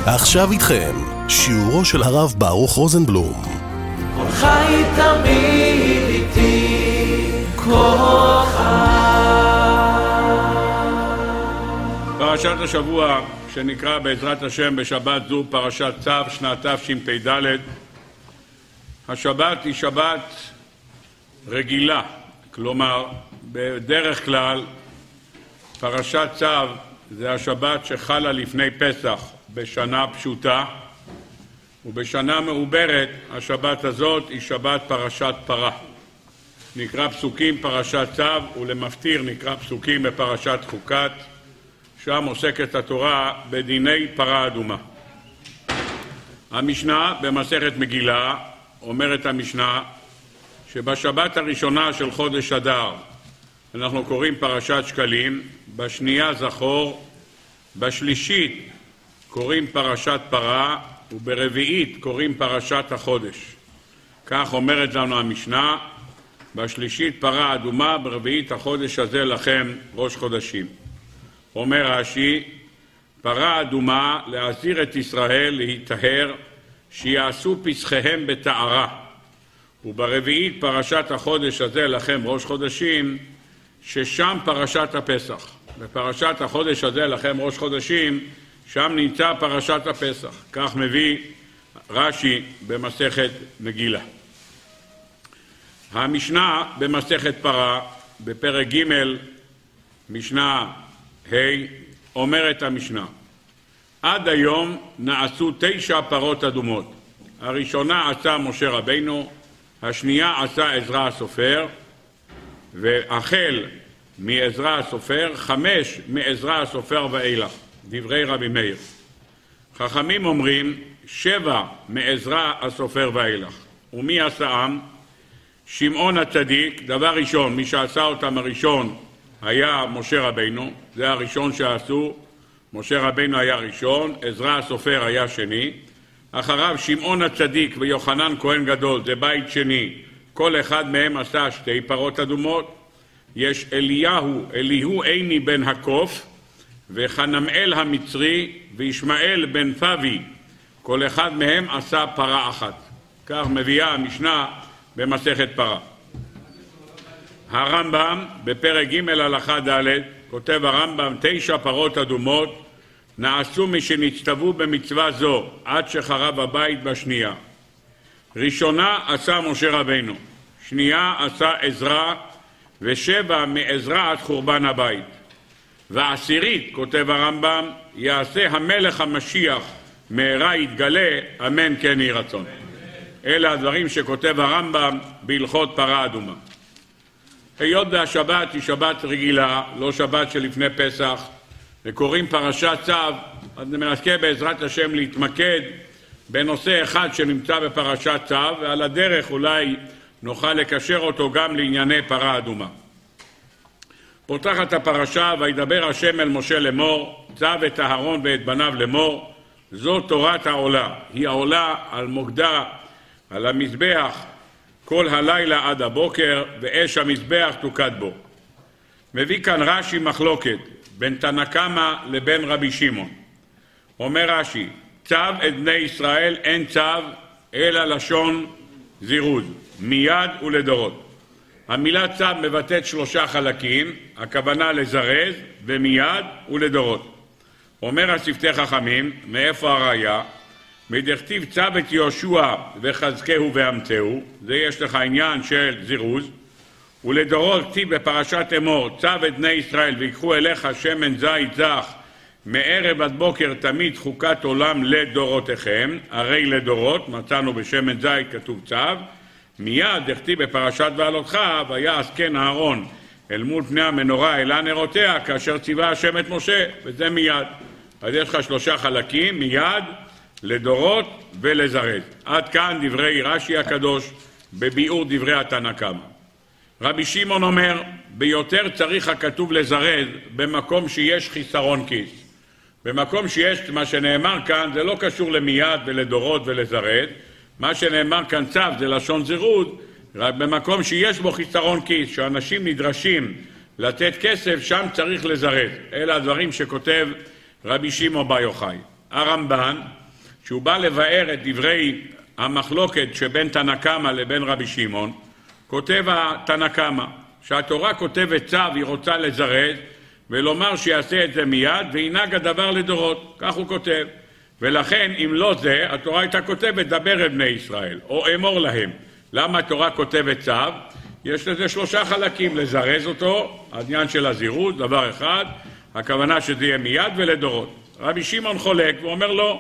עכשיו איתכם, שיעורו של הרב ברוך רוזנבלום. כל חי תמיד איתי, כל פרשת השבוע שנקרא בעזרת השם בשבת זו פרשת צו שנת תשפ"ד. השבת היא שבת רגילה, כלומר בדרך כלל פרשת צו זה השבת שחלה לפני פסח בשנה פשוטה, ובשנה מעוברת השבת הזאת היא שבת פרשת פרה. נקרא פסוקים פרשת צו, ולמפטיר נקרא פסוקים בפרשת חוקת, שם עוסקת התורה בדיני פרה אדומה. המשנה במסכת מגילה אומרת המשנה שבשבת הראשונה של חודש אדר אנחנו קוראים פרשת שקלים, בשנייה זכור, בשלישית קוראים פרשת פרה, וברביעית קוראים פרשת החודש. כך אומרת לנו המשנה, בשלישית פרה אדומה, ברביעית החודש הזה לכם ראש חודשים. אומר רש"י, פרה אדומה להזהיר את ישראל להיטהר, שיעשו פסחיהם בטהרה. וברביעית פרשת החודש הזה לכם ראש חודשים, ששם פרשת הפסח. בפרשת החודש הזה לכם ראש חודשים, שם נמצא פרשת הפסח. כך מביא רש"י במסכת מגילה. המשנה במסכת פרה, בפרק ג' משנה אומרת המשנה, עד היום נעשו 9 פרות אדומות. הראשונה עשה משה רבינו, השנייה עשה עזרא הסופר, והחל מעזרא הסופר 5 מעזרא הסופר ואילך. דברי רבי מאיר. חכמים אומרים 7 מעזרא הסופר ואילך. ומי עשאם? שמעון הצדיק. דבר ראשון, מי שעשה אותם הראשון היה משה רבינו, זה הראשון שעשו. משה רבינו היה ראשון, עזרא הסופר היה שני, אחריו שמעון הצדיק ויוחנן כהן גדול, זה בית שני, כל אחד מהם עשה 2 פרות אדומות. יש אליהו עיני בן הקוף וחנמאל המצרי וישמעאל בן פבי, כל אחד מהם עשה פרה אחת. כך מביאה המשנה במסכת פרה. הרמב"ם בפרק ג' הלכה ד' כותב הרמב"ם 9 פרות אדומות נעשו משנצטוו במצווה זו עד שחרב הבית בשנייה. ראשונה עשה משה רבינו, שנייה עשה עזרא, ו7 מעזרא עד חורבן הבית. ועשירית, כותב הרמב"ם, יעשה המלך המשיח מהרה יתגלה, אמן כן יהי רצון. אלה הדברים שכותב הרמב"ם בהלכות פרה אדומה. היות והשבת היא שבת רגילה, לא שבת שלפני פסח, וקוראים פרשת צו, אז ננסה בעזרת השם להתמקד בנושא אחד שנמצא בפרשת צו, ועל הדרך אולי נוכל לקשר אותו גם לענייני פרה אדומה. פותחת הפרשה, וידבר השם אל משה לאמור, צו את אהרון ואת בניו לאמור, זו תורת העולה, היא העולה על מוקדה, על המזבח, כל הלילה עד הבוקר, ואש המזבח תוקד בו. מביא כאן רש"י מחלוקת בין תנא קמא לבין רבי שמעון. אומר רש"י, צו את בני ישראל אין צו אלא לשון זירוז, מיד ולדורות. המילה צו מבטאת 3 חלקים, הכוונה לזרז ומיד ולדורות. אומר השפתי חכמים, מאיפה הראיה? מדכתיב צו את יהושע וחזקהו ואמצהו, זה יש לך עניין של זירוז, ולדורות כתיב בפרשת אמור, צו את בני ישראל ויקחו אליך שמן זית זך מערב עד בוקר תמיד חוקת עולם לדורותיכם, הרי לדורות, מצאנו בשמן זית כתוב צו, מיד דכתיב בפרשת בעלותך, ויעש כן אהרון אל מול פני המנורה אלה נרותיה, כאשר ציווה השם את משה, וזה מיד. אז יש לך 3 חלקים, מיד, לדורות ולזרז. עד כאן דברי רש"י הקדוש בביאור דברי התנא קמא. רבי שמעון אומר, ביותר צריך הכתוב לזרז במקום שיש חיסרון כיס. במקום שיש מה שנאמר כאן, זה לא קשור למיד ולדורות ולזרז. מה שנאמר כאן צו זה לשון זירוז, רק במקום שיש בו חיסרון כיס, שאנשים נדרשים לתת כסף, שם צריך לזרז. אלה הדברים שכותב רבי שמעון בר יוחאי. הרמב"ן, שהוא בא לבאר את דברי המחלוקת שבין תנא קמא לבין רבי שמעון, כותב התנא קמא שהתורה כותבת צו, היא רוצה לזרז ולומר שיעשה את זה מיד וינהג הדבר לדורות, כך הוא כותב. ולכן אם לא זה, התורה הייתה כותבת דבר אל בני ישראל או אמור להם. למה התורה כותבת צו? יש לזה 3 חלקים: לזרז אותו, העניין של הזירוז, דבר אחד, הכוונה שזה יהיה מיד ולדורות. רבי שמעון חולק ואומר לו,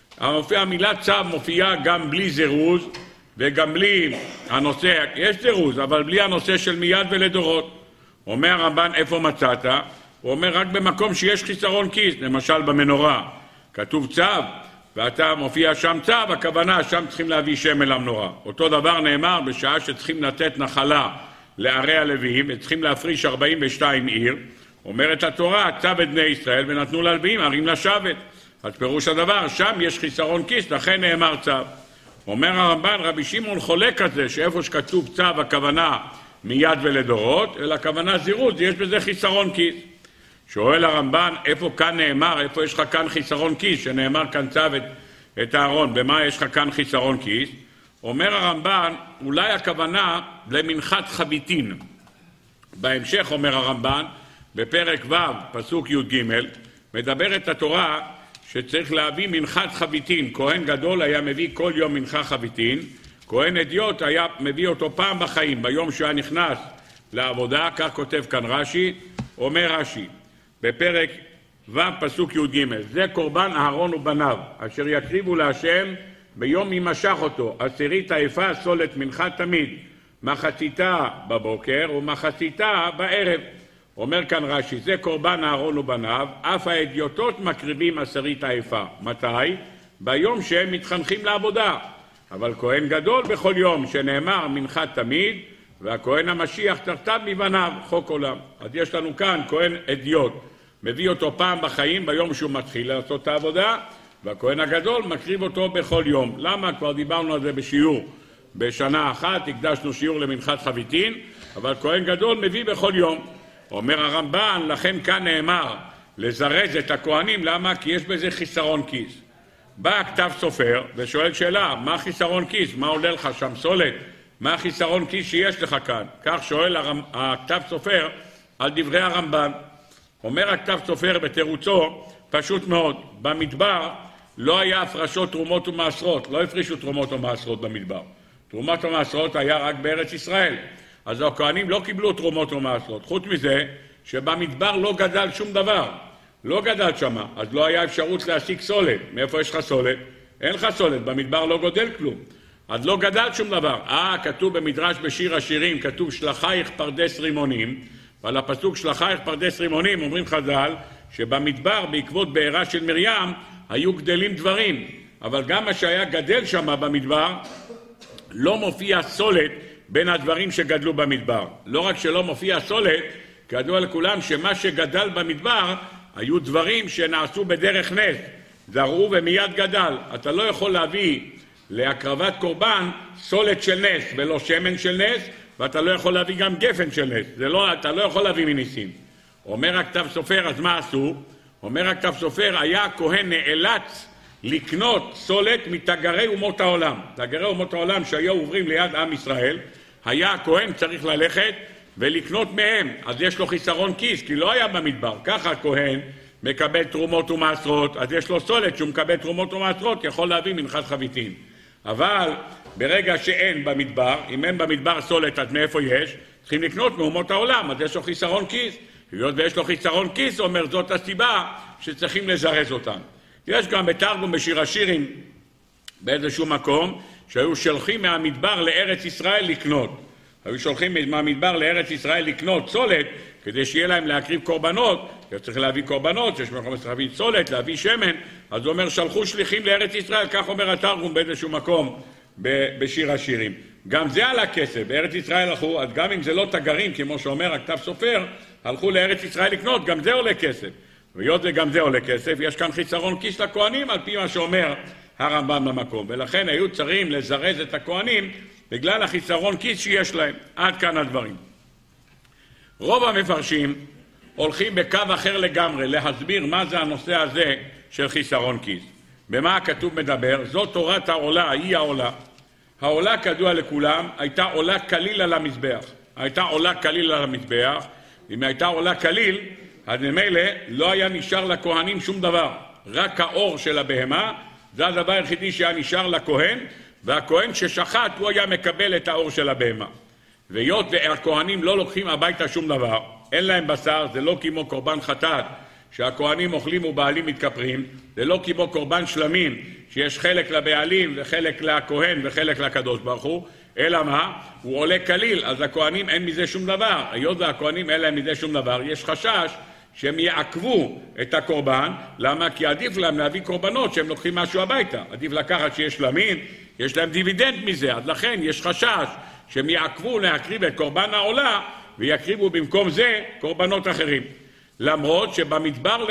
המילה צו מופיעה גם בלי זירוז וגם בלי הנושא, יש זירוז אבל בלי הנושא של מיד ולדורות. אומר הרמב"ן, איפה מצאת? הוא אומר רק במקום שיש חיסרון כיס, למשל במנורה כתוב צו ואתה מופיע שם צו, הכוונה שם צריכים להביא שמן למנורה. אותו דבר נאמר בשעה שצריכים לתת נחלה לערי הלוויים וצריכים להפריש 42 עיר, אומרת התורה צו את בני ישראל ונתנו ללוויים ערים לשבת. אז פירוש הדבר שם יש חיסרון כיס, לכן נאמר צו. אומר הרמב"ן, רבי שמעון חולק על זה שאיפה שכתוב צו הכוונה מיד ולדורות, אלא הכוונה זירוז, יש בזה חיסרון כיס. שואל הרמב"ן, איפה כאן נאמר, איפה יש לך כאן חיסרון כיס, שנאמר כאן צו את הארון, במה יש לך כאן חיסרון כיס? אומר הרמב"ן, אולי הכוונה למנחת חביתין. בהמשך אומר הרמב"ן, בפרק ו' פסוק י"ג, מדברת התורה שצריך להביא מנחת חביתין. כהן גדול היה מביא כל יום מנחה חביתין, כהן אדיוט היה מביא אותו פעם בחיים, ביום שהיה נכנס לעבודה, כך כותב כאן רש"י. אומר רש"י בפרק ו' פסוק י"ג, זה קורבן אהרון ובניו אשר יקריבו להשם ביום ימשך אותו, 10 האפה סולת מנחה תמיד, מחציתה בבוקר ומחציתה בערב. אומר כאן רש"י, זה קורבן אהרון ובניו, אף האדיוטות מקריבים 10 האפה. מתי? ביום שהם מתחנכים לעבודה. אבל כהן גדול בכל יום, שנאמר מנחה תמיד, והכהן המשיח תחתיו מבניו, חוק עולם. אז יש לנו כאן כהן אדיוט, מביא אותו פעם בחיים ביום שהוא מתחיל לעשות את העבודה, והכהן הגדול מקריב אותו בכל יום. למה? כבר דיברנו על זה בשיעור. בשנה אחת הקדשנו שיעור למנחת חביתין, אבל כהן גדול מביא בכל יום. אומר הרמב"ן, לכן כאן נאמר לזרז את הכהנים. למה? כי יש בזה חיסרון כיס. בא הכתב סופר ושואל שאלה, מה חיסרון כיס? מה עולה לך שם סולת? מה החיסרון כיס שיש לך כאן? כך שואל הכתב סופר על דברי הרמב"ן. אומר הכתב סופר בתירוצו, פשוט מאוד, במדבר לא היה הפרשות תרומות ומעשרות, לא הפרישו תרומות ומעשרות במדבר. תרומות ומעשרות היה רק בארץ ישראל. אז הכהנים לא קיבלו תרומות ומעשרות. חוץ מזה שבמדבר לא גדל שום דבר. לא גדל שמה, אז לא היה אפשרות להשיג סולת. מאיפה יש לך סולת? אין לך סולת, במדבר לא גודל כלום. אז לא גדל שום דבר. כתוב במדרש בשיר השירים, כתוב שלחייך פרדס רימונים, ועל הפסוק שלחייך פרדס רימונים אומרים חז"ל שבמדבר בעקבות בעירה של מרים היו גדלים דברים, אבל גם מה שהיה גדל שם במדבר לא מופיע סולת בין הדברים שגדלו במדבר. לא רק שלא מופיע סולת, כידוע לכולם שמה שגדל במדבר היו דברים שנעשו בדרך נס, זרעו ומיד גדל. אתה לא יכול להביא להקרבת קורבן סולת של נס ולא שמן של נס, ואתה לא יכול להביא גם גפן של נס. אתה לא יכול להביא מניסים. אומר הכתב סופר, אז מה עשו? אומר הכתב סופר, היה הכהן נאלץ לקנות סולת מתגרי אומות העולם. תגרי אומות העולם שהיו עוברים ליד עם ישראל, היה הכהן צריך ללכת ולקנות מהם. אז יש לו חיסרון כיס, כי לא היה במדבר. ככה הכהן מקבל תרומות ומעשרות, אז יש לו סולת שהוא מקבל תרומות ומעשרות, יכול להביא מנחת חביתין. אבל ברגע שאין במדבר, אם אין במדבר סולת, אז מאיפה יש? צריכים לקנות מאומות העולם, אז יש לו חיסרון כיס. ויש לו חיסרון כיס, אומר זאת הסיבה שצריכים לזרז אותם. יש גם בתרגום בשיר השירים באיזשהו מקום שהיו שולחים מהמדבר לארץ ישראל לקנות. היו שולחים מהמדבר לארץ ישראל לקנות סולת כדי שיהיה להם להקריב קורבנות, צריך להביא קורבנות, יש מקום להביא סולת, להביא שמן. אז הוא אומר שלחו שליחים לארץ ישראל, כך אומר התרגום באיזשהו מקום בשיר השירים. גם זה עלה כסף, בארץ ישראל הלכו, אז גם אם זה לא תגרים כמו שאומר הכתב סופר, הלכו לארץ ישראל לקנות, גם זה עולה כסף. והיות וגם זה עולה כסף, יש כאן חיסרון כיס לכהנים על פי מה שאומר הרמב"ם במקום, ולכן היו צריכים לזרז את הכהנים בגלל החיסרון כיס שיש להם. עד כאן הדברים. רוב המפרשים הולכים בקו אחר לגמרי להסביר מה זה הנושא הזה של חיסרון כיס. במה הכתוב מדבר? זאת תורת העולה, היא העולה. העולה כדוע לכולם הייתה עולה כליל על המזבח. הייתה עולה כליל על המזבח. אם הייתה עולה כליל, אז ממילא לא היה נשאר לכהנים שום דבר. רק האור של הבהמה, זה הדבר היחידי שהיה נשאר לכהן, והכהן ששחט הוא היה מקבל את האור של הבהמה. והיות והכהנים לא לוקחים הביתה שום דבר, אין להם בשר, זה לא כמו קורבן חטאת, שהכהנים אוכלים ובעלים מתכפרים, זה לא כמו קורבן שלמים, שיש חלק לבעלים וחלק לכהן וחלק לקדוש ברוך הוא, אלא מה? הוא עולה כליל, אז הכהנים אין מזה שום דבר. היות והכהנים אין להם מזה שום דבר, יש חשש שהם יעכבו את הקורבן. למה? כי עדיף להם להביא קורבנות שהם לוקחים משהו הביתה. עדיף לקחת שיש שלמים, יש להם דיבידנד מזה, אז לכן יש חשש שהם יעכבו להקריב את קורבן העולה ויקריבו במקום זה קורבנות אחרים. למרות שבמדבר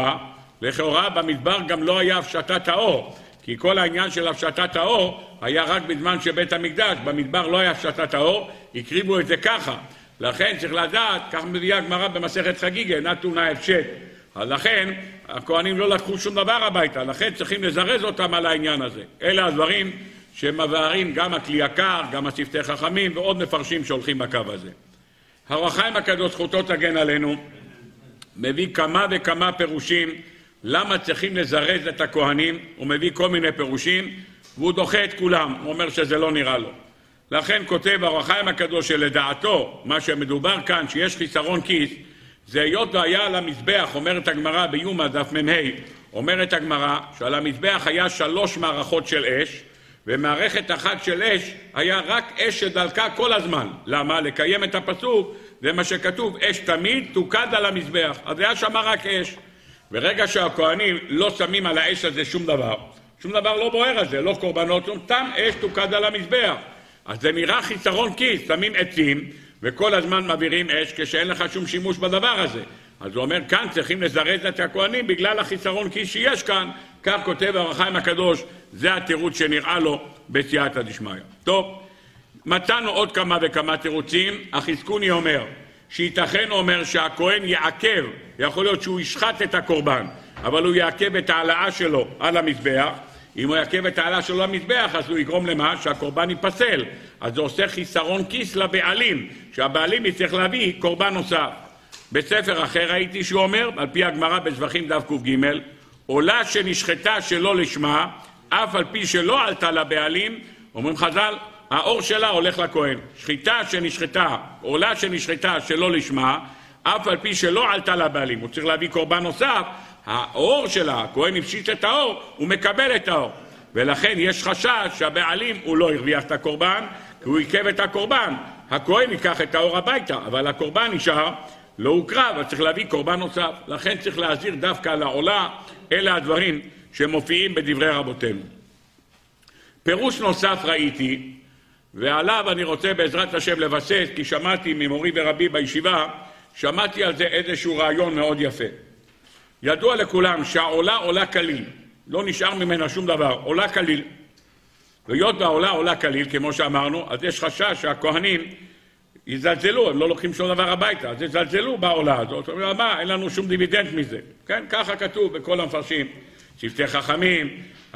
לכאורה במדבר גם לא היה הפשטת האור, כי כל העניין של הפשטת האור היה רק בזמן שבית המקדש, במדבר לא היה הפשטת האור, הקריבו את זה ככה. לכן צריך לדעת, כך מביאה הגמרא במסכת חגיגה, נתון ההפשט. אז לכן הכהנים לא לקחו שום דבר הביתה, לכן צריכים לזרז אותם על העניין הזה. אלה הדברים שמבארים גם הכלי יקר, גם השפתי חכמים ועוד מפרשים שהולכים בקו הזה. הר החיים הקדוש זכותו תגן עלינו, מביא כמה וכמה פירושים למה צריכים לזרז את הכהנים. הוא מביא כל מיני פירושים והוא דוחה את כולם, הוא אומר שזה לא נראה לו. לכן כותב הר החיים הקדוש שלדעתו מה שמדובר כאן שיש חיסרון כיס, זה היות והיה על המזבח, אומרת הגמרא ביומא דף מ"ה, אומרת הגמרא שעל המזבח היה 3 מערכות של אש, ומערכת אחת של אש היה רק אש שדלקה כל הזמן. למה? לקיים את הפסוק, זה מה שכתוב, אש תמיד תוקד על המזבח. אז היה שם רק אש. ברגע שהכהנים לא שמים על האש הזה שום דבר לא בוער על זה, לא קורבנות, סתם אש תוקד על המזבח. אז זה נראה חיסרון כיס, שמים עצים וכל הזמן מעבירים אש כשאין לך שום שימוש בדבר הזה. אז הוא אומר, כאן צריכים לזרז את הכהנים בגלל החיסרון כיס שיש כאן. כך כותב הר החיים הקדוש, זה התירוץ שנראה לו בסייעתא דשמיא. טוב, מצאנו עוד כמה וכמה תירוצים. החזקוני אומר שייתכן, אומר שהכהן יעכב, יכול להיות שהוא ישחט את הקורבן, אבל הוא יעכב את העלאה שלו על המזבח. אם הוא יעכב את העלה שלו למזבח, אז הוא יגרום למה? שהקורבן ייפסל. אז זה עושה חיסרון כיס לבעלים, שהבעלים יצטרך להביא קורבן נוסף. בספר אחר ראיתי שהוא אומר, על פי הגמרא בשבחים דף ק"ג, עולה שנשחטה שלא לשמה, אף על פי שלא עלתה לבעלים, אומרים חז"ל, האור שלה הולך לכהן. שחיטה שנשחטה, עולה שנשחטה שלא לשמה, אף על פי שלא עלתה לבעלים, הוא צריך להביא קורבן נוסף, האור שלה, הכהן הפשיט את האור, הוא מקבל את האור. ולכן יש חשש שהבעלים הוא לא הרוויח את הקורבן, כי הוא עיכב את הקורבן. הכהן ייקח את האור הביתה, אבל הקורבן נשאר, לא הוקרב, אז צריך להביא קורבן נוסף. לכן צריך להזהיר דווקא על העולה. אלה הדברים שמופיעים בדברי רבותינו. פירוש נוסף ראיתי, ועליו אני רוצה בעזרת השם לבסס, כי שמעתי ממורי ורבי בישיבה, שמעתי על זה איזשהו רעיון מאוד יפה. ידוע לכולם שהעולה עולה כליל, לא נשאר ממנה שום דבר, עולה כליל. והיות והעולה עולה כליל, כמו שאמרנו, אז יש חשש שהכהנים יזלזלו, הם לא לוקחים שום דבר הביתה, אז יזלזלו בעולה הזאת. אומרים, מה, אין לנו שום דיבידנד מזה. כן, ככה כתוב בכל המפרשים. שפתי חכמים,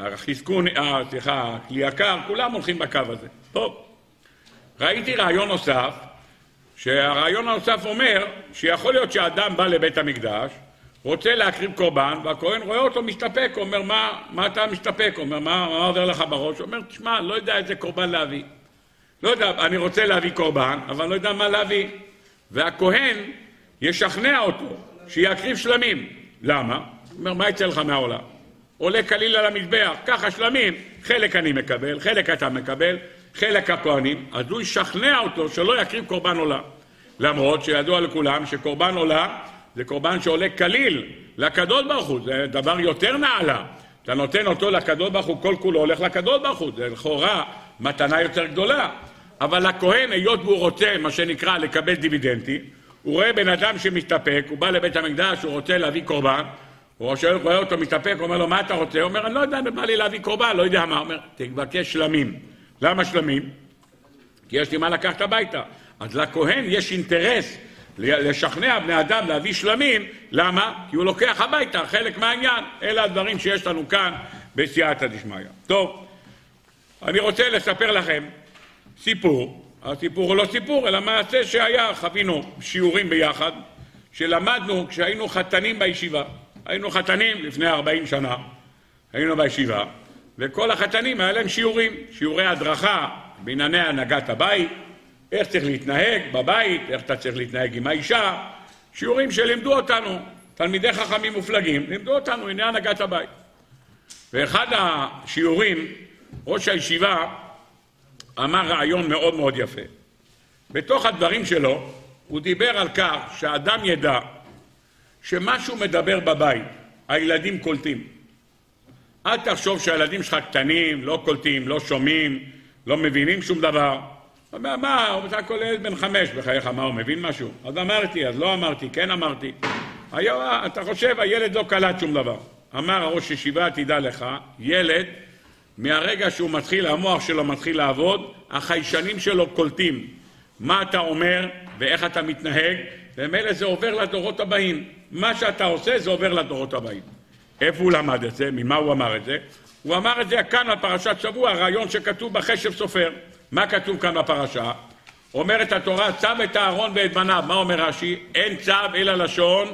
כלי יקר, כולם הולכים בקו הזה. טוב, ראיתי רעיון נוסף, שהרעיון הנוסף אומר שיכול להיות שהאדם בא לבית המקדש, רוצה להקריב קורבן, והכהן רואה אותו מסתפק, אומר, מה אתה מסתפק? אומר, מה עובר לך בראש? אומר, תשמע, לא יודע איזה קורבן להביא. לא יודע, אני רוצה להביא קורבן, אבל לא יודע מה להביא. והכהן ישכנע אותו שיקריב שלמים. למה? אומר, מה יצא לך מהעולה? עולה כליל על המזבח, ככה שלמים, חלק אני מקבל, חלק אתה מקבל, חלק הכהנים, אז הוא ישכנע אותו שלא יקריב קורבן עולה. למרות שידוע לכולם שקורבן עולה זה קורבן שעולה כליל לקדוש ברוך הוא, זה דבר יותר נעלה. אתה נותן אותו לקדוש ברוך הוא, כל כולו הולך לקדוש ברוך הוא, זה לכאורה מתנה יותר גדולה. אבל הכהן, היות והוא רוצה, מה שנקרא, לקבל דיבידנטי, הוא רואה בן אדם שמסתפק, הוא בא לבית המקדש, הוא רוצה להביא קורבן, הוא רואה אותו מסתפק, אומר לו, מה אתה רוצה? הוא אומר, אני לא יודע, בא לי להביא קורבן, לא יודע מה. הוא אומר, תבקש שלמים. למה שלמים? כי יש לי מה לקחת הביתה. אז לכהן יש אינטרס לשכנע בני אדם להביא שלמים. למה? כי הוא לוקח הביתה חלק מהעניין. אלה הדברים שיש לנו כאן בסייעתא דשמיא. טוב, אני רוצה לספר לכם סיפור. הסיפור הוא לא סיפור, אלא מעשה שהיה. חווינו שיעורים ביחד, שלמדנו כשהיינו חתנים בישיבה. היינו חתנים לפני 40 שנה, היינו בישיבה, וכל החתנים היה להם שיעורים, שיעורי הדרכה בענייני הנהגת הבית, איך צריך להתנהג בבית, איך אתה צריך להתנהג עם האישה, שיעורים שלימדו אותנו, תלמידי חכמים מופלגים, לימדו אותנו עניין הנהגת הבית. ואחד השיעורים, ראש הישיבה אמר רעיון מאוד מאוד יפה. בתוך הדברים שלו, הוא דיבר על כך שהאדם ידע שמשהו מדבר בבית, הילדים קולטים. אל תחשוב שהילדים שלך קטנים, לא קולטים, לא שומעים, לא מבינים שום דבר. הוא אומר, מה, הוא בסך הכל ילד בן 5, בחייך, מה, הוא מבין משהו? אז אמרתי, אז לא אמרתי, כן אמרתי. היה, אתה חושב, הילד לא קלט שום דבר. אמר הראש ישיבה, תדע לך, ילד, מהרגע שהוא מתחיל, המוח שלו מתחיל לעבוד, החיישנים שלו קולטים. מה אתה אומר ואיך אתה מתנהג, ומילא זה עובר לדורות הבאים. מה שאתה עושה זה עובר לדורות הבאים. איפה הוא למד את זה? ממה הוא אמר את זה? הוא אמר את זה כאן על פרשת שבוע, הרעיון שכתוב בחשב סופר. מה כתוב כאן בפרשה? אומרת התורה, צו את הארון ואת בניו. מה אומר רש"י? אין צו אלא לשון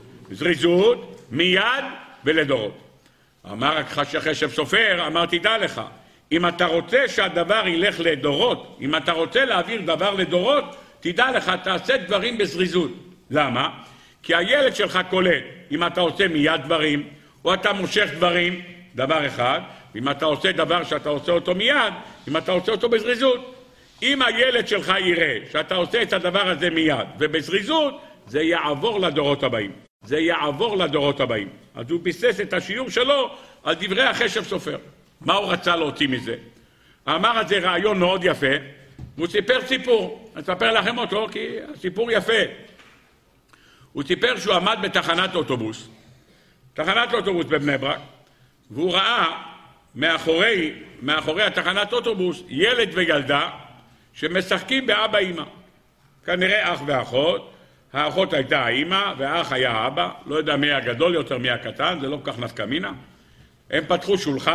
זריזות, מיד ולדורות. אמר חשב סופר, אמר תדע לך, אם אתה רוצה שהדבר ילך לדורות, אם אתה רוצה להעביר דבר לדורות, תדע לך, תעשה דברים בזריזות. למה? כי הילד שלך קולט, אם אתה עושה מיד דברים, או אתה מושך דברים, דבר אחד, ואם אתה עושה דבר שאתה עושה אותו מיד, אם אתה עושה אותו בזריזות. אם הילד שלך יראה שאתה עושה את הדבר הזה מיד ובזריזות, זה יעבור לדורות הבאים. זה יעבור לדורות הבאים. אז הוא ביסס את השיעור שלו על דברי החשב סופר. מה הוא רצה להוציא מזה? אמר את זה רעיון מאוד יפה, והוא סיפר סיפור. אני אספר לכם אותו כי הסיפור יפה. הוא סיפר שהוא עמד בתחנת אוטובוס, תחנת אוטובוס בבני ברק, והוא ראה מאחורי התחנת אוטובוס ילד וילדה שמשחקים באבא אמא. כנראה אח ואחות, האחות הייתה האמא והאח היה האבא, לא יודע מי הגדול יותר מי הקטן, זה לא כל כך נפקא מינה. הם פתחו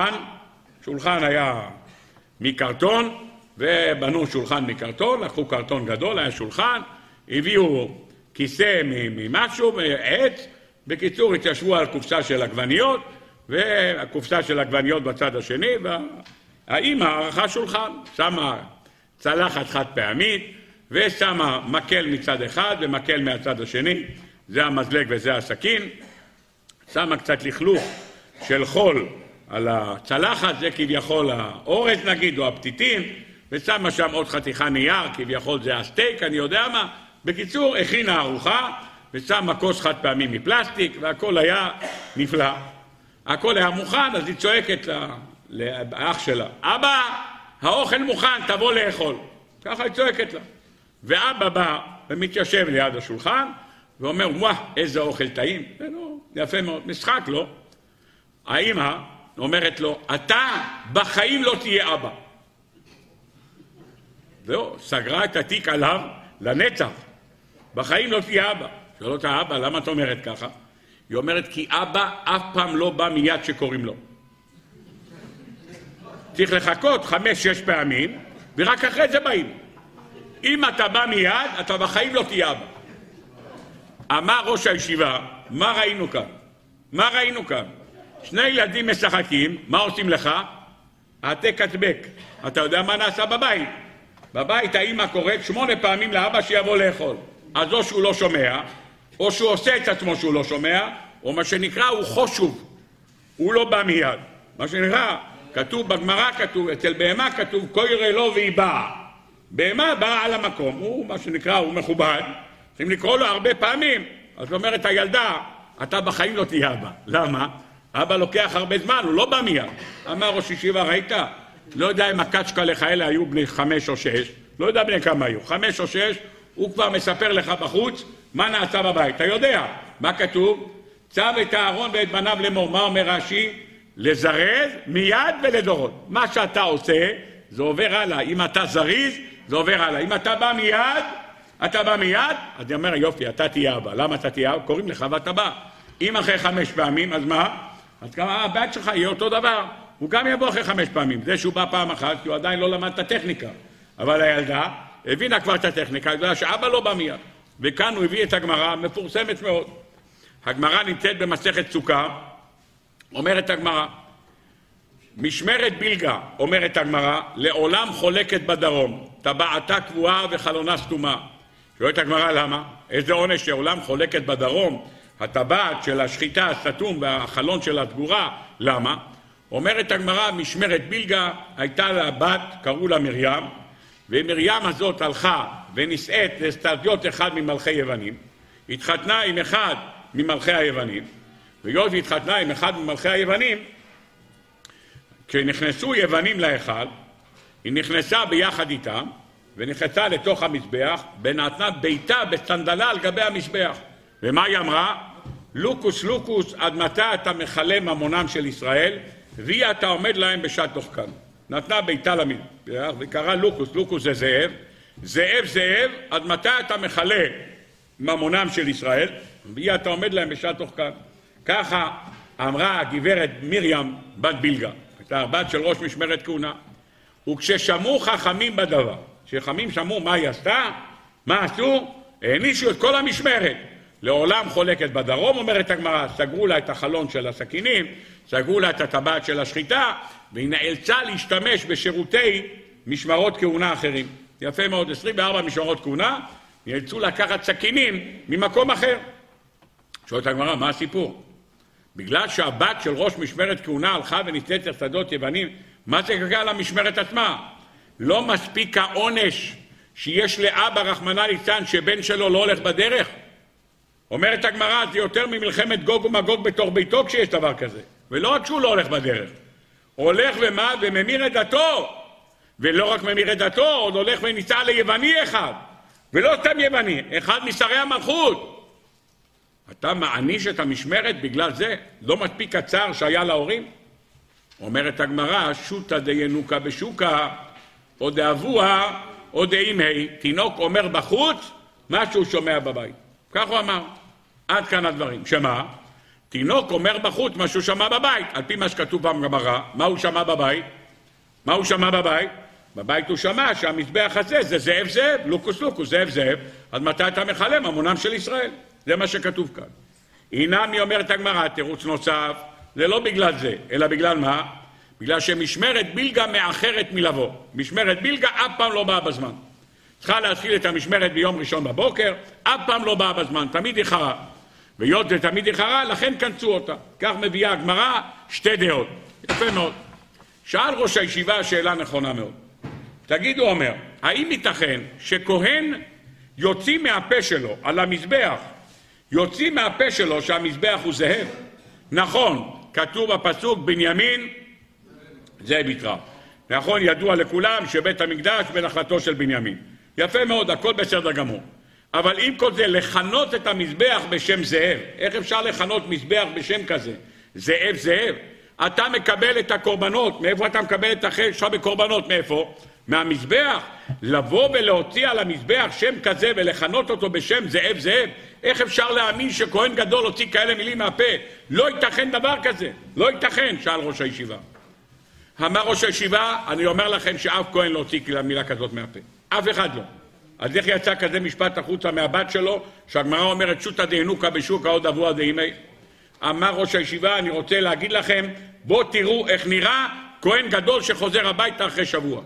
שולחן היה מקרטון, ובנו שולחן מקרטון, לקחו קרטון גדול, היה שולחן, הביאו כיסא ממשהו, עץ, בקיצור התיישבו על קופסה של עגבניות, והקופסה של עגבניות בצד השני, והאמא ערכה שולחן, שמה צלחת חד פעמית, ושמה מקל מצד אחד ומקל מהצד השני, זה המזלג וזה הסכין, שמה קצת לכלוך של חול על הצלחת, זה כביכול האורז נגיד, או הפתיתים, ושמה שם עוד חתיכה נייר, כביכול זה הסטייק, אני יודע מה. בקיצור, הכינה ארוחה, ושמה כוס חד פעמי מפלסטיק, והכל היה נפלא. הכל היה מוכן, אז היא צועקת לאח שלה, אבא, האוכל מוכן, תבוא לאכול. ככה היא צועקת לה. ואבא בא ומתיישב ליד השולחן, ואומר, וואה, איזה אוכל טעים. יפה מאוד, משחק לא. האמא אומרת לו, אתה בחיים לא תהיה אבא. זהו, סגרה את התיק עליו לנצח. בחיים לא תהיה אבא. שואל אותה, אבא, למה את אומרת ככה? היא אומרת, כי אבא אף פעם לא בא מיד שקוראים לו. צריך לחכות 5-6 פעמים, ורק אחרי זה באים. אם אתה בא מיד, אתה בחיים לא תהיה אבא. אמר ראש הישיבה, מה ראינו כאן? מה ראינו כאן? שני ילדים משחקים, מה עושים לך? העתק הדבק. אתה יודע מה נעשה בבית? בבית האמא קוראת 8 פעמים לאבא שיבוא לאכול. אז או שהוא לא שומע, או שהוא עושה את עצמו שהוא לא שומע, או מה שנקרא הוא חושוב. הוא לא בא מיד. מה שנקרא, כתוב בגמרא, כתוב, אצל בהמה כתוב, קורא לו והיא באה. בהמה באה על המקום, הוא מה שנקרא, הוא מכובד. צריכים לקרוא לו הרבה פעמים. אז אומרת הילדה, אתה בחיים לא תהיה אבא. למה? אבא לוקח הרבה זמן, הוא לא בא מיד. אמר ראש ישיבה, ראית? לא יודע אם הקצ'קלך האלה היו בני 5 או 6, לא יודע בני כמה היו, 5 או 6, הוא כבר מספר לך בחוץ מה נעשה בבית. אתה יודע, מה כתוב? צו את הארון ואת בניו לאמור. מה אומר רש"י? לזרז מיד ולדורות. מה שאתה עושה, זה עובר הלאה. אם אתה זריז, זה עובר הלאה. אם אתה בא מיד, אז אני אומר, יופי, אתה תהיה אבא. למה אתה תהיה אבא? קוראים לך ואתה בא. אם אחרי 5 פעמים, אז מה? אז גם הבת שלך יהיה אותו דבר. הוא גם יבוא אחרי 5 פעמים. זה שהוא בא פעם אחת, כי הוא עדיין לא למד את הטכניקה. אבל הילדה הבינה כבר את הטכניקה, היא יודעה שאבא לא בא מיד. וכאן הוא הביא את הגמרא המפורסמת מאוד. הגמרא נמצאת במסכת סוכה, אומרת הגמרא, משמרת בילגה, אומרת הגמרא, לעולם חולקת בדרום, טבעתה קבועה וחלונה סתומה. שואלת הגמרא למה? איזה עונש שעולם חולקת בדרום, הטבעת של השחיטה הסתום והחלון של הסגורה, למה? אומרת הגמרא, משמרת בילגה, הייתה לה בת, קראו לה מרים, ומרים הזאת הלכה ונישאת לסטרדיוט אחד ממלכי יוונים, התחתנה עם אחד ממלכי היוונים, והיות והתחתנה עם אחד ממלכי היוונים, כשנכנסו יוונים להיכל, היא נכנסה ביחד איתם, ונכנסה לתוך המזבח, ונתנה ביתה בסנדלה על גבי המזבח. ומה היא אמרה? לוקוס לוקוס, עד מתי אתה מכלה ממונם של ישראל, והיא אתה עומד להם בשעת תוחכם. נתנה ביתה למזבח, וקרא לוקוס, לוקוס זה זאב, זאב זאב, עד מתי אתה מכלה ממונם של ישראל, והיא אתה עומד להם בשעת תוחכם. ככה אמרה הגברת מרים בת בילגה, הייתה הבת של ראש משמרת כהונה. וכששמעו חכמים בדבר, כשחכמים שמעו מה היא עשתה, מה עשו? הענישו את כל המשמרת. לעולם חולקת בדרום, אומרת הגמרא, סגרו לה את החלון של הסכינים, סגרו לה את הטבעת של השחיטה, והיא נאלצה להשתמש בשירותי משמרות כהונה אחרים. יפה מאוד, 24 משמרות כהונה, נאלצו לקחת סכינים ממקום אחר. שואלת הגמרא, מה הסיפור? בגלל שהבת של ראש משמרת כהונה הלכה ונישאת לשדות יוונים, מה זה גגל למשמרת עצמה? לא מספיק העונש שיש לאבא רחמנא ליצלן שבן שלו לא הולך בדרך? אומרת הגמרא, זה יותר ממלחמת גוג ומגוג בתוך ביתו כשיש דבר כזה. ולא רק שהוא לא הולך בדרך, הולך וממיר את דתו, ולא רק ממיר את דתו, עוד הולך ונישא ליווני אחד, ולא סתם יווני, אחד משרי המלכות. אתה מעניש את המשמרת בגלל זה? לא מספיק הצער שהיה להורים? אומרת הגמרא, שוטה דיינוקה בשוקה, או דאבוה, או דאימי, תינוק אומר בחוץ, מה שהוא שומע בבית. כך הוא אמר. עד כאן הדברים. שמה? תינוק אומר בחוץ מה שהוא שמע בבית. על פי מה שכתוב בגמרא, מה הוא שמע בבית? מה הוא שמע בבית? בבית הוא שמע שהמזבח הזה זה זאב זאב, לוקוס לוקוס, זאב זאב, עד מתי אתה מכלה ממונם של ישראל. זה מה שכתוב כאן. הנה מי אומרת הגמרא, תירוץ נוסף, זה לא בגלל זה, אלא בגלל מה? בגלל שמשמרת בילגה מאחרת מלבוא. משמרת בילגה אף פעם לא באה בזמן. צריכה להתחיל את המשמרת ביום ראשון בבוקר, אף פעם לא באה בזמן, תמיד איחרה. והיות ותמיד איחרה, לכן כנסו אותה. כך מביאה הגמרא 2 דעות. יפה מאוד. שאל ראש הישיבה שאלה נכונה מאוד. תגידו, אומר, האם ייתכן שכהן יוציא מהפה שלו על המזבח, יוציא מהפה שלו שהמזבח הוא זהב? נכון, כתוב בפסוק בנימין זאב יתרע. נכון, ידוע לכולם שבית המקדש בנחלתו של בנימין. יפה מאוד, הכל בסדר גמור. אבל אם כל זה, לכנות את המזבח בשם זאב, איך אפשר לכנות מזבח בשם כזה? זאב זאב. אתה מקבל את הקורבנות, מאיפה אתה מקבל את החלק שלך בקורבנות? מאיפה? מהמזבח. לבוא ולהוציא על המזבח שם כזה ולכנות אותו בשם זאב זאב, איך אפשר להאמין שכהן גדול הוציא כאלה מילים מהפה? לא ייתכן דבר כזה, לא ייתכן, שאל ראש הישיבה. אמר ראש הישיבה, אני אומר לכם שאף כהן לא הוציא מילה כזאת מהפה, אף אחד לא. אז איך יצא כזה משפט החוצה מהבת שלו, שהגמרא אומרת שוטה דיינוקה בשוקה עוד אבוה דאימי? אמר ראש הישיבה, אני רוצה להגיד לכם, בואו תראו איך נראה כהן גדול שחוזר הביתה אחרי שבוע.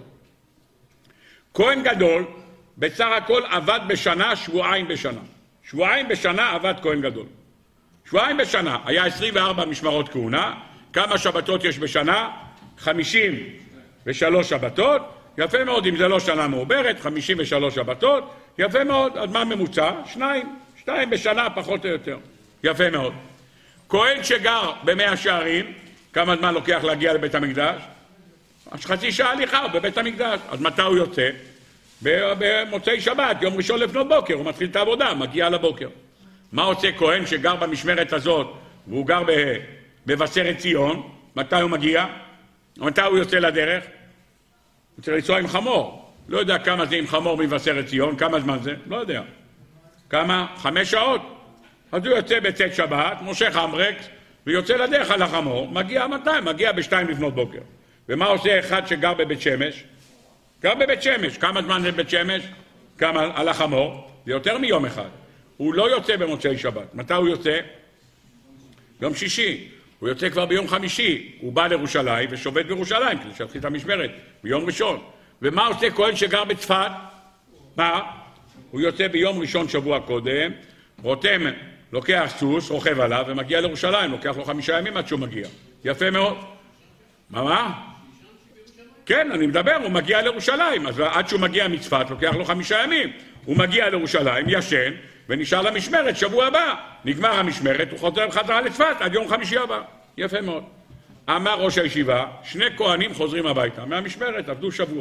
כהן גדול בסך הכל עבד בשנה, שבועיים בשנה. שבועיים בשנה עבד כהן גדול. שבועיים בשנה, היה 24 משמרות כהונה. כמה שבתות יש בשנה? 53 שבתות. יפה מאוד, אם זה לא שנה מעוברת, 53 שבתות. יפה מאוד, אז מה ממוצע? 2 בשנה פחות או יותר. יפה מאוד. כהן שגר ב100 שערים, כמה זמן לוקח להגיע לבית המקדש? חצי שעה הליכה בבית המקדש. אז מתי הוא יוצא? במוצאי שבת, יום ראשון לפנות בוקר, הוא מתחיל את העבודה, מגיע לבוקר. מה עושה כהן שגר במשמרת הזאת, והוא גר בבשרת ציון? מתי הוא מגיע? מתי הוא יוצא לדרך? הוא צריך לנסוע עם חמור. לא יודע כמה זה עם חמור מבשרת ציון, כמה זמן זה? לא יודע. כמה? 5 שעות. אז הוא יוצא בצאת שבת, מושך אמברקס, ויוצא לדרך על החמור, מגיע 200, מגיע ב2 לפנות בוקר. ומה עושה אחד שגר בבית שמש? גר בבית שמש. כמה זמן זה בית שמש? כמה על החמור? זה יותר מיום אחד. הוא לא יוצא במוצאי שבת. מתי הוא יוצא? יום שישי. הוא יוצא כבר ביום חמישי. הוא בא לירושלים ושובת בירושלים, כדי שיתחיל את המשמרת, ביום ראשון. ומה עושה כהן שגר בצפת? מה? הוא יוצא ביום ראשון שבוע קודם, רותם לוקח סוס, רוכב עליו ומגיע לירושלים, לוקח לו 5 ימים עד שהוא מגיע. יפה מאוד. מה? כן, אני מדבר, הוא מגיע לירושלים, אז עד שהוא מגיע מצפת לוקח לו 5 ימים. הוא מגיע לירושלים, ישן, ונשאר למשמרת שבוע הבא. נגמר המשמרת, הוא חוזר בחזרה לצפת עד יום חמישי הבא. יפה מאוד. אמר ראש הישיבה, 2 כהנים חוזרים הביתה מהמשמרת, עבדו שבוע.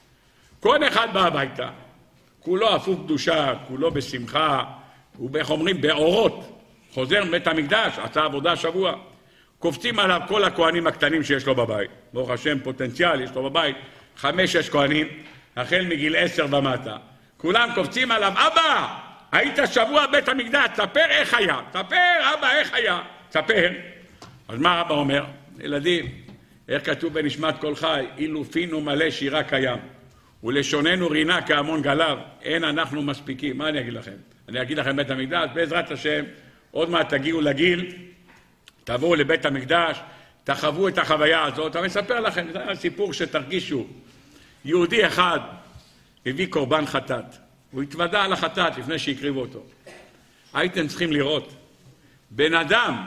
כהן אחד בא הביתה, כולו אפוף קדושה, כולו בשמחה, הוא איך אומרים באורות, חוזר מבית המקדש, עשה עבודה שבוע. קופצים עליו כל הכהנים הקטנים שיש לו בבית. ברוך השם פוטנציאל, יש לו בבית 5-6 כהנים, החל מגיל 10 ומטה. כולם קופצים עליו, אבא, היית שבוע בית המקדש, תספר איך היה. תספר, אבא, איך היה. תספר. אז מה אבא אומר? ילדים, איך כתוב בנשמת כל חי? אילו פינו מלא שירה קיים. ולשוננו רינה כהמון גליו, אין אנחנו מספיקים. מה אני אגיד לכם? אני אגיד לכם בית המקדש, בעזרת השם, עוד מעט תגיעו לגיל, תבואו לבית המקדש, תחוו את החוויה הזאת, אני אספר לכם, זה הסיפור שתרגישו. יהודי אחד הביא קורבן חטאת, הוא התוודע על החטאת לפני שהקריבו אותו. הייתם צריכים לראות, בן אדם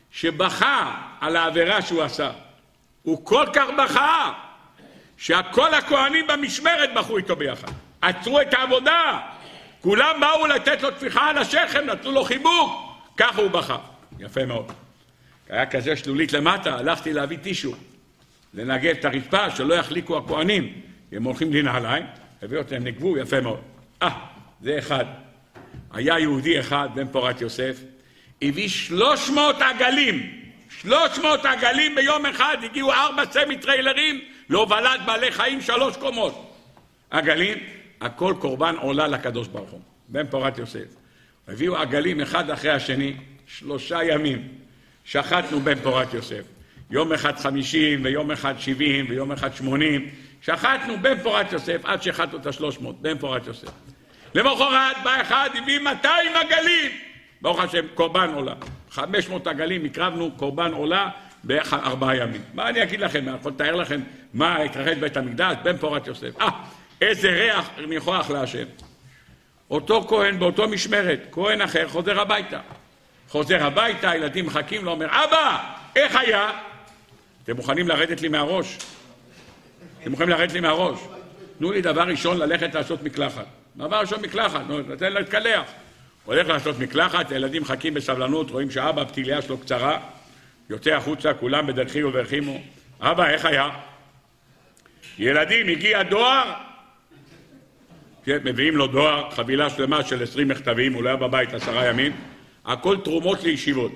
שבכה על העבירה שהוא עשה, הוא כל כך בכה, שכל הכהנים במשמרת בכו איתו ביחד. עצרו את העבודה. כולם באו לתת לו טפיחה על השכם, נתנו לו חיבוק. ככה הוא בכה. יפה מאוד. היה כזה שלולית למטה, הלכתי להביא טישו. לנגב את הרצפה, שלא יחליקו הכהנים. הם הולכים לי נעליים, הביא אותם, נגבו, יפה מאוד. זה אחד. היה יהודי אחד, בן פורת יוסף, הביא 300 עגלים. 300 עגלים ביום אחד, הגיעו 4 סמי טריילרים, להובלת בעלי חיים 3 קומות. עגלים, הכל קורבן עולה לקדוש ברוך הוא. בן פורת יוסף. הביאו עגלים אחד אחרי השני, 3 ימים. שחטנו בן פורת יוסף. יום אחד 50, ויום אחד 70, ויום אחד 80. שחטנו בן פורת יוסף, עד שחטנו את 300, בן פורת יוסף. למחרת בא אחד, הביא 200 עגלים. ברוך השם, קורבן עולה. 500 עגלים, הקרבנו קורבן עולה ב4 ימים. מה אני אגיד לכם? אני יכול לתאר לכם מה התרחש בית המקדש, בן פורת יוסף. איזה ריח ניחוח להשם. אותו כהן באותו משמרת, כהן אחר חוזר הביתה. חוזר הביתה, הילדים מחכים לו, אומר, אבא, איך היה? אתם מוכנים לרדת לי מהראש? אתם מוכנים לרדת לי מהראש? תנו לי דבר ראשון ללכת לעשות מקלחת. דבר ראשון מקלחת, נתן לה להתקלח. הולך לעשות מקלחת, הילדים מחכים בסבלנות, רואים שאבא הפתיליה שלו קצרה, יוצא החוצה, כולם בדרכי וברחימו. אבא, איך היה? ילדים, הגיע דואר, מביאים לו דואר, חבילה שלמה של 20 מכתבים, הוא לא היה בבית 10 ימים, הכל תרומות לישיבות.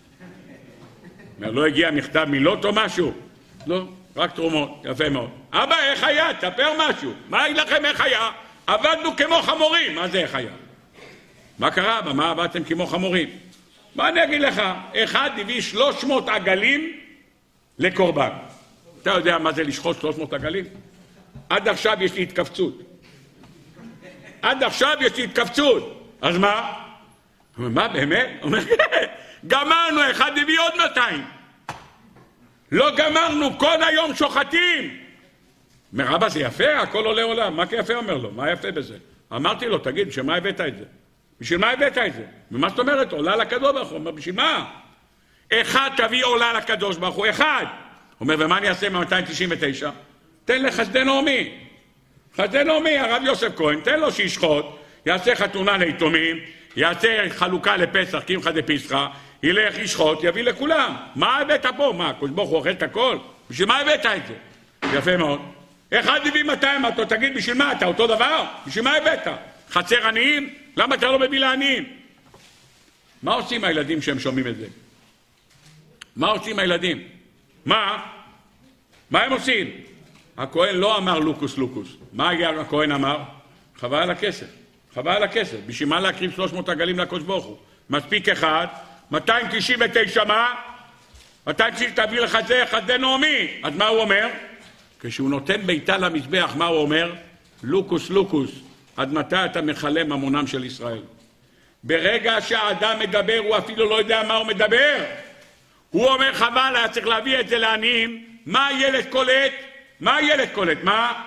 לא הגיע מכתב מילות או משהו? לא, רק תרומות, יפה מאוד. אבא, איך היה? תספר משהו. מה אגיד לכם איך היה? עבדנו כמו חמורים. מה זה איך היה? מה קרה? במה עבדתם כמו חמורים? מה אני אגיד לך? אחד הביא 300 עגלים לקורבן. אתה יודע מה זה לשחוט 300 עגלים? עד עכשיו יש לי התכווצות. עד עכשיו יש לי התכווצות. אז מה? מה באמת? אומר, גמרנו, אחד הביא עוד 200. לא גמרנו, כל היום שוחטים. אומר, אבא, זה יפה, הכל עולה עולם. מה יפה אומר לו? מה יפה בזה? אמרתי לו, תגיד, בשביל מה הבאת את זה? בשביל מה הבאת את זה? ומה זאת אומרת? עולה לקדוש ברוך הוא. אומר, בשביל מה? אחד תביא עולה לקדוש ברוך הוא, אחד. אומר, ומה אני אעשה מה-299? תן לחסדי נעמי. חסדי נעמי, הרב יוסף כהן, תן לו שישחוט, יעשה חתונה ליתומים, יעשה חלוקה לפסח, קמחא דפסחא, ילך ישחוט, יביא לכולם. מה הבאת פה? מה, הקדוש ברוך הוא אוכל את הכל? בשביל מה הבאת את זה? יפה מאוד. אחד הביא 200, אתה תגיד, בשביל מה? אתה אותו דבר? בשביל מה הבאת? חצר עניים? למה אתה לא מביא לעניים? מה עושים הילדים שהם שומעים את זה? מה עושים הילדים? מה הם עושים? הכהן לא אמר לוקוס לוקוס. מה הכהן אמר? חבל על הכסף. חבל על הכסף. בשביל מה להקריב 300 עגלים לקדוש ברוך הוא? מספיק אחד, 299 מה? אתה צריך תביא לך זה חסדי נעמי. אז מה הוא אומר? כשהוא נותן ביתה למזבח, מה הוא אומר? לוקוס לוקוס, עד מתי אתה מכלה ממונם של ישראל? ברגע שהאדם מדבר הוא אפילו לא יודע מה הוא מדבר. הוא אומר חבל, היה צריך להביא את זה לעניים. מה הילד קולט? מה הילד קולט?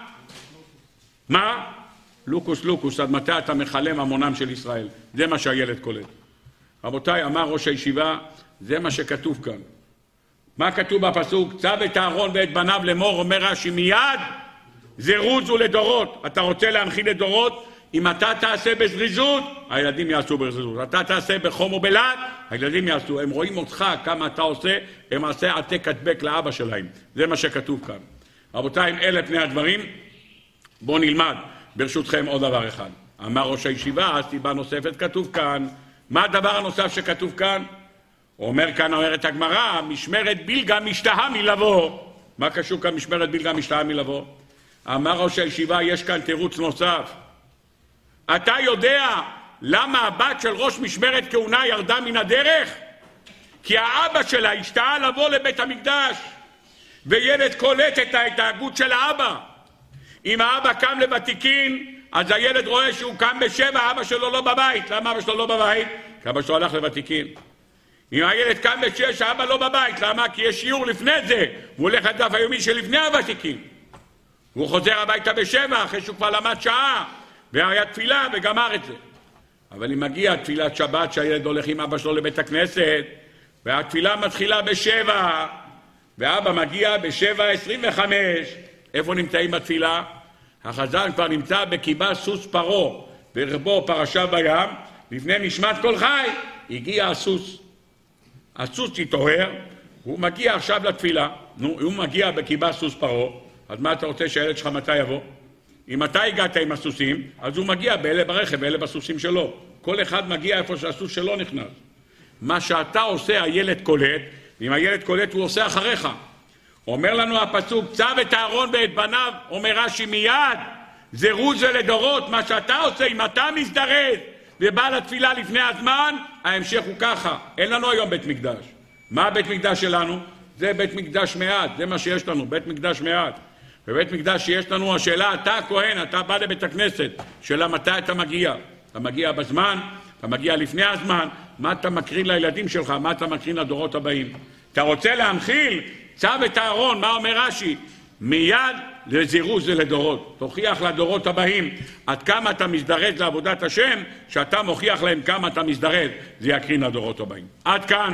מה? לוקוס לוקוס, עד מתי אתה מכלה ממונם של ישראל? זה מה שהילד קולט. רבותיי, אמר ראש הישיבה, זה מה שכתוב כאן. מה כתוב בפסוק? צו את אהרון ואת בניו לאמור, אומר רש"י, מיד זירוזו לדורות. אתה רוצה להנחיל לדורות? אם אתה תעשה בזריזות, הילדים יעשו בזריזות. אתה תעשה בחום ובלהט, הילדים יעשו. הם רואים אותך כמה אתה עושה, הם עושה עתק הדבק לאבא שלהם. זה מה שכתוב כאן. רבותיי, אם אלה פני הדברים, בואו נלמד ברשותכם עוד דבר אחד. אמר ראש הישיבה, סיבה נוספת כתוב כאן. מה הדבר הנוסף שכתוב כאן? אומר כאן, אומרת הגמרא, משמרת בלגה משתהה מלבוא. מה קשור כאן משמרת בלגה משתהה מלבוא? אמר ראש הישיבה, יש כאן תירוץ נוסף. אתה יודע למה הבת של ראש משמרת כהונה ירדה מן הדרך? כי האבא שלה השתהה לבוא לבית המקדש, וילד קולט את ההתנהגות של האבא. אם האבא קם לוותיקין, אז הילד רואה שהוא קם ב7, אבא שלו לא בבית. למה אבא שלו לא בבית? כי אבא שלו הלך לוותיקין. אם הילד קם ב6, האבא לא בבית. למה? כי יש שיעור לפני זה. הוא הולך לדף היומי שלפני הוותיקין. הוא חוזר הביתה ב7, אחרי שהוא כבר למד שעה, והיה תפילה וגמר את זה. אבל אם מגיע תפילת שבת שהילד הולך עם אבא שלו לבית הכנסת, והתפילה מתחילה ב7, ואבא מגיע ב7:25, איפה נמצאים בתפילה? החזן כבר נמצא בקיבה סוס פרו, ברבו פרשה בים, לפני נשמת כל חי, הגיע הסוס. הסוס התעורר, הוא מגיע עכשיו לתפילה, הוא מגיע בקיבה סוס פרו, אז מה אתה רוצה שהילד שלך מתי יבוא? אם אתה הגעת עם הסוסים, אז הוא מגיע באלה ברכב, באלה בסוסים שלו. כל אחד מגיע איפה שהסוס שלו נכנס. מה שאתה עושה, הילד קולט, ואם הילד קולט הוא עושה אחריך. אומר לנו הפסוק, צו את אהרון ואת בניו, אומר רש"י מיד, זירוז לדורות. מה שאתה עושה, אם אתה מזדרז ובא לתפילה לפני הזמן, ההמשך הוא ככה. אין לנו היום בית מקדש. מה בית מקדש שלנו? זה בית מקדש מעט, זה מה שיש לנו, בית מקדש מעט. בבית מקדש שיש לנו השאלה, אתה הכהן, אתה בא לבית הכנסת, שאלה מתי אתה מגיע? אתה מגיע בזמן, אתה מגיע לפני הזמן, מה אתה מקרין לילדים שלך, מה אתה מקרין לדורות הבאים? אתה רוצה להנחיל צו את אהרון, מה אומר רש"י? מיד לזירוז ולדורות. תוכיח לדורות הבאים עד כמה אתה מזדרז לעבודת השם, שאתה מוכיח להם כמה אתה מזדרז, זה יקרין לדורות הבאים. עד כאן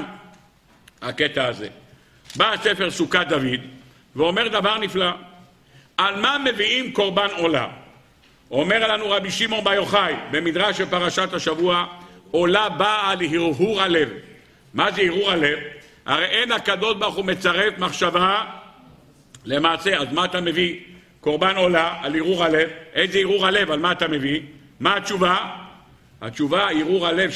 הקטע הזה. בא הספר סוכת דוד ואומר דבר נפלא. על מה מביאים קורבן עולה? אומר לנו רבי שמעון בר יוחאי במדרש של פרשת השבוע, עולה באה להרהור הלב. מה זה הרהור הלב? הרי אין הקדוש ברוך הוא מצרף מחשבה למעשה. אז מה אתה מביא? קורבן עולה על הרהור הלב. איזה הרהור הלב? על מה אתה מביא? מה התשובה? התשובה הרהור הלב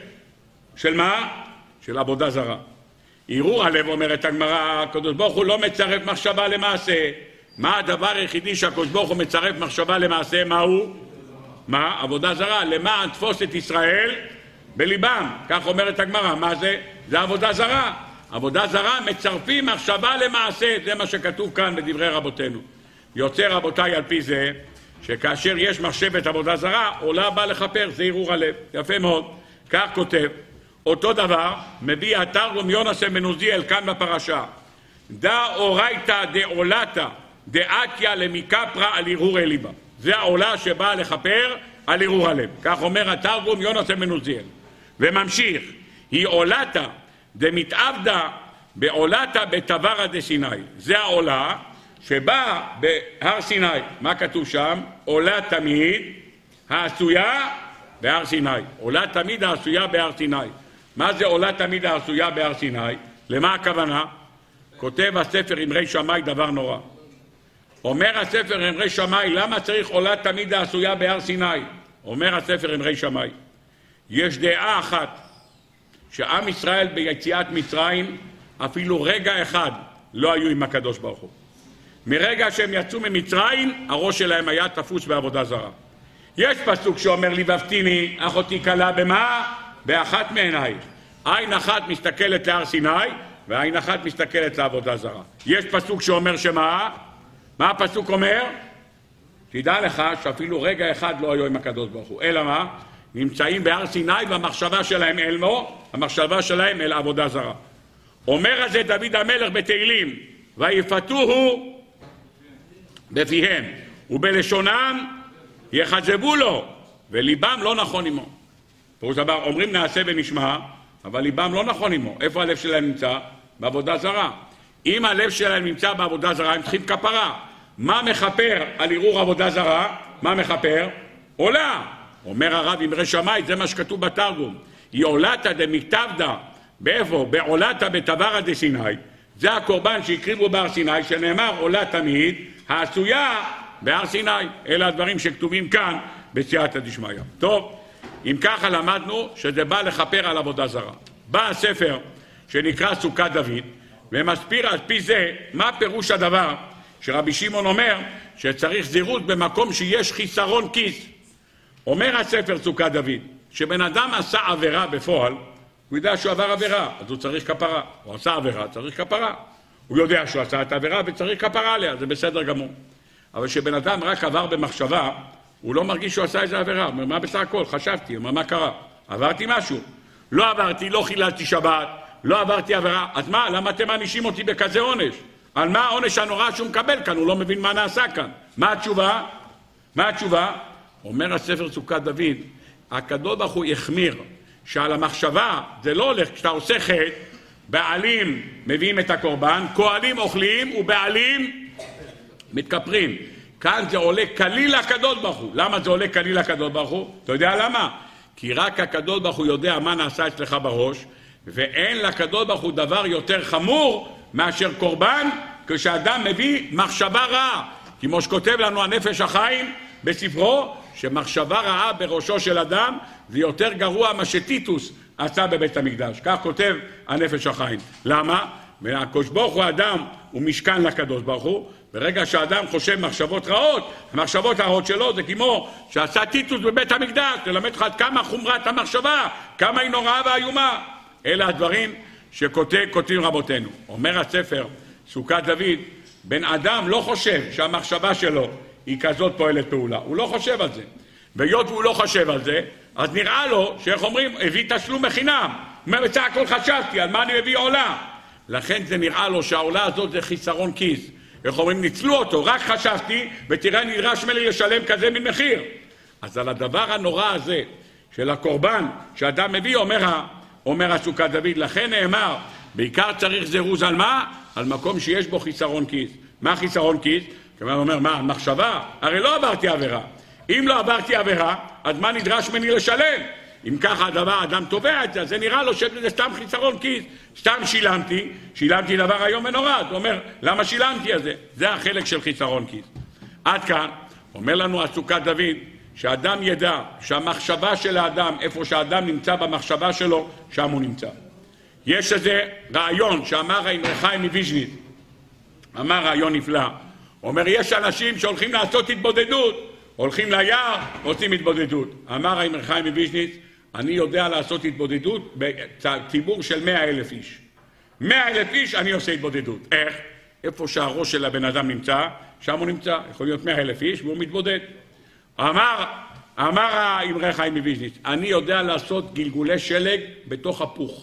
של מה? של עבודה זרה. הרהור הלב, אומרת הגמרא, הקדוש ברוך הוא לא מצרף מחשבה למעשה. מה הדבר היחידי שהקדוש ברוך הוא מצרף מחשבה למעשה? מהו? מה? עבודה זרה. למען תפוס את ישראל בליבם. כך אומרת הגמרא. מה זה? זה עבודה זרה. עבודה זרה מצרפים מחשבה למעשה. זה מה שכתוב כאן בדברי רבותינו. יוצא רבותיי על פי זה, שכאשר יש מחשבת עבודה זרה, עולה בא לכפר, זה הרהור הלב. יפה מאוד. כך כותב. אותו דבר מביא התרגום יונס בן עוזיאל כאן בפרשה. דא אורייתא דעולתא דאקיה למיקפרא על הרהור ליבה. זה העולה שבאה לכפר על הרהור הלב. כך אומר התרגום יונס בן עוזיאל. וממשיך, היא עולתא דמתעבדא בעולתא בתברה דסיני. זה העולה שבאה בהר סיני. מה כתוב שם? עולה תמיד העשויה בהר סיני. עולה תמיד העשויה בהר סיני. מה זה עולה תמיד העשויה בהר סיני? למה הכוונה? כותב הספר אמרי שמאי דבר נורא. אומר הספר אמרי שמאי, למה צריך עולה תמיד העשויה בהר סיני? אומר הספר אמרי שמאי, יש דעה אחת, שעם ישראל ביציאת מצרים אפילו רגע אחד לא היו עם הקדוש ברוך הוא. מרגע שהם יצאו ממצרים, הראש שלהם היה תפוס בעבודה זרה. יש פסוק שאומר לי, לבבתיני אחותי קלה במה? באחת מעיניי. עין אחת מסתכלת להר סיני, ועין אחת מסתכלת לעבודה זרה. יש פסוק שאומר שמה? מה הפסוק אומר? תדע לך שאפילו רגע אחד לא היו עם הקדוש ברוך הוא. אלא מה? נמצאים בהר סיני והמחשבה שלהם אל מו, המחשבה שלהם אל עבודה זרה. אומר הזה דוד המלך בתהילים, ויפתוהו בפיהם ובלשונם יחזבו לו וליבם לא נכון עמו. פירוש דבר, אומרים נעשה ונשמע, אבל ליבם לא נכון עמו. איפה הלב שלהם נמצא? בעבודה זרה. אם הלב שלהם נמצא בעבודה זרה, הם צריכים כפרה. מה מחפר על ערעור עבודה זרה? מה מחפר? עולה. אומר הרב אמרי שמאי, זה מה שכתוב בתרגום. היא עולתה דמכתבדה. באיפה? בעולתה בתברה דסיני. זה הקורבן שהקריבו בהר סיני, שנאמר עולה תמיד, העשויה בהר סיני. אלה הדברים שכתובים כאן בסייעתא דשמיא. טוב, אם ככה למדנו שזה בא לכפר על עבודה זרה. בא הספר שנקרא סוכת דוד, ומסביר על פי זה מה פירוש הדבר שרבי שמעון אומר שצריך זהירות במקום שיש חיסרון כיס. אומר הספר סוכת דוד, שבן אדם עשה עבירה בפועל, הוא יודע שהוא עבר עבירה, אז הוא צריך כפרה. הוא עשה עבירה, צריך כפרה. הוא יודע שהוא עשה את העבירה וצריך כפרה עליה, זה בסדר גמור. אבל שבן אדם רק עבר במחשבה, הוא לא מרגיש שהוא עשה איזה עבירה. הוא אומר, מה בסך הכל? חשבתי, הוא אומר, מה קרה? עברתי משהו. לא עברתי, לא חיללתי שבת, לא עברתי עבירה. אז מה? למה אתם מענישים אותי בכזה עונש? על מה העונש הנורא שהוא מקבל כאן? הוא לא מבין מה נעשה כאן. מה התשובה? מה התשובה? אומר הספר סוכת דוד, הקדוש ברוך הוא יחמיר, שעל המחשבה זה לא הולך, כשאתה עושה חטא, בעלים מביאים את הקורבן, כהנים אוכלים ובעלים מתכפרים. כאן זה עולה כליל לקדוש ברוך הוא. למה זה עולה כליל לקדוש ברוך הוא? אתה יודע למה? כי רק הקדוש ברוך הוא יודע מה נעשה אצלך בראש, ואין לקדוש ברוך הוא דבר יותר חמור מאשר קורבן כשאדם מביא מחשבה רעה. כמו שכותב לנו הנפש החיים בספרו, שמחשבה רעה בראשו של אדם זה יותר גרוע מה שטיטוס עשה בבית המקדש. כך כותב הנפש החיים. למה? הקדוש ברוך הוא אדם הוא משכן לקדוש ברוך הוא. ברגע שהאדם חושב מחשבות רעות, המחשבות הרעות שלו זה כמו שעשה טיטוס בבית המקדש, תלמד לך עד כמה חומרת המחשבה, כמה היא נוראה ואיומה. אלה הדברים שכותבים רבותינו. אומר הספר סוכת דוד, בן אדם לא חושב שהמחשבה שלו היא כזאת פועלת פעולה. הוא לא חושב על זה. והיות הוא לא חושב על זה, אז נראה לו, שאיך אומרים, הביא תשלום בחינם. הוא אומר, בסך הכל חשבתי, על מה אני מביא עולה? לכן זה נראה לו שהעולה הזאת זה חיסרון כיס. איך אומרים, ניצלו אותו, רק חשבתי, ותראה נדרש ממני לשלם כזה מן מחיר. אז על הדבר הנורא הזה, של הקורבן, שאדם מביא, אומר הסוכת דוד, לכן נאמר, בעיקר צריך זירוז על מה? על מקום שיש בו חיסרון כיס. מה חיסרון כיס? כלומר, הוא אומר, מה, מחשבה? הרי לא עברתי עבירה. אם לא עברתי עבירה, אז מה נדרש ממני לשלם? אם ככה הדבר, אדם תובע את זה, אז זה נראה לו שזה סתם חיסרון כיס. סתם שילמתי דבר היום ונורא. הוא אומר, למה שילמתי על זה? זה החלק של חיסרון כיס. עד כאן, אומר לנו הסוכת דוד, שאדם ידע שהמחשבה של האדם, איפה שהאדם נמצא במחשבה שלו, שם הוא נמצא. יש איזה רעיון שאמר האמרי חיים מוויז'ניץ, אמר רעיון נפלא. הוא אומר, יש אנשים שהולכים לעשות התבודדות, הולכים ליער ועושים התבודדות. אמר האמרי חיים מוויז'ניץ, אני יודע לעשות התבודדות בציבור של 100,000 איש. 100,000 איש אני עושה התבודדות. איך? איפה שהראש של הבן אדם נמצא, שם הוא נמצא. יכול להיות 100,000 איש והוא מתבודד. אמר האמרי חיים מוויז'ניץ, אני יודע לעשות גלגולי שלג בתוך הפוך.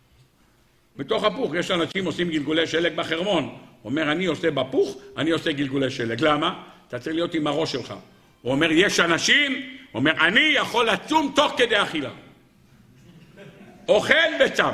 בתוך הפוך, יש אנשים עושים גלגולי שלג בחרמון. הוא אומר, אני עושה בפוך, אני עושה גלגולי שלג. למה? אתה צריך להיות עם הראש שלך. הוא אומר, יש אנשים, הוא אומר, אני יכול לצום תוך כדי אכילה. אוכל וצם.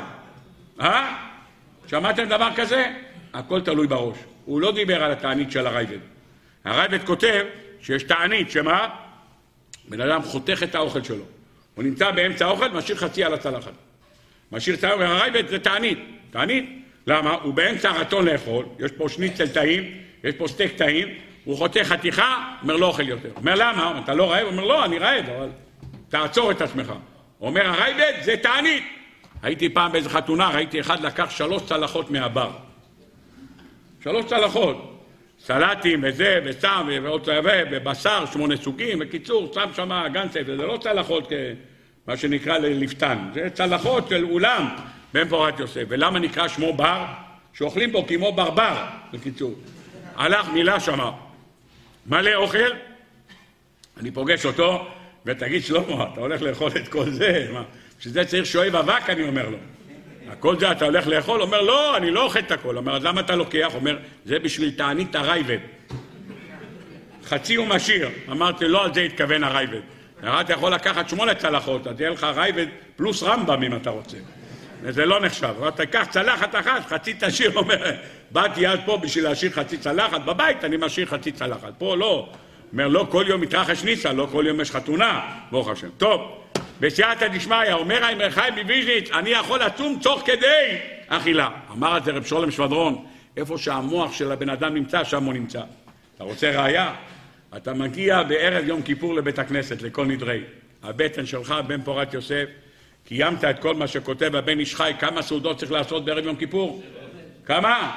שמעתם דבר כזה? הכל תלוי בראש. הוא לא דיבר על התענית של הרייבד. הרייבד כותב שיש תענית, שמה? בן אדם חותך את האוכל שלו. הוא נמצא באמצע האוכל, משאיר חצי על הצלחת. משאיר צלחת, הרייבד זה תענית. תענית? למה? הוא באמצע הרצון לאכול, יש פה שניצל טעים, יש פה סטייק טעים, הוא חותך חתיכה, אומר לא אוכל יותר. אומר למה? אתה לא רעב? הוא אומר לא, אני רעב, אבל תעצור את עצמך. הוא אומר הרייבד זה תענית. הייתי פעם באיזו חתונה, ראיתי אחד לקח 3 צלחות מהבר. 3 צלחות. סלטים וזה, וסם, ובשר, 8 סוגים, בקיצור, שם שמה גנצה, וזה לא צלחות מה שנקרא ללפתן, זה צלחות של אולם, בן פורת יוסף. ולמה נקרא שמו בר? שאוכלים בו כמו ברבר, בקיצור. הלך מילה שמה. מלא אוכל, אני פוגש אותו, ותגיד שלמה, אתה הולך לאכול את כל זה, מה? שזה צריך שואב אבק, אני אומר לו. הכל זה אתה הולך לאכול? אומר, לא, אני לא אוכל את הכל. אומר, אז למה אתה לוקח? אומר, זה בשביל תענית הרייבד. חצי הוא משאיר. אמרתי, לא על זה התכוון הרייבד. אתה יכול לקחת 8 צלחות, אז תהיה לך רייבד פלוס רמב"ם אם אתה רוצה. זה לא נחשב. אתה תיקח צלחת אחת, חצי תשאיר. אומר, באתי עד פה בשביל להשאיר חצי צלחת, בבית אני משאיר חצי צלחת. פה לא. אומר, לא כל יום מתרחש ניסה, לא כל יום יש חתונה. ברוך השם. טוב. בסייעתא דשמיא, אומר האמרי חיים מוויז'ניץ, אני יכול לצום תוך כדי אכילה. אמר את זה רב שולם שבדרון, איפה שהמוח של הבן אדם נמצא, שם הוא נמצא. אתה רוצה ראיה? אתה מגיע בערב יום כיפור לבית הכנסת, לכל נדרי. הבטן שלך, בן פורת יוסף, קיימת את כל מה שכותב הבן איש חי, כמה סעודות צריך לעשות בערב יום כיפור? כמה?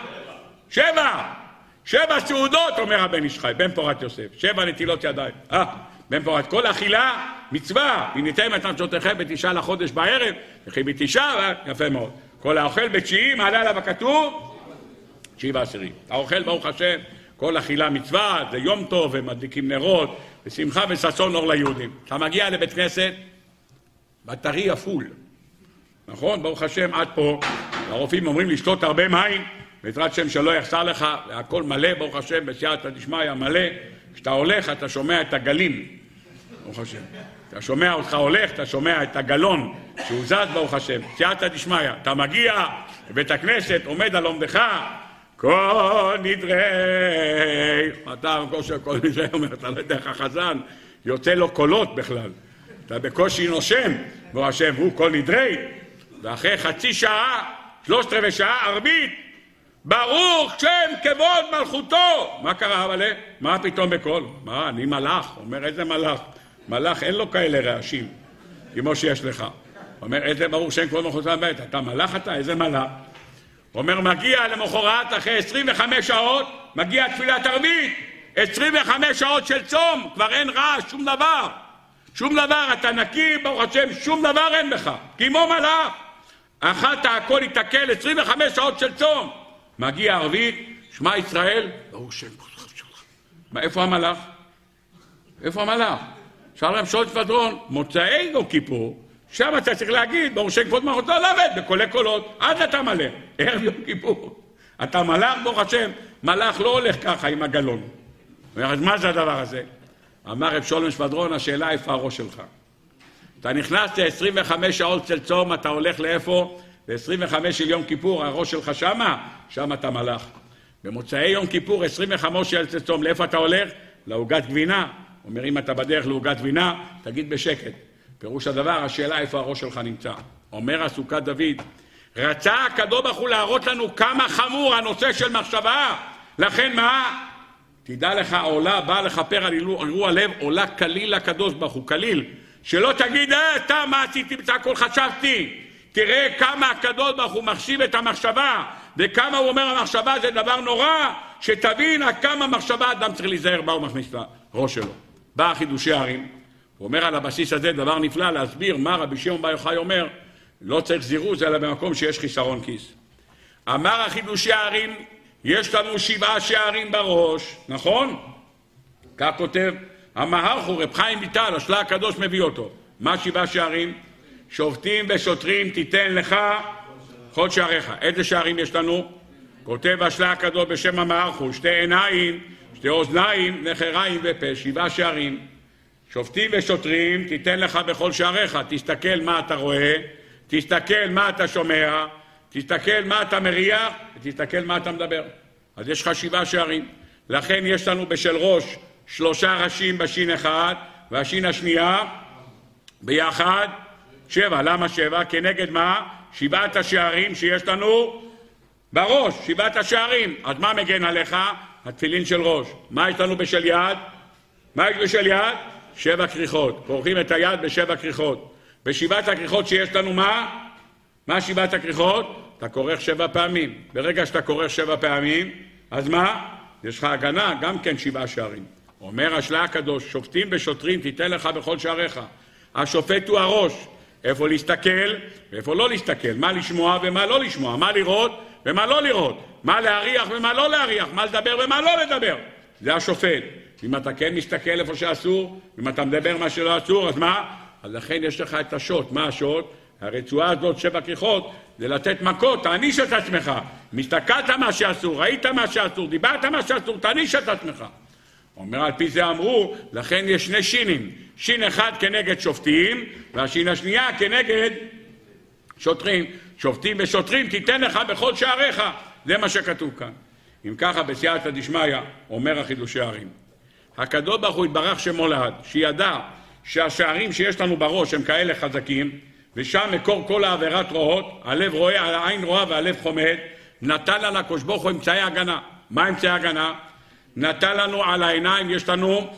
7 סעודות, אומר הבן איש חי, בן פורת יוסף. 7 נטילות ידיים. בן פורת, כל אכילה, מצווה, וניתן את נפשותיכם ב9 לחודש בערב, וכי ב9, יפה מאוד. כל האוכל ב9, מעלה עליו הכתוב, 9 ועשירים. האוכל, ברוך השם, כל אכילה מצווה, זה יום טוב, ומדליקים נרות, ושמחה וששון אור ליהודים. אתה מגיע לבית כנסת, בטרי אפול. נכון? ברוך השם, עד פה, הרופאים אומרים לשתות הרבה מים, בעזרת שם שלא יחסר לך, והכל מלא, ברוך השם, בסייעתא דשמיא מלא. כשאתה הולך, אתה שומע את הגלים, ברוך השם. אתה שומע אותך הולך, אתה שומע את הגלון שהוא זז, ברוך השם. סייעתא דשמיא. אתה מגיע לבית הכנסת, עומד על עומדך, כל נדרי. אתה כושר כל נדרי, אומר, אתה לא יודע איך החזן, יוצא לו קולות בכלל. אתה בקושי נושם, ברוך השם, הוא כל נדרי. ואחרי חצי שעה, 3/4 שעה, ערבית, ברוך שם כבוד מלכותו. מה קרה אבל? מה פתאום בקול? מה, אני מלאך. אומר, איזה מלאך? מלאך אין לו כאלה רעשים, כמו שיש לך. אומר, איזה ברוך שם כבוד מלכותו בבית? אתה מלאך אתה? איזה מלאך? אומר, מגיע למחרת אחרי 25 שעות, מגיע תפילת ערבית. 25 שעות של צום, כבר אין רעש, שום דבר. שום דבר, אתה נקי, ברוך השם, שום דבר אין בך. כמו מלאך. אכלת הכל יתקל, 25 שעות של צום. מגיע ערבית, שמע ישראל, ברוך שם כבוד שלך. מה, איפה המלאך? איפה המלאך? שאל רב שולם שבדרון, מוצאי יום כיפור, שם אתה צריך להגיד, ברוך שם כבוד מלכותו לעבד, בקולי קולות, אז אתה מלא, ערב יום כיפור. אתה מלאך, ברוך השם, מלאך לא הולך ככה עם הגלון. אז מה זה הדבר הזה? אמר רב שולם שבדרון, השאלה איפה הראש שלך? אתה נכנס ל-25 שעות של צום, אתה הולך לאיפה? ב-25 של יום כיפור, הראש שלך שמה? שם אתה מלאך. במוצאי יום כיפור, 25 של צום, לאיפה אתה הולך? לעוגת גבינה. אומר, אם אתה בדרך לעוגת גבינה, תגיד בשקט. פירוש הדבר, השאלה איפה הראש שלך נמצא. אומר הסוכת דוד, רצה הקדוש ברוך הוא להראות לנו כמה חמור הנושא של מחשבה. לכן מה? תדע לך, עולה באה לכפר על אירוע לב, עולה כליל לקדוש ברוך הוא, כליל. שלא תגיד, אתה מה עשיתי בצע הכל חשבתי. תראה כמה הקדוש ברוך הוא מחשיב את המחשבה, וכמה הוא אומר המחשבה זה דבר נורא, שתבין כמה מחשבה אדם צריך להיזהר בה הוא מכניס לראש שלו. בא חידושי הערים, הוא אומר על הבסיס הזה דבר נפלא להסביר מה רבי שמעון בר יוחאי אומר, לא צריך זירוז אלא במקום שיש חיסרון כיס. אמר החידושי הערים, יש לנו 7 שערים בראש, נכון? כך כותב המהרחו, רב חיים ויטל, השלה הקדוש מביא אותו. מה 7 שערים? שופטים ושוטרים תיתן לך כל שעריך. איזה שערים יש לנו? כותב השלה הקדוש בשם המהרחו, 2 עיניים, 2 אוזניים, נחריים ופה, 7 שערים. שופטים ושוטרים תיתן לך בכל שעריך. תסתכל מה אתה רואה, תסתכל מה אתה שומע, תסתכל מה אתה מריח, ותסתכל מה אתה מדבר. אז יש לך 7 שערים. לכן יש לנו בשל ראש 3 ראשים בשין אחד, והשין השנייה ביחד 7. למה 7? כנגד מה? 7 השערים שיש לנו בראש, 7 השערים. אז מה מגן עליך? התפילין של ראש. מה יש לנו בשל יד? מה יש בשל יד? 7 כריכות. כורכים את היד ב7 כריכות. ב7 הכריכות שיש לנו מה? מה 7 הכריכות? אתה כורך 7 פעמים. ברגע שאתה כורך 7 פעמים, אז מה? יש לך הגנה, גם כן 7 שערים. אומר השלה הקדוש, שופטים ושוטרים תיתן לך בכל שעריך. השופט הוא הראש, איפה להסתכל ואיפה לא להסתכל, מה לשמוע ומה לא לשמוע, מה לראות ומה לא לראות, מה להריח ומה לא להריח, מה לדבר ומה לא לדבר. זה השופט. אם אתה כן מסתכל איפה שאסור, אם אתה מדבר מה שלא אסור, אז מה? אז לכן יש לך את השוט. מה השוט? הרצועה הזאת 7 כריכות, זה לתת מכות, תעניש את עצמך. מסתכלת מה שאסור, ראית מה שאסור, דיברת מה שאסור, תעניש את עצמך. אומר, על פי זה אמרו, לכן יש 2 שינים. שין אחד כנגד שופטים, והשין השנייה כנגד שוטרים. שופטים ושוטרים תיתן לך בכל שעריך. זה מה שכתוב כאן. אם ככה, בסייעתא דשמיא, אומר החידושי ערים. הקדוש ברוך הוא יתברך שמו לעד, שידע שהשערים שיש לנו בראש הם כאלה חזקים, ושם מקור כל העבירת רואות, הלב רואה, העין רואה והלב חומד, נתן לנו הקדוש ברוך הוא אמצעי הגנה. מה אמצעי הגנה? נתן לנו על העיניים, יש לנו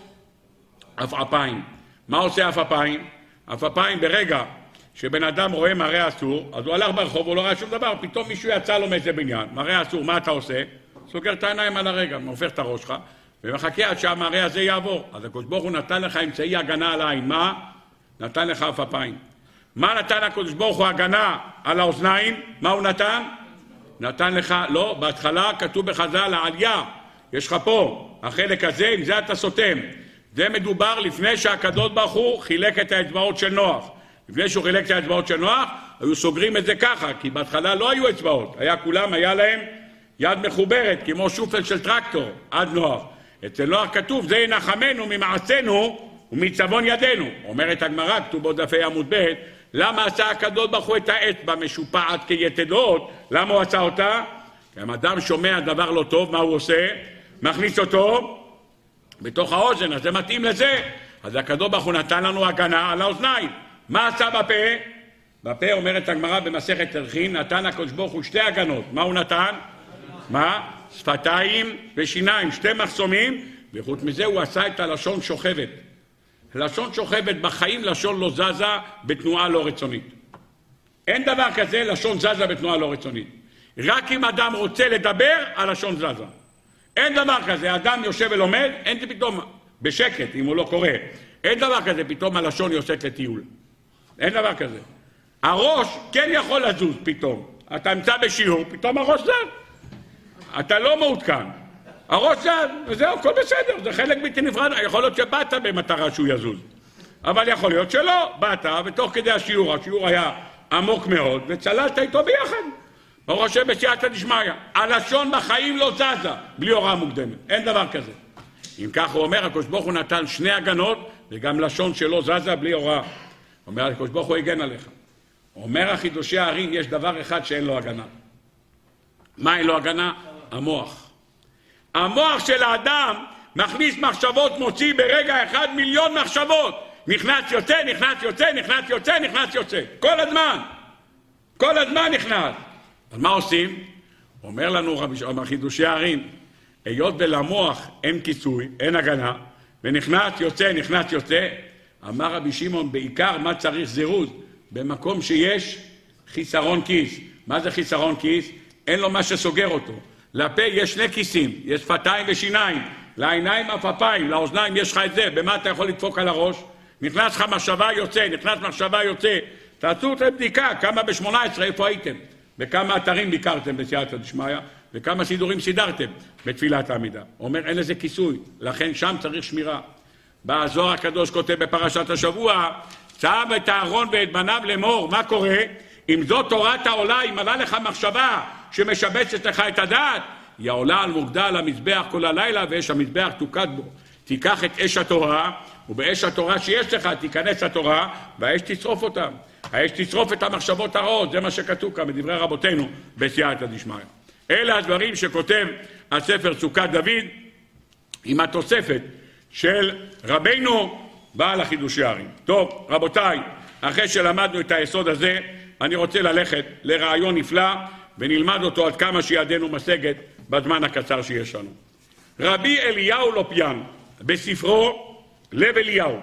עפעפיים. מה עושה עפעפיים? עפעפיים ברגע שבן אדם רואה מראה אסור, אז הוא הלך ברחוב, הוא לא ראה שום דבר, פתאום מישהו יצא לו מאיזה בניין, מראה אסור, מה אתה עושה? סוגר את העיניים על הרגע, הופך את הראש שלך, ומחכה עד שהמראה הזה יעבור. אז הקדוש ברוך הוא נתן לך אמצעי הגנה על העין. מה? נתן לך עפעפיים. מה נתן הקדוש ברוך הוא הגנה על האוזניים? מה הוא נתן? נתן לך, לא, בהתחלה כתוב בחז"ל העלייה, יש לך פה, החלק הזה, עם זה אתה סותם. זה מדובר לפני שהקדוש ברוך הוא חילק את האצבעות של נוח. לפני שהוא חילק את האצבעות של נוח, היו סוגרים את זה ככה, כי בהתחלה לא היו אצבעות. כולם היה להם יד מחוברת, כמו שופל של טרקטור, עד נוח. אצל נוח כתוב, זה ינחמנו ממעשינו ומצבון ידינו. אומרת הגמרא, כתוב בדפי עמוד ב', למה עשה הקדוש ברוך הוא את האצבע משופעת כיתדות? למה הוא עשה אותה? כי אם אדם שומע דבר לא טוב, מה הוא עושה? מכניס אותו בתוך האוזן, אז זה מתאים לזה. אז הקדוש ברוך הוא נתן לנו הגנה על האוזניים. מה עשה בפה? בפה אומרת הגמרא במסכת ערכין, נתן הקדוש ברוך הוא 2 הגנות. מה הוא נתן? מה? שפתיים ושיניים, 2 מחסומים, וחוץ מזה הוא עשה את הלשון שוכבת. לשון שוכבת בחיים, לשון לא זזה בתנועה לא רצונית. אין דבר כזה לשון זזה בתנועה לא רצונית. רק אם אדם רוצה לדבר, הלשון זזה. אין דבר כזה, אדם יושב ולומד, אין זה פתאום בשקט אם הוא לא קורא. אין דבר כזה, פתאום הלשון יוצאת לטיול. אין דבר כזה. הראש כן יכול לזוז פתאום. אתה נמצא בשיעור, פתאום הראש זז. אתה לא מעודכן. הראש זז, וזהו, הכל בסדר, זה חלק בלתי נפרד. יכול להיות שבאת במטרה שהוא יזוז. אבל יכול להיות שלא, באת, ותוך כדי השיעור היה עמוק מאוד, וצללת איתו ביחד. ברוך השם בסייעתא דשמיא. הלשון בחיים לא זזה, בלי הוראה מוקדמת. אין דבר כזה. אם כך הוא אומר, הקדוש ברוך הוא נתן 2 הגנות, וגם לשון שלא זזה בלי הוראה. אומר, הקדוש ברוך הוא הגן עליך. אומר החידושי הערים, יש דבר אחד שאין לו הגנה. מה אין לו הגנה? המוח. המוח של האדם מכניס מחשבות, מוציא ברגע אחד 1,000,000 מחשבות. נכנס יוצא, נכנס יוצא, נכנס יוצא, נכנס יוצא. כל הזמן. כל הזמן נכנס. אז מה עושים? אומר לנו חידושי הערים, היות ולמוח אין כיסוי, אין הגנה, ונכנס יוצא, נכנס יוצא, אמר רבי שמעון, בעיקר מה צריך זירוז? במקום שיש חיסרון כיס. מה זה חיסרון כיס? אין לו מה שסוגר אותו. לפה יש 2 כיסים, יש שפתיים ושיניים, לעיניים עפעפיים, לאוזניים יש לך את זה, במה אתה יכול לדפוק על הראש? נכנס לך מחשבה יוצא, נכנס מחשבה יוצא. תעשו את הבדיקה, כמה ב-18, איפה הייתם? בכמה אתרים ביקרתם בסייעתא דשמיא, וכמה סידורים סידרתם בתפילת העמידה. אומר, אין לזה כיסוי, לכן שם צריך שמירה. בזוהר הקדוש כותב בפרשת השבוע, צאב את אהרון ואת בניו לאמור, מה קורה? אם זאת תורת העולה, אם עלה לך מחשבה שמשבצת לך את הדעת, היא העולה על מוקדה על המזבח כל הלילה, ואש המזבח תוקד בו. תיקח את אש התורה, ובאש התורה שיש לך תיכנס התורה, והאש תשרוף אותם. האש תשרוף את המחשבות הרעות, זה מה שכתוב כאן בדברי רבותינו בסייעתא דשמיא. אלה הדברים שכותב הספר סוכת דוד, עם התוספת של רבינו בעל החידושי הערים. טוב, רבותיי, אחרי שלמדנו את היסוד הזה, אני רוצה ללכת לרעיון נפלא, ונלמד אותו עד כמה שידנו משגת בזמן הקצר שיש לנו. רבי אליהו לופיאן, בספרו לב אליהו,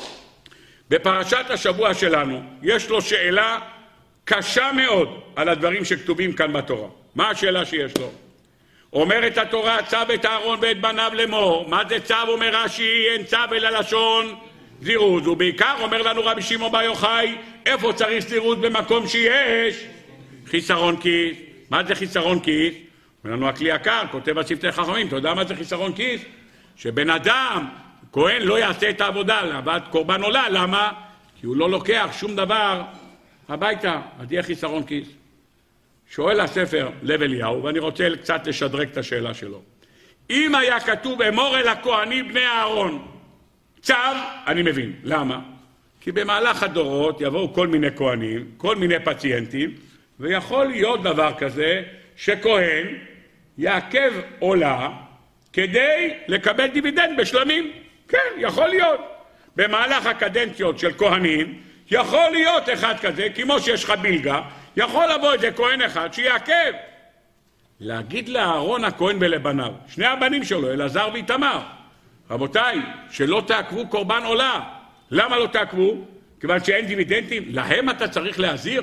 בפרשת השבוע שלנו, יש לו שאלה קשה מאוד על הדברים שכתובים כאן בתורה. מה השאלה שיש לו? אומרת התורה, צו את אהרון ואת בניו לאמור. מה זה צו? אומר רש"י, אין צו אלא לשון זירוז, ובעיקר אומר לנו רבי שמעון בר יוחאי, איפה צריך זירוז? במקום שיש חיסרון כיס. מה זה חיסרון כיס? אומר לנו הכלי יקר, כותב השפתי חכמים, אתה יודע מה זה חיסרון כיס? שבן אדם, כהן לא יעשה את העבודה להבאת קורבן עולה, למה? כי הוא לא לוקח שום דבר הביתה, אז יהיה חיסרון כיס. שואל הספר לב אליהו, ואני רוצה קצת לשדרג את השאלה שלו. אם היה כתוב אמור אל הכהנים בני אהרון, צו, אני מבין. למה? כי במהלך הדורות יבואו כל מיני כהנים, כל מיני פציינטים, ויכול להיות דבר כזה שכהן יעכב עולה כדי לקבל דיבידנד בשלמים. כן, יכול להיות. במהלך הקדנציות של כהנים, יכול להיות אחד כזה, כמו שיש לך בלגה, יכול לבוא איזה כהן אחד שיעכב. להגיד לאהרון הכהן ולבניו, שני הבנים שלו, אלעזר ואיתמר, רבותיי, שלא תעכבו קורבן עולה. למה לא תעכבו? כיוון שאין דיבידנדים. להם אתה צריך להזהיר.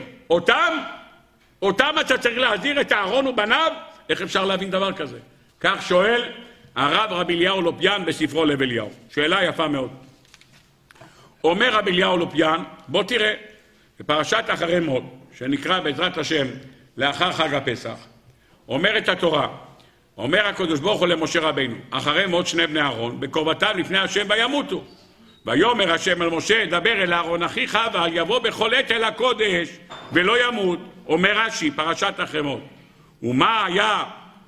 אותם אתה צריך להזהיר, את אהרון ובניו. איך אפשר להבין דבר כזה? כך שואל הרב רבי אליהו לופיאן בספרו לב אליהו. שאלה יפה מאוד. אומר רבי אליהו לופיאן, בוא תראה, בפרשת אחרי מות, שנקרא בעזרת השם לאחר חג הפסח, אומרת התורה, אומר הקדוש ברוך הוא למשה רבינו, אחרי מות שני בני אהרון, בקרבתם לפני השם וימותו. ויאמר השם אל משה, דבר אל אהרון אחיך, ואל יבוא בכל עת אל הקודש, ולא ימות. אומר רש"י, פרשת אחרי מות. ומה היה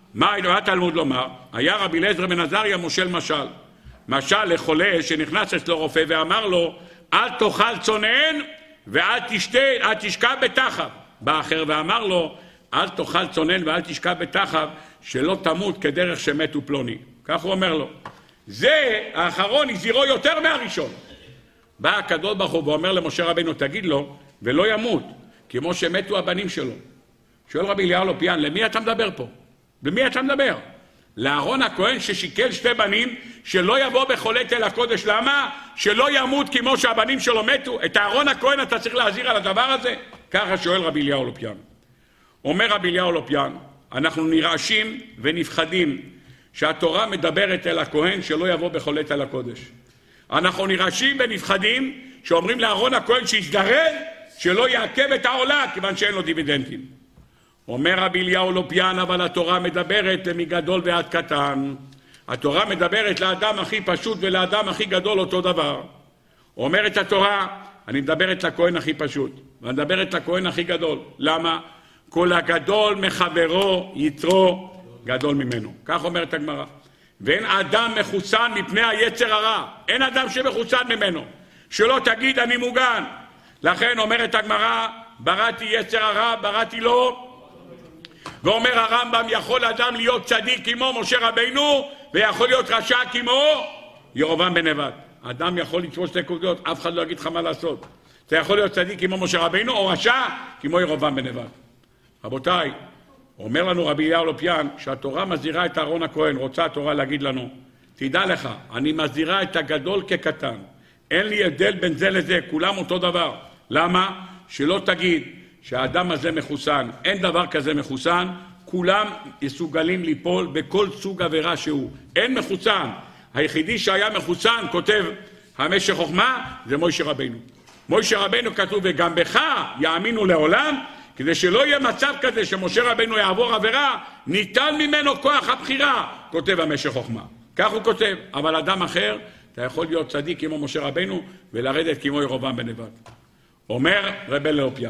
תלמוד לומר? היה רבי אליעזר בן עזריה מושל משל. משל לחולה שנכנס אצלו רופא ואמר לו, אל תאכל צונן ואל תשקע בתחב. בא אחר ואמר לו, אל תאכל צונן ואל תשקע בתחב, שלא תמות כדרך שמתו פלוני. כך הוא אומר לו. זה האחרון הזהירו יותר מהראשון. בא הקדוש ברוך הוא ואומר למשה רבינו, תגיד לו, ולא ימות, כמו שמתו הבנים שלו. שואל רבי אליהו לופיאן, למי אתה מדבר פה? במי אתה מדבר? לאהרון הכהן ששיקל שתי בנים, שלא יבוא בכל עת אל הקודש. למה? שלא ימות כמו שהבנים שלו מתו. את אהרון הכהן אתה צריך להזהיר על הדבר הזה? ככה שואל רבי אליהו לופיאן. אומר רבי אליהו לופיאן, אנחנו נרעשים ונפחדים שהתורה מדברת אל הכהן שלא יבוא בכל עת אל הקודש. אנחנו נרעשים ונפחדים שאומרים לאהרון הכהן שיזדרז שלא יעכב את העולה כיוון שאין לו דיבידנדים. אומר רבי אליהו לופיאן, אבל התורה מדברת מגדול ועד קטן. התורה מדברת לאדם הכי פשוט ולאדם הכי גדול אותו דבר. אומרת התורה, אני מדברת לכהן הכי פשוט, ואני מדברת לכהן הכי גדול. למה? כל הגדול מחברו יתרו גדול ממנו. כך אומרת הגמרא. ואין אדם מחוסן מפני היצר הרע. אין אדם שמחוסן ממנו. שלא תגיד אני מוגן. לכן אומרת הגמרא, בראתי יצר הרע, בראתי לו. ואומר הרמב"ם, יכול אדם להיות צדיק כמו משה רבינו, ויכול להיות רשע כמו ירבעם בן נבט. אדם יכול לתפוס שתי נקודות, אף אחד לא יגיד לך מה לעשות. אתה יכול להיות צדיק כמו משה רבינו, או רשע כמו ירבעם בן נבט. רבותיי, אומר לנו רבי אליהו לופיאן, שהתורה מזהירה את אהרון הכהן, רוצה התורה להגיד לנו, תדע לך, אני מזהירה את הגדול כקטן. אין לי הבדל בין זה לזה, כולם אותו דבר. למה? שלא תגיד שהאדם הזה מחוסן. אין דבר כזה מחוסן, כולם מסוגלים ליפול בכל סוג עבירה שהוא. אין מחוסן. היחידי שהיה מחוסן, כותב המשך חוכמה, זה מוישה רבינו. מוישה רבינו כתוב, וגם בך יאמינו לעולם, כדי שלא יהיה מצב כזה שמשה רבינו יעבור עבירה, ניתן ממנו כוח הבחירה, כותב המשך חוכמה. כך הוא כותב, אבל אדם אחר, אתה יכול להיות צדיק כמו משה רבינו, ולרדת כמו ירבעם בן נבט. אומר רבי לופיאן,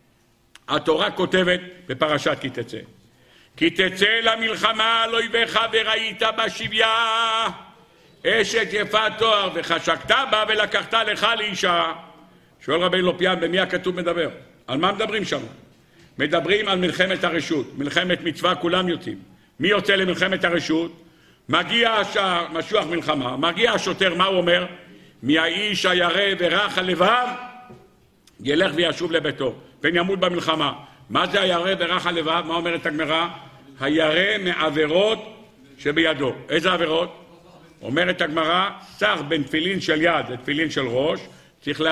התורה כותבת בפרשת כי תצא. כי תצא למלחמה לא יבך וראית בה שוויה, אשת יפת תואר וחשקת בה ולקחת לך לאישה. שואל רבי לופיאן, במי הכתוב מדבר? על מה מדברים שם? מדברים על מלחמת הרשות, מלחמת מצווה, כולם יוצאים. מי יוצא למלחמת הרשות? מגיע משוח מלחמה, מגיע השוטר, מה הוא אומר? מהאיש הירא ורך הלבב ילך וישוב לביתו, פן ימות במלחמה. מה זה הירא ורך הלבב? מה אומרת הגמרא? הירא מעבירות שבידו. איזה עבירות? אומרת הגמרא, סך בין תפילין של יד לתפילין של ראש, צריך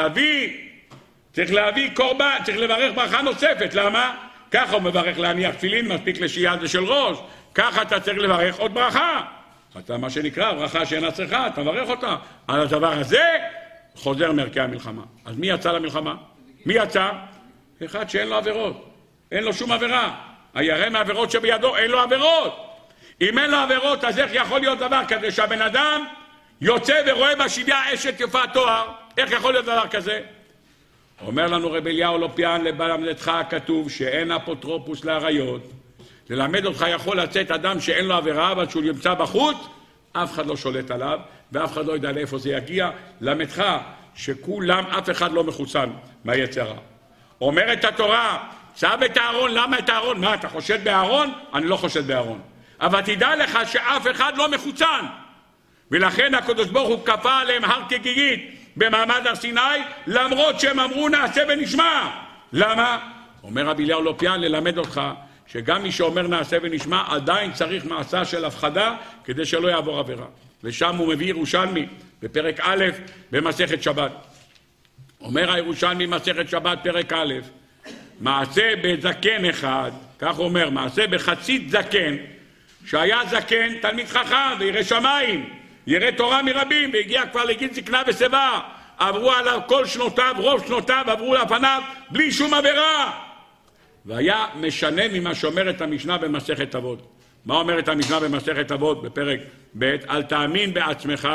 להביא קורבן, צריך לברך ברכה נוספת. למה? ככה הוא מברך להניח תפילין, מספיק לשיעד ושל ראש. ככה אתה צריך לברך עוד ברכה. אתה מה שנקרא, ברכה שאינה צריכה, אתה מברך אותה. על הדבר הזה חוזר מערכי המלחמה. אז מי יצא למלחמה? מי יצא? אחד שאין לו עבירות. אין לו שום עבירה. הירא מעבירות שבידו, אין לו עבירות. אם אין לו עבירות, אז איך יכול להיות דבר כזה שהבן אדם יוצא ורואה בשביה אשת יפת תואר? איך יכול להיות דבר כזה? אומר לנו רבי אליהו לופיאן, ללמדך כתוב שאין אפוטרופוס לעריות. ללמד אותך יכול לצאת אדם שאין לו עבירה, אבל שהוא נמצא בחוץ, אף אחד לא שולט עליו, ואף אחד לא יודע לאיפה זה יגיע. למדך שכולם, אף אחד לא מחוסן מהיצרה. אומרת התורה, צב את הארון, למה את הארון? מה, אתה חושד בארון? אני לא חושד בארון. אבל תדע לך שאף אחד לא מחוסן. ולכן הקדוש ברוך הוא כפה עליהם הר כגיגית במעמד הר סיני, למרות שהם אמרו נעשה ונשמע. למה? אומר רבי אליהו לופיאן, ללמד אותך שגם מי שאומר נעשה ונשמע, עדיין צריך מעשה של הפחדה כדי שלא יעבור עבירה. ושם הוא מביא ירושלמי בפרק א' במסכת שבת. אומר הירושלמי מסכת שבת פרק א', מעשה בזקן אחד, כך הוא אומר, מעשה בחצית זקן, שהיה זקן תלמיד חכם וירא שמיים, ירא תורה מרבים, והגיע כבר לגיל זקנה ושיבה, עברו עליו כל שנותיו, רוב שנותיו עברו לפניו בלי שום עבירה, והיה משנה ממה שאומרת המשנה במסכת אבות. מה אומרת המשנה במסכת אבות בפרק ב'? אל תאמין בעצמך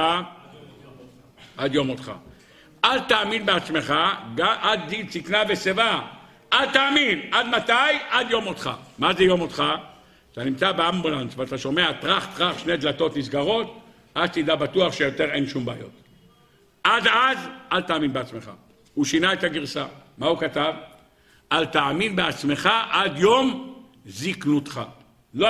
עד יום מותך. אל תאמין בעצמך עד גיל זקנה ושיבה. אל תאמין. עד מתי? עד יום מותך. מה זה יום מותך? אתה נמצא באמבולנס ואתה שומע טרח טרח שני דלתות נסגרות, אז תדע בטוח שיותר אין שום בעיות. עד אז אל תאמין בעצמך. הוא שינה את הגרסה. מה הוא כתב? אל תאמין בעצמך עד יום זקנותך. לא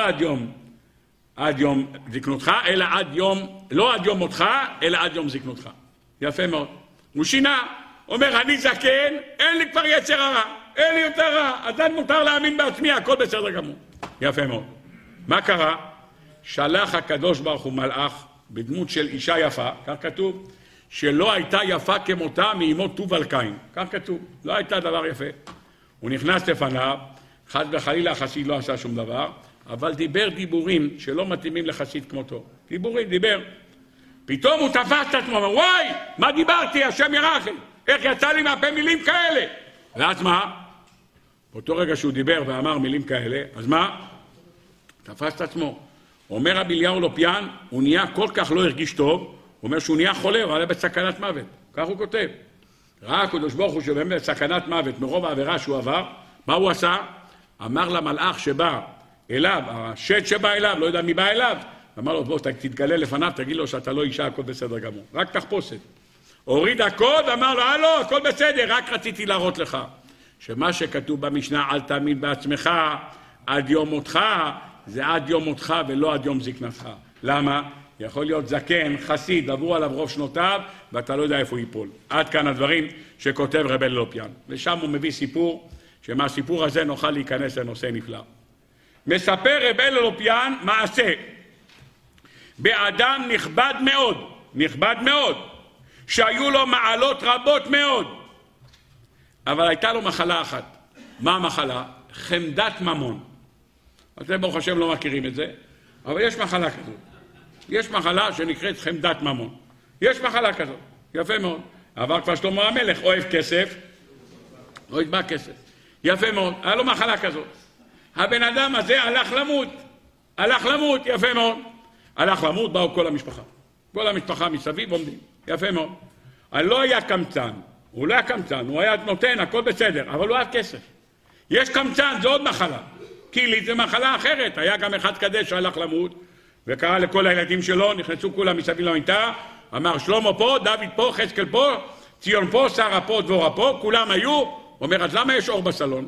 עד יום זקנותך, אלא עד יום, לא עד יום מותך, אלא עד יום זקנותך. יפה מאוד. הוא שינה, אומר אני זקן, אין לי כבר יצר הרע, אין לי יותר רע, אז אני מותר להאמין בעצמי, הכל בסדר גמור. יפה מאוד. מה קרה? שלח הקדוש ברוך הוא מלאך בדמות של אישה יפה, כך כתוב, שלא הייתה יפה כמותה מאמו טובל קין. כך כתוב, לא הייתה דבר יפה. הוא נכנס לפניו, חס וחלילה החסיד לא עשה שום דבר, אבל דיבר דיבורים שלא מתאימים לחסיד כמותו. דיבורים, דיבר. פתאום הוא תפס את עצמו, וואי, מה דיברתי, השם ירחם, איך יצא לי מהפה מילים כאלה? ואז מה? באותו רגע שהוא דיבר ואמר מילים כאלה, אז מה? תפס את עצמו. אומר רבי אליהו לופיאן, הוא נהיה כל כך לא הרגיש טוב, הוא אומר שהוא נהיה חולה, הוא עלה בסכנת מוות. כך הוא כותב. ראה הקדוש ברוך הוא שבאמת בסכנת מוות מרוב העבירה שהוא עבר, מה הוא עשה? אמר למלאך שבא אליו, השד שבא אליו, לא יודע מי בא אליו, אמר לו, בוא תתגלה לפניו, תגיד לו שאתה לא אישה, הכל בסדר גמור. רק תחפושת. הוריד הקוד, אמר לו, לא, הכל בסדר, רק רציתי להראות לך. שמה שכתוב במשנה, אל תאמין בעצמך, עד יום מותך, זה עד יום מותך ולא עד יום זקנתך. למה? יכול להיות זקן, חסיד, עברו עליו רוב שנותיו, ואתה לא יודע איפה הוא ייפול. עד כאן הדברים שכותב רבי לופיאן. ושם הוא מביא סיפור, שמהסיפור הזה נוכל להיכנס לנושא נפלא. מספר רבי לופיאן מעשה באדם נכבד מאוד, שהיו לו מעלות רבות מאוד, אבל הייתה לו מחלה אחת. מה המחלה? חמדת ממון. אתם ברוך השם לא מכירים את זה, אבל יש מחלה כזאת. יש מחלה שנקראת חמדת ממון. יש מחלה כזאת, יפה מאוד. עבר כבר שלמה המלך, אוהב כסף, לא יתבע כסף. יפה מאוד, היה לו מחלה כזאת. הבן אדם הזה הלך למות, יפה מאוד. הלך למות, באו כל המשפחה. כל המשפחה מסביב עומדים, יפה מאוד. לא היה קמצן, הוא לא היה קמצן, הוא היה נותן, הכל בסדר, אבל הוא היה כסף. יש קמצן, זה עוד מחלה. קילית זה מחלה אחרת. היה גם אחד כזה שהלך למות, וקרא לכל הילדים שלו, נכנסו כולם מסביב למיטה, אמר שלמה פה, דוד פה, חזקאל פה, ציון פה, שרה פה, דבורה פה, כולם היו. אומר, אז למה יש אור בסלון?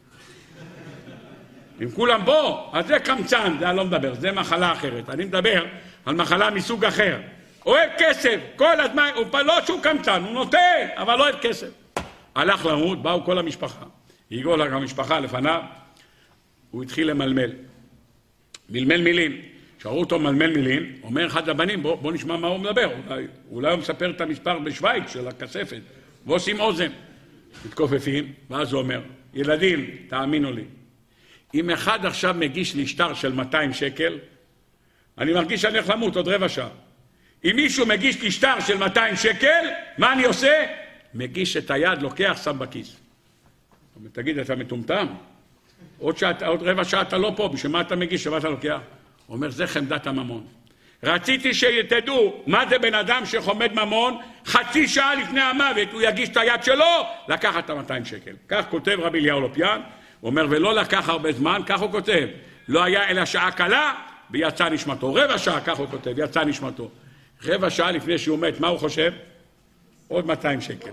אם כולם פה, אז זה קמצן, זה אני לא מדבר, זה מחלה אחרת. אני מדבר על מחלה מסוג אחר. אוהב כסף, כל הזמן, הוא לא שהוא קמצן, הוא נותן, אבל לא אוהב כסף. הלך למות, באו כל המשפחה. הגיעו למשפחה לפניו, הוא התחיל למלמל. מלמל מילים. שראו אותו מלמל מילים, אומר אחד הבנים, בוא נשמע מה הוא מדבר. אולי הוא מספר את המספר בשוויץ של הכספת, ועושים אוזן. מתכופפים, ואז הוא אומר, ילדים, תאמינו לי, אם אחד עכשיו מגיש לי שטר של 200 שקל, אני מרגיש שאני הולך למות עוד רבע שעה. אם מישהו מגיש לי שטר של 200 שקל, מה אני עושה? מגיש את היד, לוקח, שם בכיס. תגיד, אתה מטומטם? עוד רבע שעה אתה לא פה, בשביל מה אתה מגיש, שמה אתה לוקח? הוא אומר, זה חמדת הממון. רציתי שתדעו מה זה בן אדם שחומד ממון, חצי שעה לפני המוות הוא יגיש את היד שלו, לקחת את 200 שקל. כך כותב רבי אליהו לופיאן, הוא אומר, ולא לקח הרבה זמן, כך הוא כותב. לא היה אלא שעה קלה, ויצא נשמתו. רבע שעה, כך הוא כותב, יצא נשמתו. רבע שעה לפני שהוא מת, מה הוא חושב? עוד 200 שקל.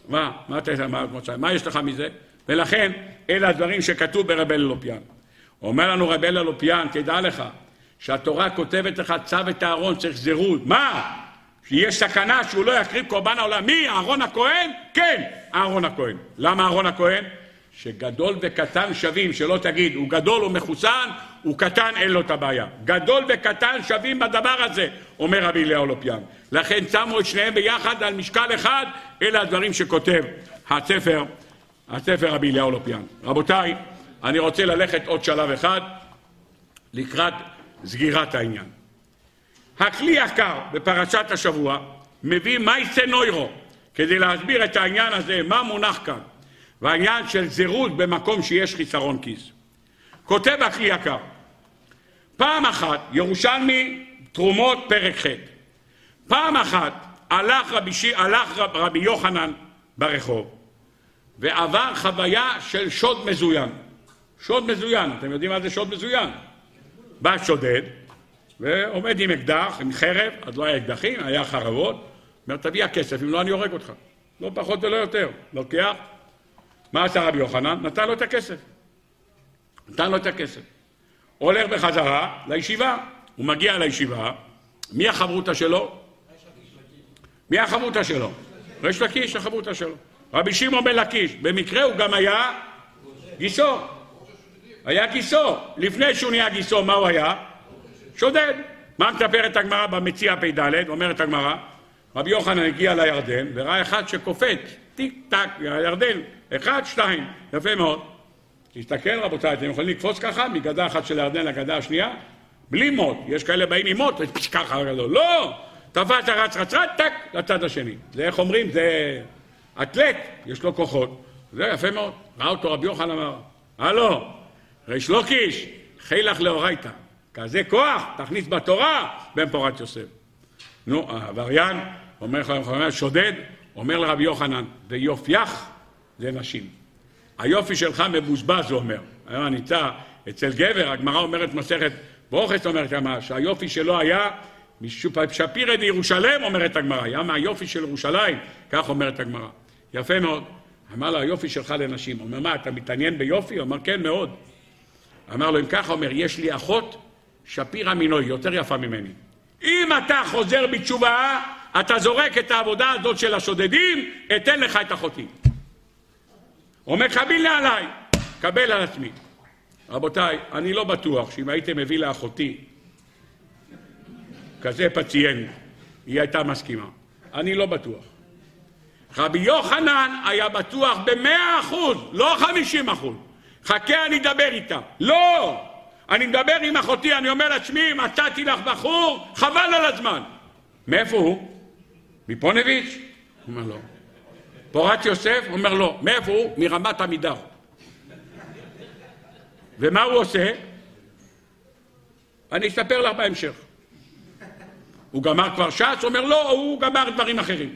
מה יש לך מזה? ולכן, אלה הדברים שכתוב ברבי אליהו לופיאן. אומר לנו רבי אליהו לופיאן, תדע לך, שהתורה כותבת לך צו את הארון, צריך זירוז. מה? שיש סכנה שהוא לא יקריב קורבן העולם. מי? אהרון הכהן? כן, אהרון הכהן. למה אהרון הכהן? שגדול וקטן שווים, שלא תגיד, הוא גדול ומחוסן, הוא קטן, אין לו את הבעיה. גדול וקטן שווים בדבר הזה, אומר רבי אליהו לופיאן. לכן שמו את שניהם ביחד על משקל אחד, אלה הדברים שכותב הספר רבי אליהו לופיאן. רבותיי, אני רוצה ללכת עוד שלב אחד, לקראת סגירת העניין. הכלי יקר בפרשת השבוע מביא מייסה נוירו כדי להסביר את העניין הזה, מה מונח כאן, והעניין של זירוז במקום שיש חיסרון כיס. כותב הכלי יקר, פעם אחת, ירושלמי תרומות פרק ח', פעם אחת הלך רבי יוחנן ברחוב ועבר חוויה של שוד מזוין. שוד מזוין, אתם יודעים מה זה שוד מזוין? בא שודד ועומד עם אקדח, עם חרב, אז לא היה אקדחים, היה חרבות, אומר תביא הכסף, אם לא אני הורג אותך, לא פחות ולא יותר. לוקח, מה עשה רבי יוחנן? נתן לו את הכסף. נתן לו את הכסף. הולך בחזרה לישיבה, הוא מגיע לישיבה, מי החברותה שלו? מי החברותה שלו? ריש לקיש, החברותה שלו. רבי שמעון בן לקיש, במקרה הוא גם היה גיסו. היה גיסו. לפני שהוא נהיה גיסו, מה הוא היה? שודד. מה מספרת הגמרא במציאה פ"ד? אומרת הגמרא, רבי יוחנן הגיע לירדן וראה אחד שקופץ, טיק טק, הירדן, 1, 2, יפה מאוד. תסתכל רבותיי, אתם יכולים לקפוץ ככה, מגדה אחת של הירדן לגדה השנייה, בלי מות, יש כאלה באים עם מות, ככה גדול, לא! תפס רץ, טק, לצד השני. זה איך אומרים, זה אתלט, יש לו כוחות, זה יפה מאוד. ראה אותו רבי יוחנן אמר, הלו, ריש לקיש, חילך לאורייתא, כזה כוח, תכניס בתורה, בן פורת יוסף. נו, העבריין, אומר לך, שודד, אומר לרבי יוחנן, ויופייך זה נשים. היופי שלך מבוזבז, הוא אומר. היה נמצא אצל גבר, הגמרא אומרת מסכת ברוכס, אומרת כמה, שהיופי שלו היה, שפירא דירושלם, אומרת הגמרא, היה מהיופי של ירושלים, כך אומרת הגמרא. יפה מאוד. אמר לו, היופי שלך לנשים. אומר, מה, אתה מתעניין ביופי? הוא אמר, כן, מאוד. אמר לו, אם ככה, אומר, יש לי אחות, שפירא מינוי, יותר יפה ממני. אם אתה חוזר בתשובה, אתה זורק את העבודה הזאת של השודדים, אתן לך את אחותי. אומר, קביל עליי, קבל על עצמי. רבותיי, אני לא בטוח שאם הייתם מביא לאחותי כזה פציינט, היא הייתה מסכימה. אני לא בטוח. רבי יוחנן היה בטוח ב100%, לא 50%. חכה, אני אדבר איתה. לא! אני מדבר עם אחותי, אני אומר לעצמי, מצאתי לך בחור, חבל על הזמן. מאיפה הוא? מפונביץ'? הוא אומר לא. פורת יוסף? הוא אומר לא. מאיפה הוא? מרמת עמידר. ומה הוא עושה? אני אספר לך בהמשך. הוא גמר כבר ש"ס? הוא אומר לא, הוא גמר דברים אחרים.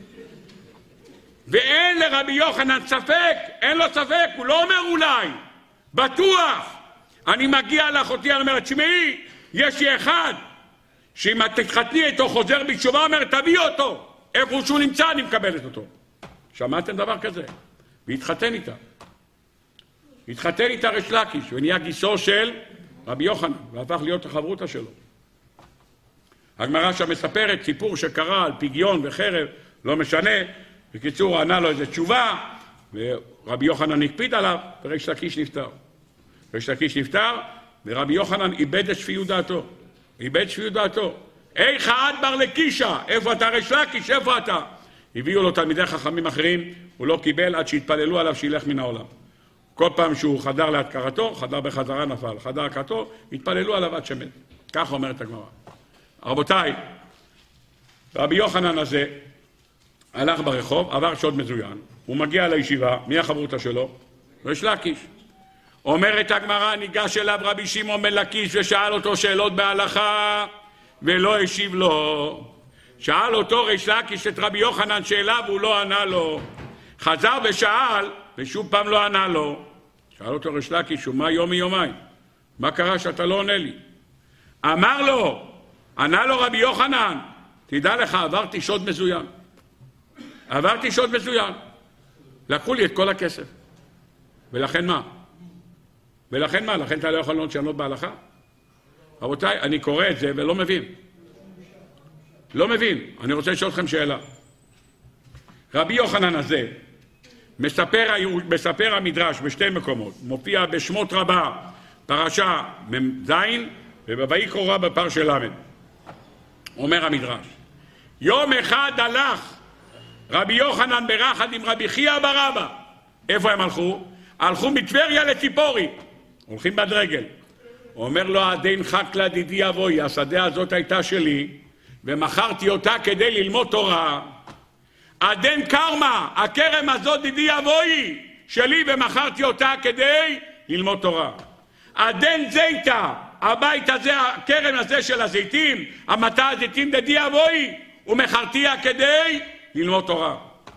ואין לרבי יוחנן ספק, אין לו ספק, הוא לא אומר אולי, בטוח. אני מגיע לאחותי, אני אומר, תשמעי, יש לי אחד, שאם את תתחתני איתו חוזר בתשובה, אומר, תביא אותו. איפה שהוא נמצא, אני מקבלת אותו. שמעתם דבר כזה? והתחתן איתה. התחתן איתה ריש לקיש, ונהיה גיסו של רבי יוחנן, והפך להיות החברותה שלו. הגמרא שם מספרת סיפור שקרה על פגיון וחרב, לא משנה, בקיצור ענה לו איזו תשובה, ורבי יוחנן הקפיד עליו, וריש לקיש נפטר. ריש לקיש נפטר, ורבי יוחנן איבד את שפיות דעתו. איבד שפיות דעתו. איכה את בר לקישה? איפה אתה ריש לקיש? איפה אתה? הביאו לו תלמידי חכמים אחרים, הוא לא קיבל עד שהתפללו עליו שילך מן העולם. כל פעם שהוא חדר להכרתו, חדר בחזרה נפל. חדר להכרתו, התפללו עליו עד שמת. כך אומרת הגמרא. רבותיי, רבי יוחנן הזה הלך ברחוב, עבר שוד מזוין, הוא מגיע לישיבה, מי החברותא שלו? ריש לקיש. אומרת הגמרא, ניגש אליו רבי שמעון בן לקיש ושאל אותו שאלות בהלכה ולא השיב לו. שאל אותו ריש לקיש את רבי יוחנן שאלה והוא לא ענה לו. חזר ושאל ושוב פעם לא ענה לו. שאל אותו ריש לקיש, ומה יום מיומיים? מה קרה שאתה לא עונה לי? אמר לו, ענה לו רבי יוחנן, תדע לך, עברתי שוד מזוין. עברתי שוד מזוין. לקחו לי את כל הכסף. ולכן מה? ולכן מה? לכן אתה לא יכול לשנות בהלכה? רבותיי, אני קורא את זה ולא מבין. לא מבין. אני רוצה לשאול אתכם שאלה. רבי יוחנן הזה, מספר המדרש בשתי מקומות, מופיע בשמות רבה, פרשה מ"ז ובויקרא רבה בפרשה ל'. אומר המדרש, יום אחד הלך רבי יוחנן ביחד עם רבי חייא בר אבא. איפה הם הלכו? הלכו מטבריה לציפורי, הולכים בדרגל. אומר לו, עדין חקלא דידי אבוי, השדה הזאת הייתה שלי ומכרתי אותה כדי ללמוד תורה. עדין קרמה, הכרם הזאת דידי אבוי שלי ומכרתי אותה כדי ללמוד תורה. עדין זיתא, הבית הזה, הכרם הזה של הזיתים, המטע הזיתים דידי אבוי ומכרתיה כדי ללמוד תורה.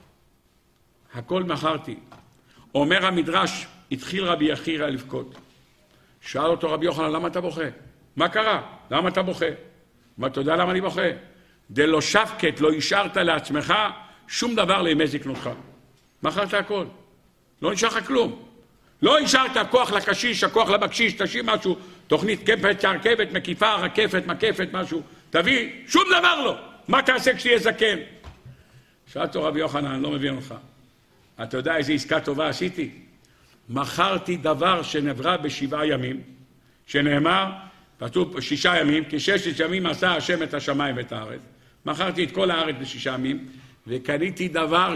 הכל מכרתי. אומר המדרש, התחיל רבי יחירא לבכות. שאל אותו רבי יוחנן, למה אתה בוכה? מה קרה? למה אתה בוכה? מה, אתה יודע למה אני בוכה? דלא שפקת, לא השארת לעצמך שום דבר לימי זקנותך. מכרת הכל. לא נשאר לך כלום. לא השארת כוח לקשיש, הכוח לבקשיש, תשאיר משהו, תוכנית כפת, הרכבת, מקיפה, רקפת, מקפת, משהו. תביא, שום דבר לא. מה תעשה כשתהיה זקן? שאל אותו רבי יוחנן, אני לא מבין אותך. אתה יודע איזה עסקה טובה עשיתי? מכרתי דבר שנברא ב7 ימים, שנאמר, כתוב 6 ימים, כי 6 ימים עשה השם את השמיים ואת הארץ. מכרתי את כל הארץ ב6 ימים, וקניתי דבר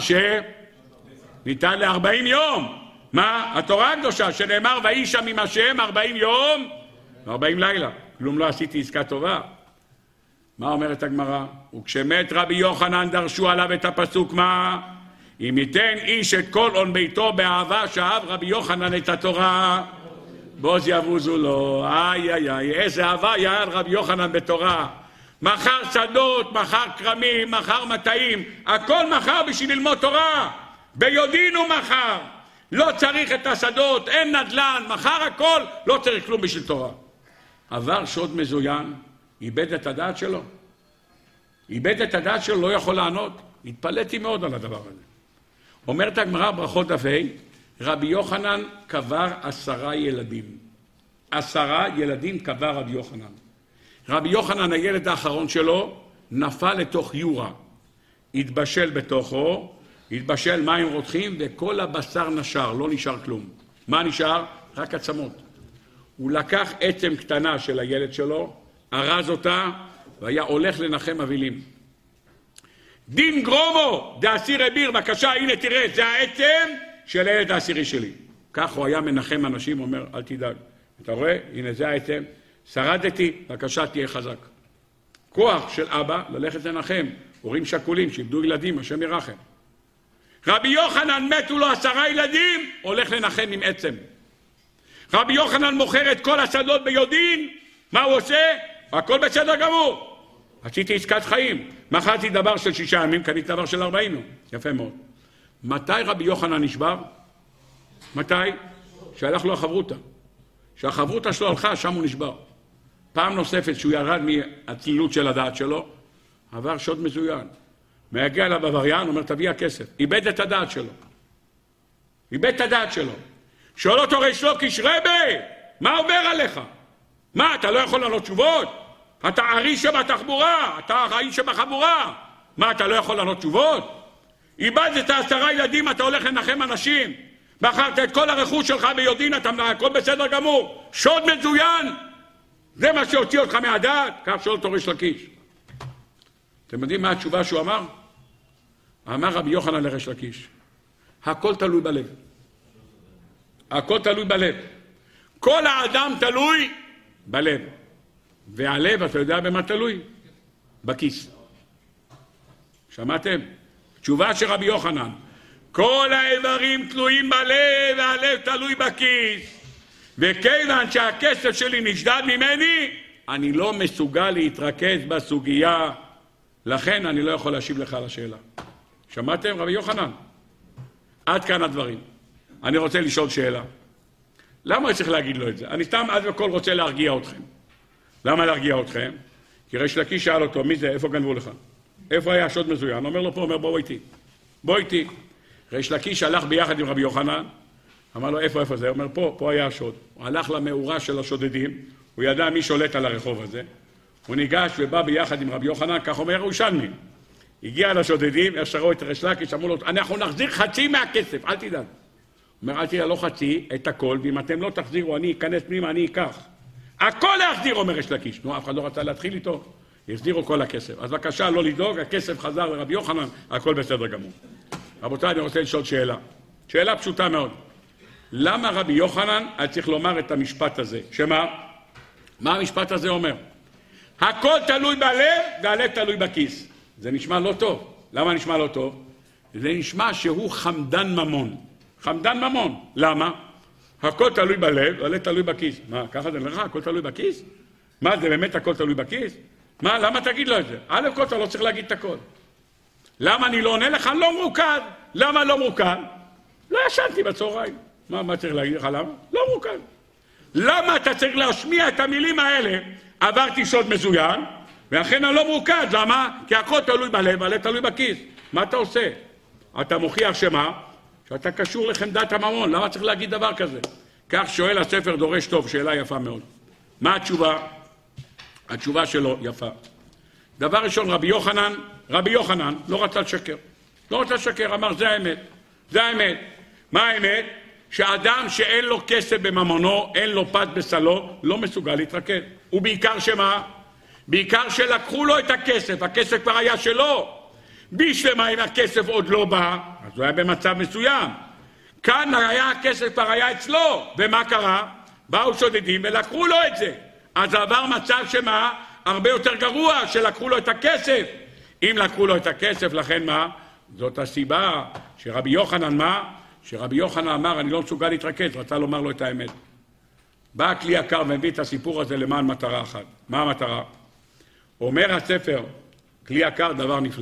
שניתן ל40 יום. מה? התורה הקדושה, שנאמר, ויהי שם עם השם 40 יום, 40 לילה. כלום לא עשיתי עסקה טובה. מה אומרת הגמרא? וכשמת רבי יוחנן דרשו עליו את הפסוק, מה? אם ייתן איש את כל עון ביתו באהבה שאהב רבי יוחנן את התורה, בוז יבוזו לו. איי איי איי, איזה אהבה היה רבי יוחנן בתורה. מחר שדות, מחר כרמים, מחר מטעים, הכל מחר בשביל ללמוד תורה. ביודעין הוא מחר. לא צריך את השדות, אין נדל"ן, מחר הכל, לא צריך כלום בשביל תורה. עבר שוד מזוין, איבד את הדעת שלו. איבד את הדעת שלו, לא יכול לענות. התפלאתי מאוד על הדבר הזה. אומרת הגמרא ברכות דף ה', רבי יוחנן קבר 10 ילדים. 10 ילדים קבר רבי יוחנן. רבי יוחנן, הילד האחרון שלו, נפל לתוך יורה. התבשל בתוכו, התבשל מים רותחים, וכל הבשר נשר, לא נשאר כלום. מה נשאר? רק עצמות. הוא לקח עצם קטנה של הילד שלו, ארז אותה, והיה הולך לנחם אבלים. דין גרומו, דאסיר אביר, בבקשה, הנה תראה, זה העצם של הילד העשירי שלי. כך הוא היה מנחם אנשים, אומר, אל תדאג. אתה רואה? הנה זה העצם. שרדתי, בבקשה, תהיה חזק. כוח של אבא, ללכת לנחם. הורים שכולים, שאיבדו ילדים, השם ירחם. רבי יוחנן מתו לו 10 ילדים, הולך לנחם עם עצם. רבי יוחנן מוכר את כל השדות ביודעין, מה הוא עושה? הכל בסדר גמור. עשיתי עסקת חיים, מכרתי דבר של 6 ימים, קניתי דבר של 40. יפה מאוד. מתי רבי יוחנן נשבר? מתי? שהלך לו החברותא. שהחברותא שלו הלכה, שם הוא נשבר. פעם נוספת שהוא ירד מהצלילות של הדעת שלו, עבר שוד מזוין. מגיע אליו עבריין, אומר, תביא הכסף. איבד את הדעת שלו. איבד את הדעת שלו. שואל אותו ריש לקיש, רבי, מה עובר עליך? מה, אתה לא יכול לענות תשובות? אתה האיש שבתחבורה, אתה האיש שבחבורה. מה, אתה לא יכול לענות תשובות? איבדת 10 ילדים, אתה הולך לנחם אנשים. מכרת את כל הרכוש שלך ביודעין, אתה הכל בסדר גמור. שוד מזוין. זה מה שהוציא אותך מהדעת? כך שואל אותו ריש לקיש. אתם יודעים מה התשובה שהוא אמר? אמר רבי יוחנן לריש לקיש, הכל תלוי בלב. הכל תלוי בלב. כל האדם תלוי בלב. והלב, אתה יודע במה תלוי? בכיס. שמעתם? תשובה של רבי יוחנן, כל האיברים תלויים בלב והלב תלוי בכיס, וכיוון שהכסף שלי נשדד ממני, אני לא מסוגל להתרכז בסוגיה, לכן אני לא יכול להשיב לך על השאלה. שמעתם רבי יוחנן? עד כאן הדברים. אני רוצה לשאול שאלה. למה צריך להגיד לו את זה? אני סתם עד וכל רוצה להרגיע אתכם. למה להרגיע אתכם? כי ריש לקיש שאל אותו, מי זה? איפה גנבו לך? איפה היה שוד מזוין? אומר לו פה, אומר בוא איתי. בוא איתי. ריש לקיש הלך ביחד עם רבי יוחנן, אמר לו איפה זה? אומר פה היה השוד. הוא הלך למאורה של השודדים, הוא ידע מי שולט על הרחוב הזה. הוא ניגש ובא ביחד עם רבי יוחנן, כך אומר ירושלמי. הגיע לשודדים, ישרו את ריש לקיש, אמרו לו, אנחנו נחזיר חצי מהכסף, אל תדאג. הוא אומר, אל תדאג, לא חצי, את הכל, ואם אתם לא תחזירו, אני אכנס פנימה, אני אקח. הכל להחזיר, אומר ריש לקיש. נו, אף אחד לא רצה להתחיל איתו, החזירו כל הכסף. אז בבקשה, לא לדאוג, הכסף חזר לרבי יוחנן, הכל בסדר גמור. רבותיי, אני רוצה לשאול שאלה. שאלה פשוטה מאוד. למה רבי יוחנן היה צריך לומר את המשפט הזה? שמה? מה המשפט הזה אומר? הכל תלוי בלב והלב תלוי בכיס. זה נשמע לא טוב. למה נשמע לא טוב? זה נשמע שהוא חמדן ממון. חמדן ממון. למה? הכל תלוי בלב והלב תלוי בכיס. מה, ככה זה לך? הכל תלוי בכיס? מה, זה באמת הכל תלוי בכיס? מה, למה תגיד לו את זה? א' כל אתה לא צריך להגיד את הכל. למה אני לא עונה לך? לא מרוקד. למה לא מרוקד? לא ישנתי בצהריים. מה צריך להגיד לך? למה? לא מרוקד. למה אתה צריך להשמיע את המילים האלה? עברתי שוד מזוין, ואכן אני לא מרוקד. למה? כי הכל תלוי בלב, והלב תלוי בכיס. מה אתה עושה? אתה מוכיח שמה? שאתה קשור לחמדת הממון. למה צריך להגיד דבר כזה? כך שואל הספר דורש טוב, שאלה יפה מאוד. מה התשובה? התשובה שלו יפה. דבר ראשון, רבי יוחנן לא רצה לשקר. לא רצה לשקר, אמר זה האמת. זה האמת. מה האמת? שאדם שאין לו כסף בממונו, אין לו פת בסלו, לא מסוגל להתרכז. ובעיקר שמה? בעיקר שלקחו לו את הכסף, הכסף כבר היה שלו. בשלמה אם הכסף עוד לא בא, אז הוא היה במצב מסוים. כאן היה הכסף כבר היה אצלו, ומה קרה? באו שודדים ולקחו לו את זה. אז עבר מצב שמה? הרבה יותר גרוע, שלקחו לו את הכסף. אם לקחו לו את הכסף, לכן מה? זאת הסיבה שרבי יוחנן מה? שרבי יוחנן אמר, אני לא מסוגל להתרכז, רצה לומר לו את האמת. בא כלי יקר והביא את הסיפור הזה למען מטרה אחת. מה המטרה? אומר הספר, כלי יקר דבר נפלא.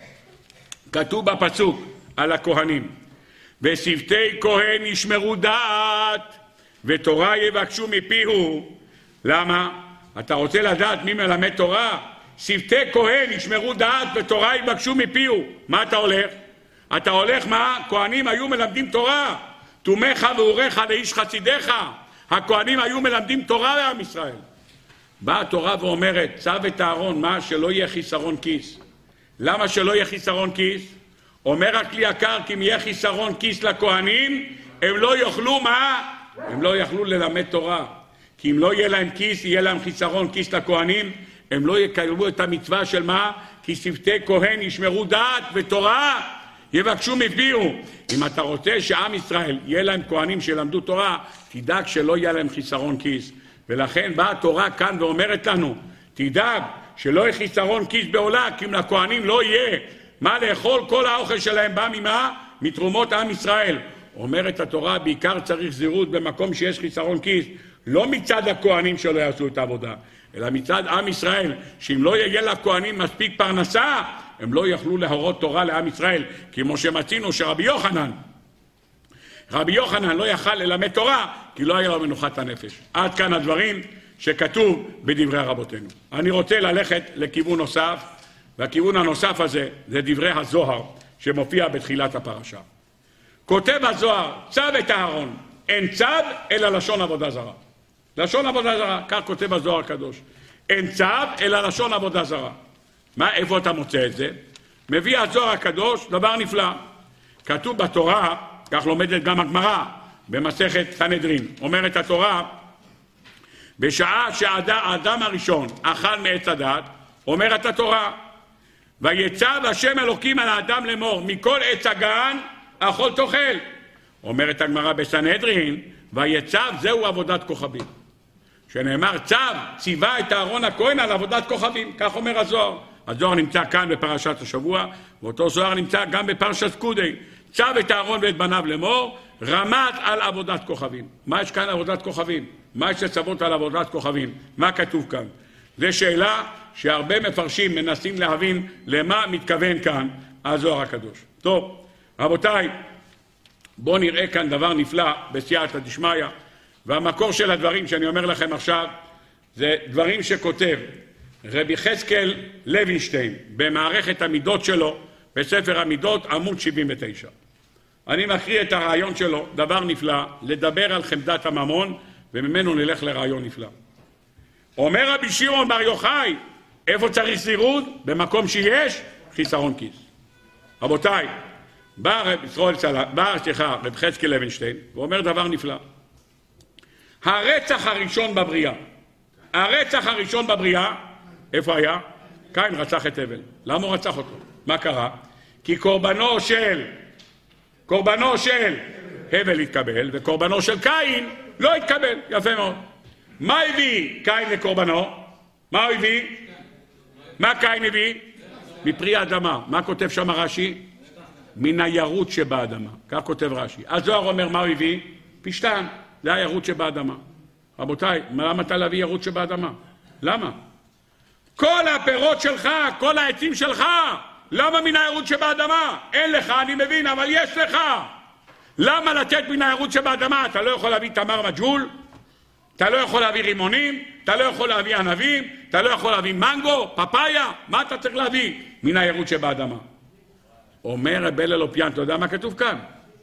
כתוב בפסוק על הכהנים, ושבטי כהן ישמרו דעת, ותורה יבקשו מפיהו. למה? אתה רוצה לדעת מי מלמד תורה? שבטי כהן ישמרו דעת ותורה יבקשו מפיהו. מה אתה הולך? אתה הולך מה? כהנים היו מלמדים תורה. תומך ואורך לאיש חסידיך. הכהנים היו מלמדים תורה לעם ישראל. באה התורה ואומרת, צו את הארון, מה? שלא יהיה חיסרון כיס. למה שלא יהיה חיסרון כיס? אומר הכלי יקר, כי אם יהיה חיסרון כיס לכהנים, הם לא יוכלו מה? הם לא יכלו ללמד תורה. כי אם לא יהיה להם כיס, יהיה להם חיסרון כיס לכהנים, הם לא יקיימו את המצווה של מה? כי שבטי כהן ישמרו דעת ותורה יבקשו מפיהו. אם אתה רוצה שעם ישראל יהיה להם כהנים שלמדו תורה, תדאג שלא יהיה להם חיסרון כיס. ולכן באה התורה כאן ואומרת לנו, תדאג שלא יהיה חיסרון כיס בעולה, כי אם לכהנים לא יהיה מה לאכול, כל האוכל שלהם בא ממה? מתרומות עם ישראל. אומרת התורה, בעיקר צריך זהירות במקום שיש חיסרון כיס, לא מצד הכהנים שלא יעשו את העבודה, אלא מצד עם ישראל, שאם לא יהיה לכהנים מספיק פרנסה, הם לא יכלו להורות תורה לעם ישראל, כמו שמצינו שרבי יוחנן לא יכל ללמד תורה, כי לא היה לו מנוחת הנפש. עד כאן הדברים שכתוב בדברי רבותינו. אני רוצה ללכת לכיוון נוסף, והכיוון הנוסף הזה זה דברי הזוהר, שמופיע בתחילת הפרשה. כותב הזוהר, צו את הארון, אין צו אלא לשון עבודה זרה. לשון עבודה זרה, כך כותב הזוהר הקדוש. אין צו אלא לשון עבודה זרה. מה, איפה אתה מוצא את זה? מביא הזוהר הקדוש דבר נפלא. כתוב בתורה, כך לומדת גם הגמרא, במסכת סנהדרין. אומרת התורה, בשעה שהאדם הראשון אכל מעץ הדת, אומרת התורה, ויצב השם אלוקים על האדם לאמור, מכל עץ הגן אכול תאכל. אומרת הגמרא בסנהדרין, ויצב זהו עבודת כוכבים. שנאמר צו, ציווה את אהרון הכהן על עבודת כוכבים, כך אומר הזוהר. הזוהר נמצא כאן בפרשת השבוע, ואותו זוהר נמצא גם בפרשת קודי. צו את אהרון ואת בניו לאמור, רמת על עבודת כוכבים. מה יש כאן עבודת כוכבים? מה יש לצוות על עבודת כוכבים? מה כתוב כאן? זו שאלה שהרבה מפרשים מנסים להבין למה מתכוון כאן הזוהר הקדוש. טוב, רבותיי, בואו נראה כאן דבר נפלא בסייעתא דשמיא, והמקור של הדברים שאני אומר לכם עכשיו זה דברים שכותב רבי יחזקאל לוינשטיין במערכת המידות שלו בספר המידות עמוד 79. אני מקריא את הרעיון שלו, דבר נפלא, לדבר על חמדת הממון, וממנו נלך לרעיון נפלא. אומר רבי שמעון בר יוחאי, איפה צריך זירוז? במקום שיש חיסרון כיס. רבותיי, בא רבי יחזקאל לוינשטיין ואומר דבר נפלא. הרצח הראשון בבריאה, איפה היה? קין רצח את הבל. למה הוא רצח אותו? מה קרה? כי קורבנו של הבל התקבל, וקורבנו של קין לא התקבל. יפה מאוד. מה הביא קין לקורבנו? מה הוא הביא? מה קין הביא? מפרי האדמה. מה כותב שם רש"י? מן הירות שבאדמה. כך כותב רש"י. הזוהר אומר מה הוא הביא? פשטן. זה הירות שבאדמה. רבותיי, למה אתה להביא ירות שבאדמה? למה? כל הפירות שלך, כל העצים שלך, למה מן הירות שבאדמה? אין לך, אני מבין, אבל יש לך. למה לתת מן הירות שבאדמה? אתה לא יכול להביא תמר מג'הול, אתה לא יכול להביא רימונים, אתה לא יכול להביא ענבים, אתה לא יכול להביא מנגו, פפאיה, מה אתה צריך להביא? מן הירות שבאדמה. אומר רבי הלל אופיין, אתה יודע מה כתוב כאן?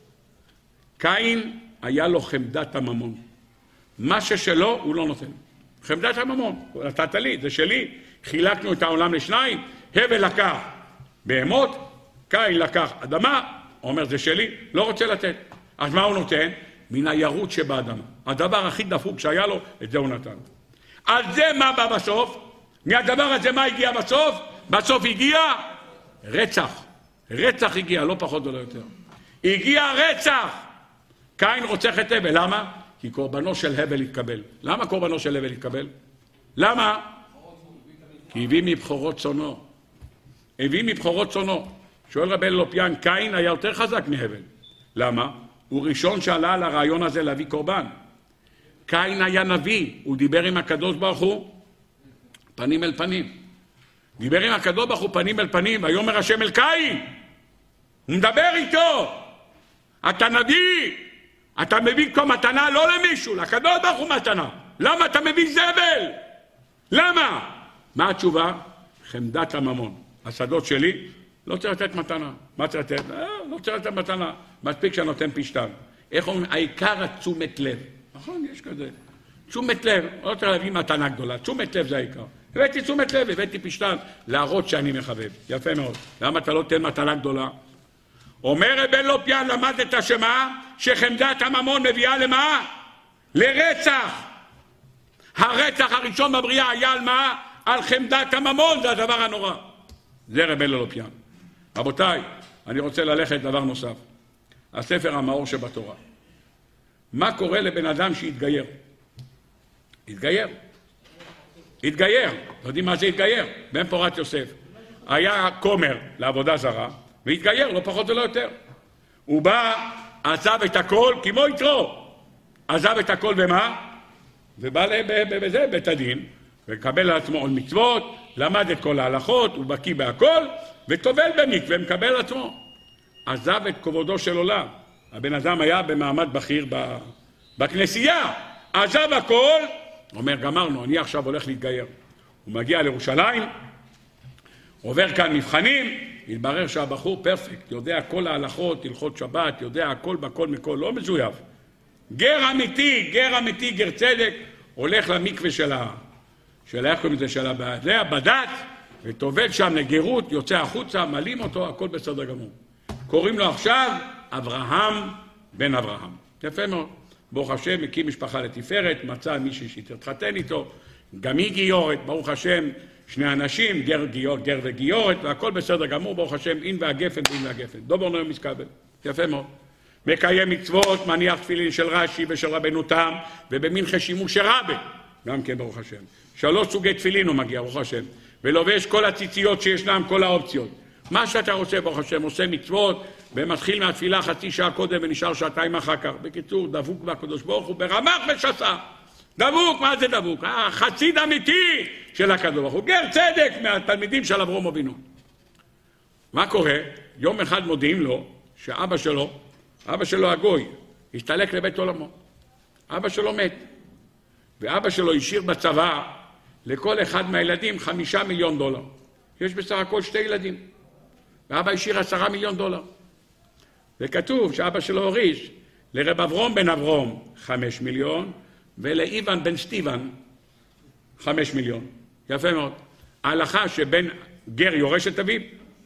קין היה לו חמדת הממון. מה ששלו הוא לא נותן. חמדת הממון, נתת לי, זה שלי. חילקנו את העולם לשניים, הבל לקח בהמות, קין לקח אדמה, אומר זה שלי, לא רוצה לתת. אז מה הוא נותן? מן הירות שבאדמה. הדבר הכי דפוק שהיה לו, את זה הוא נתן. על זה מה בא בסוף? מהדבר הזה מה הגיע בסוף? בסוף הגיע רצח. רצח הגיע, לא פחות ולא יותר. הגיע רצח. קין רוצח את הבל, למה? כי קורבנו של הבל התקבל. למה קורבנו של הבל התקבל? למה? כי הביא מבחורות צונו. הביא מבחורות צונו. שואל רבי הלל אופיין, קין היה יותר חזק מהבל. למה? הוא ראשון שעלה על הרעיון הזה להביא קורבן. קין היה נביא, הוא דיבר עם הקדוש ברוך הוא פנים אל פנים. דיבר עם הקדוש ברוך הוא פנים אל פנים, ויאמר השם אל קין. הוא מדבר איתו. אתה נביא. אתה מביא כמו מתנה לא למישהו, לקדוש ברוך הוא מתנה. למה אתה מביא זבל? למה? מה התשובה? חמדת הממון. השדות שלי לא צריך לתת מתנה. מה צריך לתת? לא צריך לתת מתנה. מספיק שאני נותן פשטן. איך אומרים? העיקר התשומת לב. נכון, יש כזה. תשומת לב, לא צריך להביא מתנה גדולה. תשומת לב זה העיקר. הבאתי תשומת לב, הבאתי פשטן, להראות שאני מחבב. יפה מאוד. למה אתה לא תן מתנה גדולה? אומר רבי הלל אופיין, למדת שמה? שחמדת הממון מביאה למה? לרצח. הרצח הראשון בבריאה היה על מה? על חמדת הממון, זה הדבר הנורא. זה רבי הלל אופיין. רבותיי, אני רוצה ללכת לדבר נוסף. הספר המאור שבתורה. מה קורה לבן אדם שהתגייר? התגייר. לא יודעים מה זה התגייר? בן פורת יוסף. היה כומר לעבודה זרה, והתגייר, לא פחות ולא יותר. הוא בא, עזב את הכל, כמו יתרו. עזב את הכל ומה? ובא בזה, בית הדין, וקבל על עצמו עוד מצוות, למד את כל ההלכות, הוא בקיא בהכל, וטובל במקווה, ומקבל על עצמו. עזב את כבודו של עולם. הבן אדם היה במעמד בכיר בכנסייה. עזב הכל, אומר, גמרנו, אני עכשיו הולך להתגייר. הוא מגיע לירושלים, עובר כאן מבחנים, התברר שהבחור פרפקט, יודע כל ההלכות, הלכות שבת, יודע הכל בכל מכל, לא מזויף. גר אמיתי, גר צדק, הולך למקווה של איך קוראים לזה, של הבד"ץ, וטובל שם לגרות, יוצא החוצה, מלים אותו, הכל בסדר גמור. קוראים לו עכשיו אברהם בן אברהם. יפה מאוד. ברוך השם, הקים משפחה לתפארת, מצא מישהי שתתחתן איתו, גם היא גיורת, ברוך השם, שני אנשים, גר וגיורת, והכל בסדר גמור, ברוך השם, אין והגפן. דובר נאום מסקבל. יפה מאוד. מקיים מצוות, מניח תפילין של רש"י ושל רבנו תם, ובמנחה שימוש רבה. גם כן, ברוך השם. 3 סוגי תפילין הוא מגיע, ברוך השם. ולובש כל הציציות שישנם, כל האופציות. מה שאתה רוצה, ברוך השם, עושה מצוות, ומתחיל מהתפילה חצי שעה קודם ונשאר שעתיים אחר כך. בקיצור, דבוק בקדוש ברוך הוא ברמ"ח ושס"ה. דבוק, מה זה דבוק? חסיד אמיתי של הקדוש ברוך הוא. גר צדק מהתלמידים של אברהם אבינו. מה קורה? יום אחד מודיעים לו שאבא שלו הגוי, הסתלק לבית עולמו. אבא שלו מת. ואבא שלו השאיר בצבא לכל אחד מהילדים $5 מיליון. יש בסך הכל 2 ילדים. ואבא השאיר $10 מיליון. וכתוב שאבא שלו הוריש לרב אברום בן אברום 5 מיליון, ולאיוון בן סטיבן 5 מיליון. יפה מאוד. ההלכה שבן גר יורש את אביו?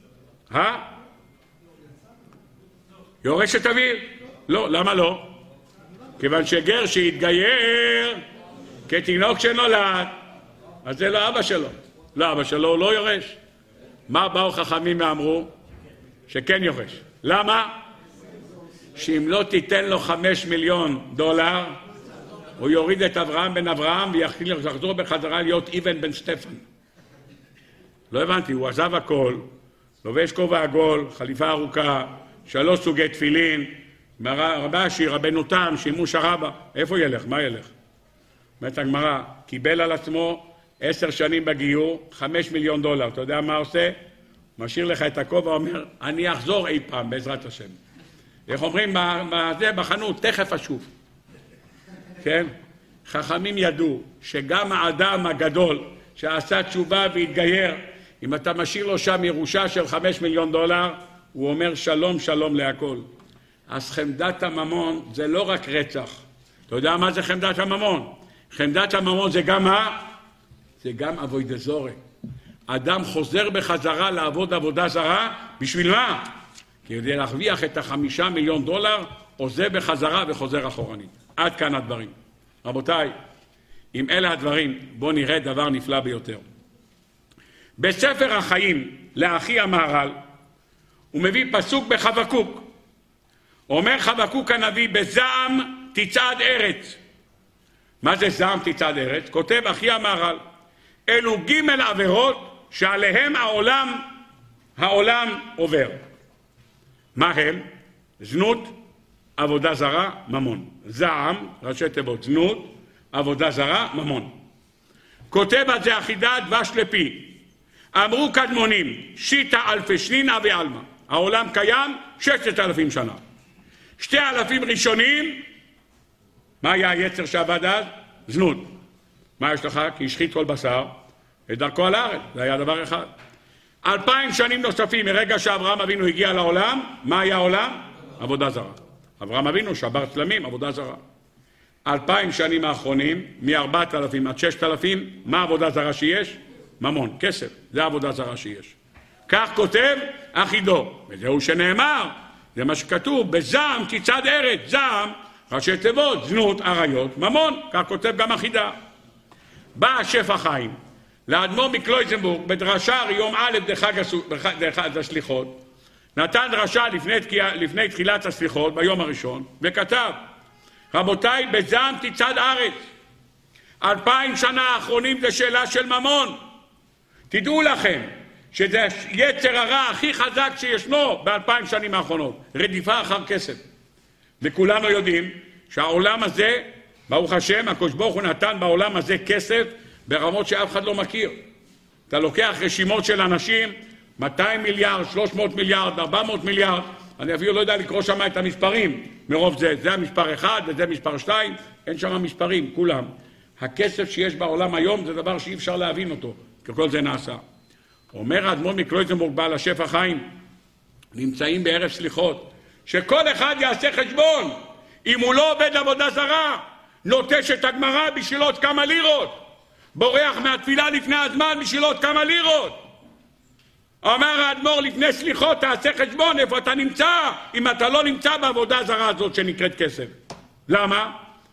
יורש את אביו? לא, למה לא? כיוון שגר שהתגייר כתינוק שנולד, אז זה לא אבא שלו. לא, אבא שלו הוא לא יורש. מה באו חכמים ואמרו? שכן יורש. למה? שאם לא תיתן לו $5 מיליון, הוא יוריד את אברהם בן אברהם ויחזור בחזרה להיות איבן בן סטפן. לא הבנתי, הוא עזב הכל, לובש כובע עגול, חליפה ארוכה, 3 סוגי תפילין, רבשי, רבנו תם, שימוש הרבה. איפה ילך? מה ילך? אומרת הגמרא, קיבל על עצמו 10 שנים בגיור, $5 מיליון. אתה יודע מה עושה? משאיר לך את הכובע, אומר, אני אחזור אי פעם, בעזרת השם. איך אומרים בחנות, תכף אשוב. כן? חכמים ידעו שגם האדם הגדול שעשה תשובה והתגייר, אם אתה משאיר לו שם ירושה של $5 מיליון, הוא אומר שלום שלום להכל. אז חמדת הממון זה לא רק רצח. אתה יודע מה זה חמדת הממון? חמדת הממון זה גם זה גם עבודה זרה. אדם חוזר בחזרה לעבוד עבודה זרה, בשביל מה? כדי להרוויח את $5 מיליון, עוזב בחזרה וחוזר אחורנית. עד כאן הדברים. רבותיי, אם אלה הדברים, בואו נראה דבר נפלא ביותר. בספר החיים לאחי המהר"ל, הוא מביא פסוק בחבקוק. אומר חבקוק הנביא, בזעם תצעד ארץ. מה זה זעם תצעד ארץ? כותב אחי המהר"ל, אלו ג' עבירות שעליהם העולם עובר. מה הם? זנות, עבודה זרה, ממון. זעם, ראשי תיבות, זנות, עבודה זרה, ממון. כותב על זה אחידת דבש לפי. אמרו קדמונים, שיטה אלפי שנין אבי אלמה. העולם קיים 6,000 שנה. 2,000 ראשונים, מה היה היצר שעבד אז? זנות. מה יש לך? כי השחית כל בשר את דרכו על הארץ. זה היה דבר אחד. 2,000 שנים נוספים מרגע שאברהם אבינו הגיע לעולם, מה היה העולם? עבודה זרה. אברהם אבינו שבר צלמים, עבודה זרה. 2,000 שנים האחרונים, מ-4,000 עד 6,000, מה עבודה זרה שיש? ממון, כסף, זה עבודה זרה שיש. כך כותב אחידו, וזהו שנאמר, זה מה שכתוב, בזעם תצעד ארץ, זעם, ראשי תיבות, זנות, עריות, ממון, כך כותב גם אחידה. בא השפע חיים, לאדמו"ר מקלויזנבורג, בדרשה יום א' דחג הסליחות, נתן דרשה לפני תחילת הסליחות, ביום הראשון, וכתב, רבותיי, בזעם תצעד ארץ. 2,000 שנה האחרונים זה שאלה של ממון. תדעו לכם שזה יצר הרע הכי חזק שישנו ב2,000 שנים האחרונות. רדיפה אחר כסף. וכולנו יודעים שהעולם הזה, ברוך השם, הקדוש ברוך הוא נתן בעולם הזה כסף ברמות שאף אחד לא מכיר. אתה לוקח רשימות של אנשים, 200 מיליארד, 300 מיליארד, 400 מיליארד, אני אפילו לא יודע לקרוא שם את המספרים מרוב זה. זה המספר 1 וזה מספר 2, אין שם מספרים, כולם. הכסף שיש בעולם היום זה דבר שאי אפשר להבין אותו, כי כל זה נעשה. אומר האדמו"ר מקלויזנבורג בעל השפע חיים, נמצאים בערב סליחות, שכל אחד יעשה חשבון, אם הוא לא עובד עבודה זרה, נוטש את הגמרא בשביל עוד כמה לירות, בורח מהתפילה לפני הזמן בשביל עוד כמה לירות. אומר האדמו"ר לפני סליחות, תעשה חשבון איפה אתה נמצא, אם אתה לא נמצא בעבודה הזרה הזאת שנקראת כסף. למה?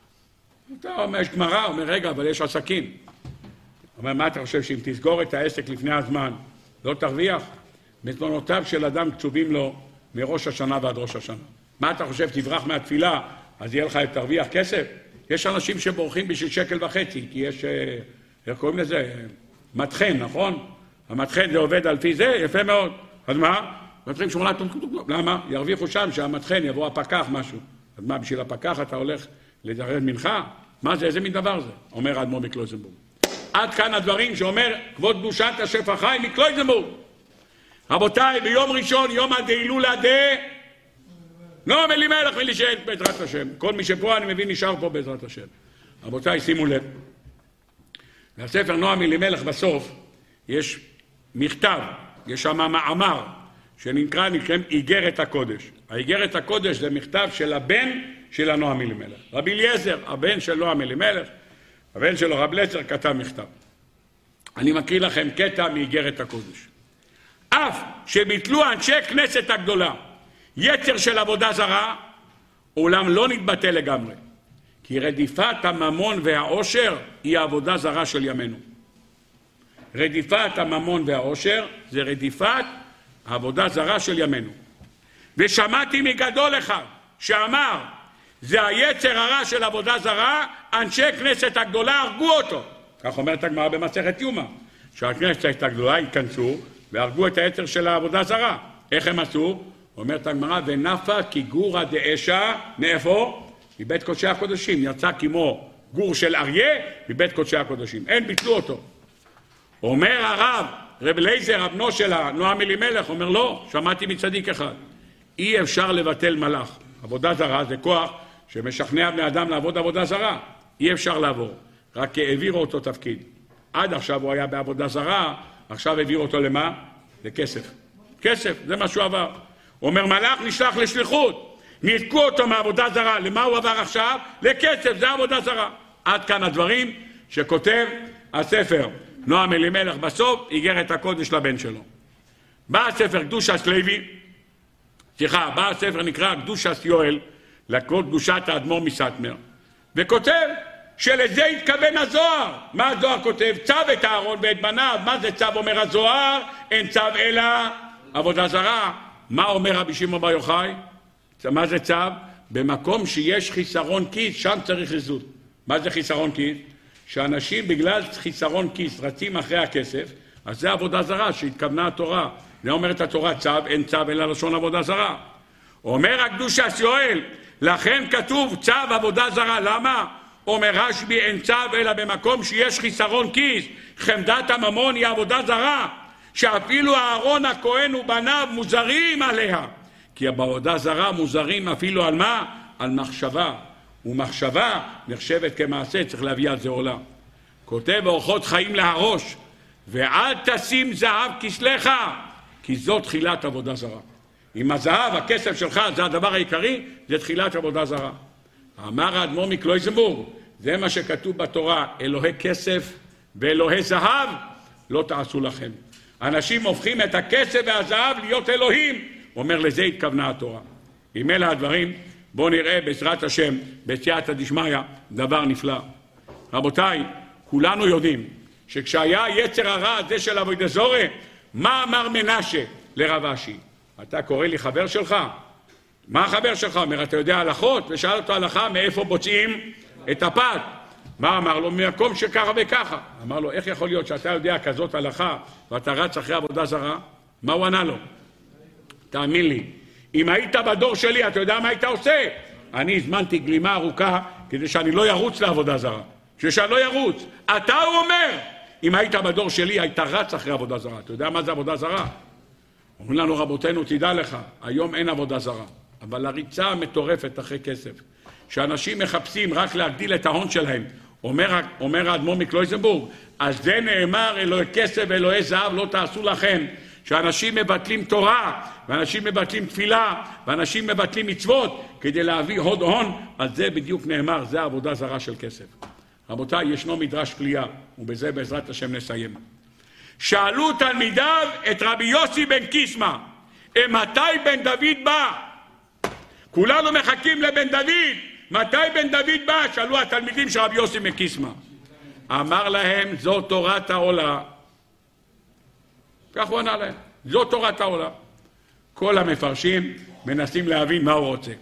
אתה אומר, יש גמרא, אומר, רגע, אבל יש עסקים. אומר, מה אתה חושב, שאם תסגור את העסק לפני הזמן, לא תרוויח? מזמנותיו של אדם קצובים לו מראש השנה ועד ראש השנה. מה אתה חושב, תברח מהתפילה, אז יהיה לך תרוויח כסף? יש אנשים שבורחים בשביל $1.50, כי יש, איך קוראים לזה? מתחן, נכון? המטחן זה עובד על פי זה, יפה מאוד. אז מה? מתחילים 8 טון, למה? ירוויחו שם שהמטחן יבוא הפקח משהו. אז מה, בשביל הפקח אתה הולך לדרד מנחה? מה זה, איזה מין דבר זה? אומר האדמו"ר מקלויזנבורג. עד כאן הדברים שאומר כבוד קדושת השפע חיים מקלויזנבורג. רבותיי, ביום ראשון, יום הדהילולה נועם אלימלך מלישעאל בעזרת השם. כל מי שפה אני מבין נשאר פה בעזרת השם. רבותיי, שימו לב. בספר נועם אלימלך בסוף יש מכתב, יש שם מאמר שנקרא איגרת הקודש. האיגרת הקודש זה מכתב של הבן של הנועם אלימלך. רבי אליעזר, הבן של נועם אלימלך, הבן שלו רב לצר כתב מכתב. אני מקריא לכם קטע מאיגרת הקודש. אף שביטלו אנשי כנסת הגדולה יצר של עבודה זרה, אולם לא נתבטא לגמרי. כי רדיפת הממון והעושר היא העבודה זרה של ימינו. רדיפת הממון והעושר זה רדיפת העבודה זרה של ימינו. ושמעתי מגדול אחד שאמר, זה היצר הרע של עבודה זרה, אנשי כנסת הגדולה הרגו אותו. כך אומרת הגמרא במסכת יומא, שהכנסת הגדולה התכנסו והרגו את היצר של העבודה זרה. איך הם עשו? אומרת הגמרא, ונפה כגורא דאשה, מאיפה? מבית קודשי הקודשים. יצא כמו גור של אריה מבית קודשי הקודשים. אין, ביטלו אותו. אומר הרב, רב אליעזר, הבנו של נועם אלימלך, אומר לא, שמעתי מצדיק אחד. אי אפשר לבטל מלאך. עבודה זרה זה כוח שמשכנע בני אדם לעבוד עבודה זרה. אי אפשר לעבור. רק העבירו אותו תפקיד. עד עכשיו הוא היה בעבודה זרה, עכשיו העבירו אותו למה? לכסף. כסף, זה מה שהוא עבר. הוא אומר, מלאך נשלח לשליחות. ניתקו אותו מעבודה זרה. למה הוא עבר עכשיו? לכסף, זה עבודה זרה. עד כאן הדברים שכותב הספר נועם אלימלך בסוף, איגרת הקודש לבן שלו. בא הספר קדושת לוי, בא הספר נקרא קדושת יואל, לקרוא קדושת האדמו"ר מסטמר, וכותב שלזה התכוון הזוהר. מה הזוהר כותב? צו את אהרון ואת בניו. מה זה צו? אומר הזוהר, אין צו אלא עבודה זרה. מה אומר רבי שמעון בר יוחאי? מה זה צו? במקום שיש חיסרון כיס, שם צריך ריזות. מה זה חיסרון כיס? שאנשים בגלל חיסרון כיס רצים אחרי הכסף, אז זה עבודה זרה שהתכוונה התורה. זה אומרת התורה, צו, אין צו אלא לשון עבודה זרה. אומר הקדושת יואל, לכן כתוב צו עבודה זרה. למה? אומר רשב"י, אין צו אלא במקום שיש חיסרון כיס. חמדת הממון היא עבודה זרה, שאפילו אהרון הכהן ובניו מוזרים עליה. כי בעבודה זרה מוזרים אפילו על מה? על מחשבה. ומחשבה נחשבת כמעשה, צריך להביא על זה עולה. כותב אורחות חיים להרוש, ואל תשים זהב כסלך, כי זו תחילת עבודה זרה. אם הזהב, הכסף שלך, זה הדבר העיקרי, זה תחילת עבודה זרה. אמר האדמו"ר מקלויזנבורג, זה מה שכתוב בתורה, אלוהי כסף ואלוהי זהב לא תעשו לכם. אנשים הופכים את הכסף והזהב להיות אלוהים. הוא אומר, לזה התכוונה התורה. אם אלה הדברים, בואו נראה בעזרת השם, בסייעתא דשמיא, דבר נפלא. רבותיי, כולנו יודעים שכשהיה יצר הרע הזה של עבודה זרה, מה אמר מנשה לרב אשי? אתה קורא לי חבר שלך? מה החבר שלך? אומר, אתה יודע הלכות? ושאל אותו הלכה, מאיפה בוצעים את הפת? מה אמר לו? ממקום שככה וככה. אמר לו, איך יכול להיות שאתה יודע כזאת הלכה ואתה רץ אחרי עבודה זרה? מה הוא ענה לו? תאמין לי, אם היית בדור שלי, אתה יודע מה היית עושה? אני הזמנתי גלימה ארוכה כדי שאני לא ירוץ לעבודה זרה. שאני לא ירוץ. אתה, הוא אומר, אם היית בדור שלי, היית רץ אחרי עבודה זרה. אתה יודע מה זה עבודה זרה? אומרים לנו רבותינו, תדע לך, היום אין עבודה זרה. אבל הריצה המטורפת אחרי כסף, שאנשים מחפשים רק להגדיל את ההון שלהם, אומר האדמו"ר מקלויזנבורג, אז זה נאמר, אלוהי כסף ואלוהי זהב לא תעשו לכם. שאנשים מבטלים תורה, ואנשים מבטלים תפילה, ואנשים מבטלים מצוות, כדי להביא הוד הון, על זה בדיוק נאמר, זה העבודה זרה של כסף. רבותיי, ישנו מדרש קליעה, ובזה בעזרת השם נסיים. שאלו תלמידיו את רבי יוסי בן קיסמא, מתי בן דוד בא? כולנו מחכים לבן דוד, מתי בן דוד בא? שאלו התלמידים של רבי יוסי בן קיסמא. אמר להם, זו תורת העולה. כך הוא ענה להם, זו תורת העולם. כל המפרשים מנסים להבין מה הוא רוצה.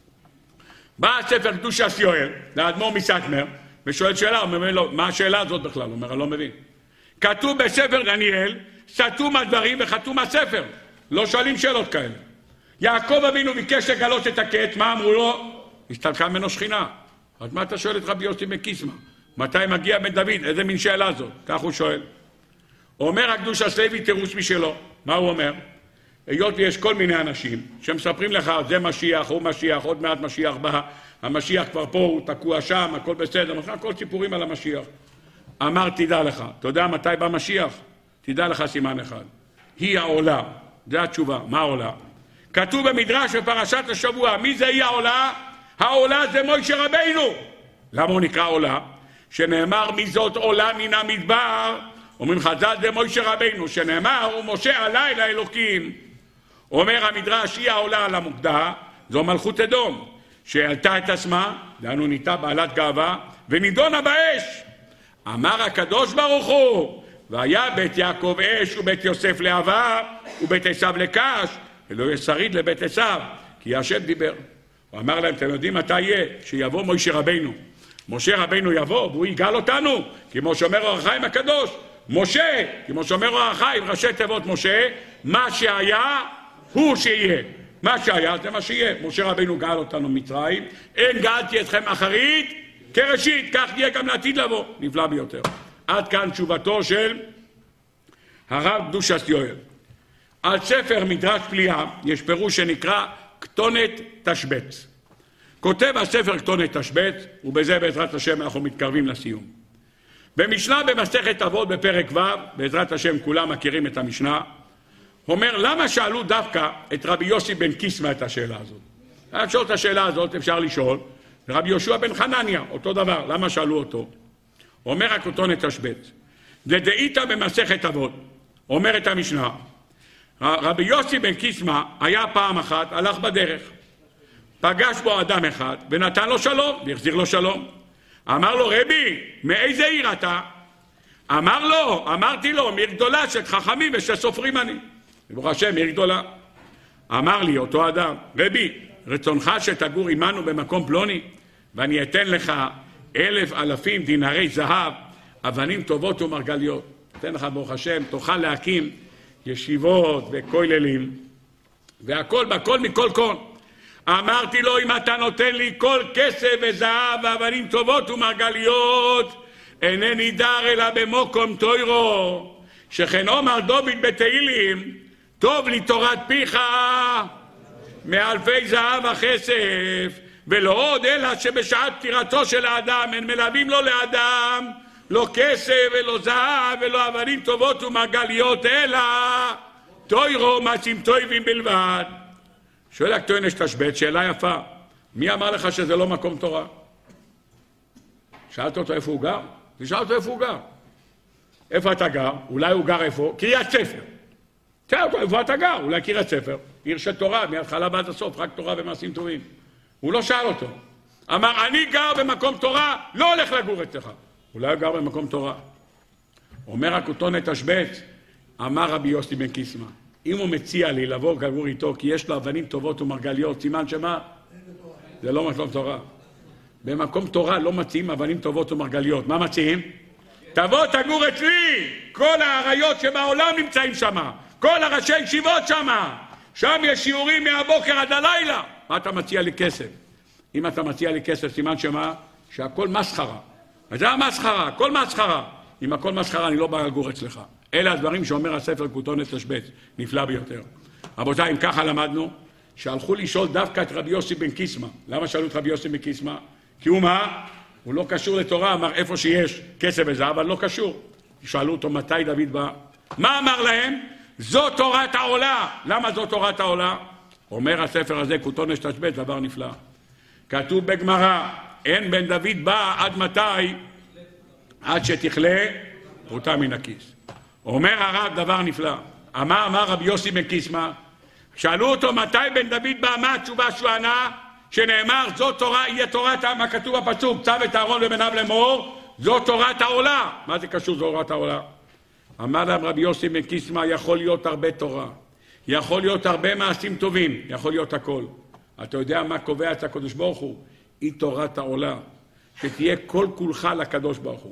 בא הספר קדושת יואל, לאדמו"ר מסטמר, ושואל שאלה, הוא אומר לו, מה השאלה הזאת בכלל? הוא אומר, אני לא מבין. כתוב בספר דניאל, סתום הדברים וחתום הספר. לא שואלים שאלות כאלה. יעקב אבינו ביקש לגלות את הקט, מה אמרו לו? הסתלקה ממנו שכינה. אז מה אתה שואל את רבי יוסי בן קיסמא? מתי מגיע בן דוד? איזה מין שאלה זאת? כך הוא שואל. אומר הקדוש הסלוי תירוץ משלו. מה הוא אומר? היות ויש כל מיני אנשים שמספרים לך, זה משיח, הוא משיח, עוד מעט משיח בא, המשיח כבר פה, הוא תקוע שם, הכל בסדר, הכל סיפורים על המשיח. אמר, תדע לך, אתה יודע מתי בא משיח? תדע לך סימן אחד. היא העולה. זה התשובה. מה העולה? כתוב במדרש בפרשת השבוע, מי זה היא העולה? העולה זה מוישה רבינו. למה הוא נקרא עולה? שנאמר מי זאת עולה מן המדבר, אומרים חז"ל זה מוישה רבינו, שנאמר הוא משה עלה אל האלוקים. אומר המדרש היא העולה על המוקדה, זו מלכות אדום, שהעלתה את עצמה, דהיינו נהייתה בעלת גאווה, ונידונה באש. אמר הקדוש ברוך הוא, והיה בית יעקב אש ובית יוסף לאהבה ובית עשיו לקש, ולא יש שריד לבית עשיו, כי השם דיבר. הוא אמר להם, אתם יודעים מתי יהיה? שיבוא משה רבינו. משה רבינו יבוא והוא יגאל אותנו, כמו שאומר אור החיים הקדוש. משה, כמו שאומר אור החיים, ראשי תיבות משה, מה שהיה הוא שיהיה. מה שהיה זה מה שיהיה. משה רבינו גאל אותנו מצרים, אין גאלתי אתכם אחרית כראשית, כך יהיה גם לעתיד לבוא. נפלא ביותר. עד כאן תשובתו של הרב קדושת יואל. על ספר מדרש פליאה יש פירוש שנקרא כתונת תשבץ. כותב הספר כתונת תשבץ, ובזה בעזרת השם אנחנו מתקרבים לסיום. במשנה במסכת אבות בפרק ו', בעזרת השם כולם מכירים את המשנה, אומר למה שאלו דווקא את רבי יוסי בן קיסמא את השאלה הזאת? אפשר את השאלה הזאת, אפשר לשאול, רבי יהושע בן חנניה, אותו דבר, למה שאלו אותו? אומר הכתונת תשבץ, דדאיתא במסכת אבות, אומרת המשנה, רבי יוסי בן קיסמא היה פעם אחת, הלך בדרך, פגש בו אדם אחד ונתן לו שלום, והחזיר לו שלום. אמר לו, רבי, מאיזה עיר אתה? אמרתי לו, מעיר גדולה של חכמים ושל סופרים אני. ברוך השם, מעיר גדולה. אמר לי אותו אדם, רבי, רצונך שתגור עמנו במקום פלוני, ואני אתן לך 1,000 דינרי זהב, אבנים טובות ומרגליות. אתן לך ברוך השם, תוכל להקים ישיבות וכוללים, והכל בכל מכל כל. אמרתי לו, אם אתה נותן לי כל כסף וזהב ואבנים טובות ומרגליות, אינני דר אלא במקום תוירו, שכן אומר דוד בתהילים, טוב לי תורת פיך מאלפי זהב וכסף, ולא עוד אלא שבשעת פטירתו של האדם אין מלווים לו לאדם לא כסף ולא זהב ולא אבנים טובות ומרגליות, אלא תוירו מעשים טובים בלבד. שואל הכתונת תשבץ, שאלה יפה, מי אמר לך שזה לא מקום תורה? שאלת אותו איפה הוא גר? ושאלת אותו איפה הוא גר. איפה אתה גר? אולי הוא גר איפה? קריית ספר. תשאל אותו איפה אתה גר? אולי קריית ספר. עיר של תורה, מההתחלה ועד הסוף, רק תורה ומעשים טובים. הוא לא שאל אותו. אמר, אני גר במקום תורה, לא הולך לגור אצלך. אולי הוא גר במקום תורה. אומר הכתונת תשבץ, אמר רבי יוסי בן קיסמא, אם הוא מציע לי לבוא לגור איתו, כי יש לו אבנים טובות ומרגליות, סימן שמה? זה לא מקום תורה. במקום תורה לא מציעים אבנים טובות ומרגליות. מה מציעים? תבוא תגור אצלי. כל העריות שבעולם נמצאים שם. כל הראשי ישיבות שם. שם יש שיעורים מהבוקר עד הלילה. מה אתה מציע לי כסף? אם אתה מציע לי כסף, סימן שמה? שהכל מסחרה. אז זה המסחרה, הכל מסחרה. אם הכל מסחרה, אני לא בא לגור אצלך. אלה הדברים שאומר הספר כתונת תשבץ, נפלא ביותר. רבותיי, אם ככה למדנו, שהלכו לשאול דווקא את רבי יוסי בן קיסמא. למה שאלו את רבי יוסי בן קיסמא? כי הוא מה? הוא לא קשור לתורה, אמר איפה שיש כסף וזהב, אבל לא קשור. שאלו אותו מתי דוד בא. מה אמר להם? זו תורת העולה. למה זו תורת העולה? אומר הספר הזה, כתונת תשבץ, דבר נפלא. כתוב בגמרא, אין בן דוד בא עד מתי? עד שתכלה פרוטה מן הכיס. אומר הרב דבר נפלא. אמר רבי יוסי בן קיסמא, שאלו אותו מתי בן דוד בא, מה התשובה שהוא ענה? שנאמר זו תורה, יהיה תורת, מה כתוב בפסוק, צו את אהרון ובניו לאמור, זו תורת העולה. מה זה קשור זו תורת העולה? אמר להם רבי יוסי בן קיסמא, יכול להיות הרבה תורה, יכול להיות הרבה מעשים טובים, יכול להיות הכל. אתה יודע מה קובע את הקדוש ברוך הוא? היא תורת העולה, שתהיה כל כולך לקדוש ברוך הוא.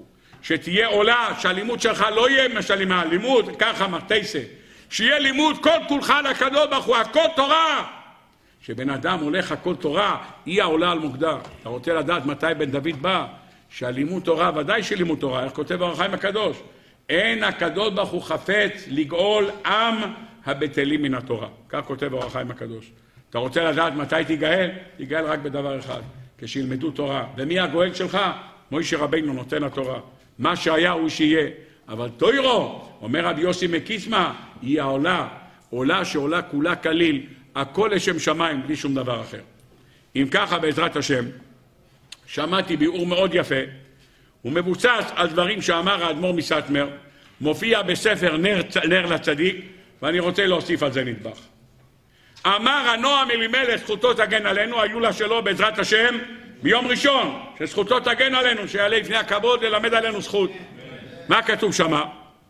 שתהיה עולה, שהלימוד שלך לא יהיה משלימה, לימוד ככה מרתייסה, שיהיה לימוד כל כולך לקדוש ברוך הוא, הכל תורה. שבן אדם הולך הכל תורה, היא העולה על מוקדה. אתה רוצה לדעת מתי בן דוד בא? שהלימוד תורה, ודאי שלימוד תורה, איך כותב אור החיים הקדוש? אין הקדוש ברוך הוא חפץ לגאול עם הבטלים מן התורה. כך כותב אור החיים הקדוש. אתה רוצה לדעת מתי תיגאל? תיגאל רק בדבר אחד, כשילמדו תורה. ומי הגואל שלך? מוישה רבינו נותן התורה. מה שהיה הוא שיהיה. אבל תוירו, אומר רבי יוסי מקיסמא, היא העולה, עולה שעולה כולה כליל, הכל לשם שמיים, בלי שום דבר אחר. אם ככה, בעזרת השם, שמעתי ביאור מאוד יפה, הוא מבוסס על דברים שאמר האדמו"ר מסאטמר, מופיע בספר נר לצדיק, ואני רוצה להוסיף על זה נדבך. אמר הנועם אלימלך, זכותו תגן עלינו, היו לה שלו בעזרת השם ביום ראשון, שזכותו תגן עלינו, שיעלה לפני הכבוד ללמד עלינו זכות. מה כתוב שמה?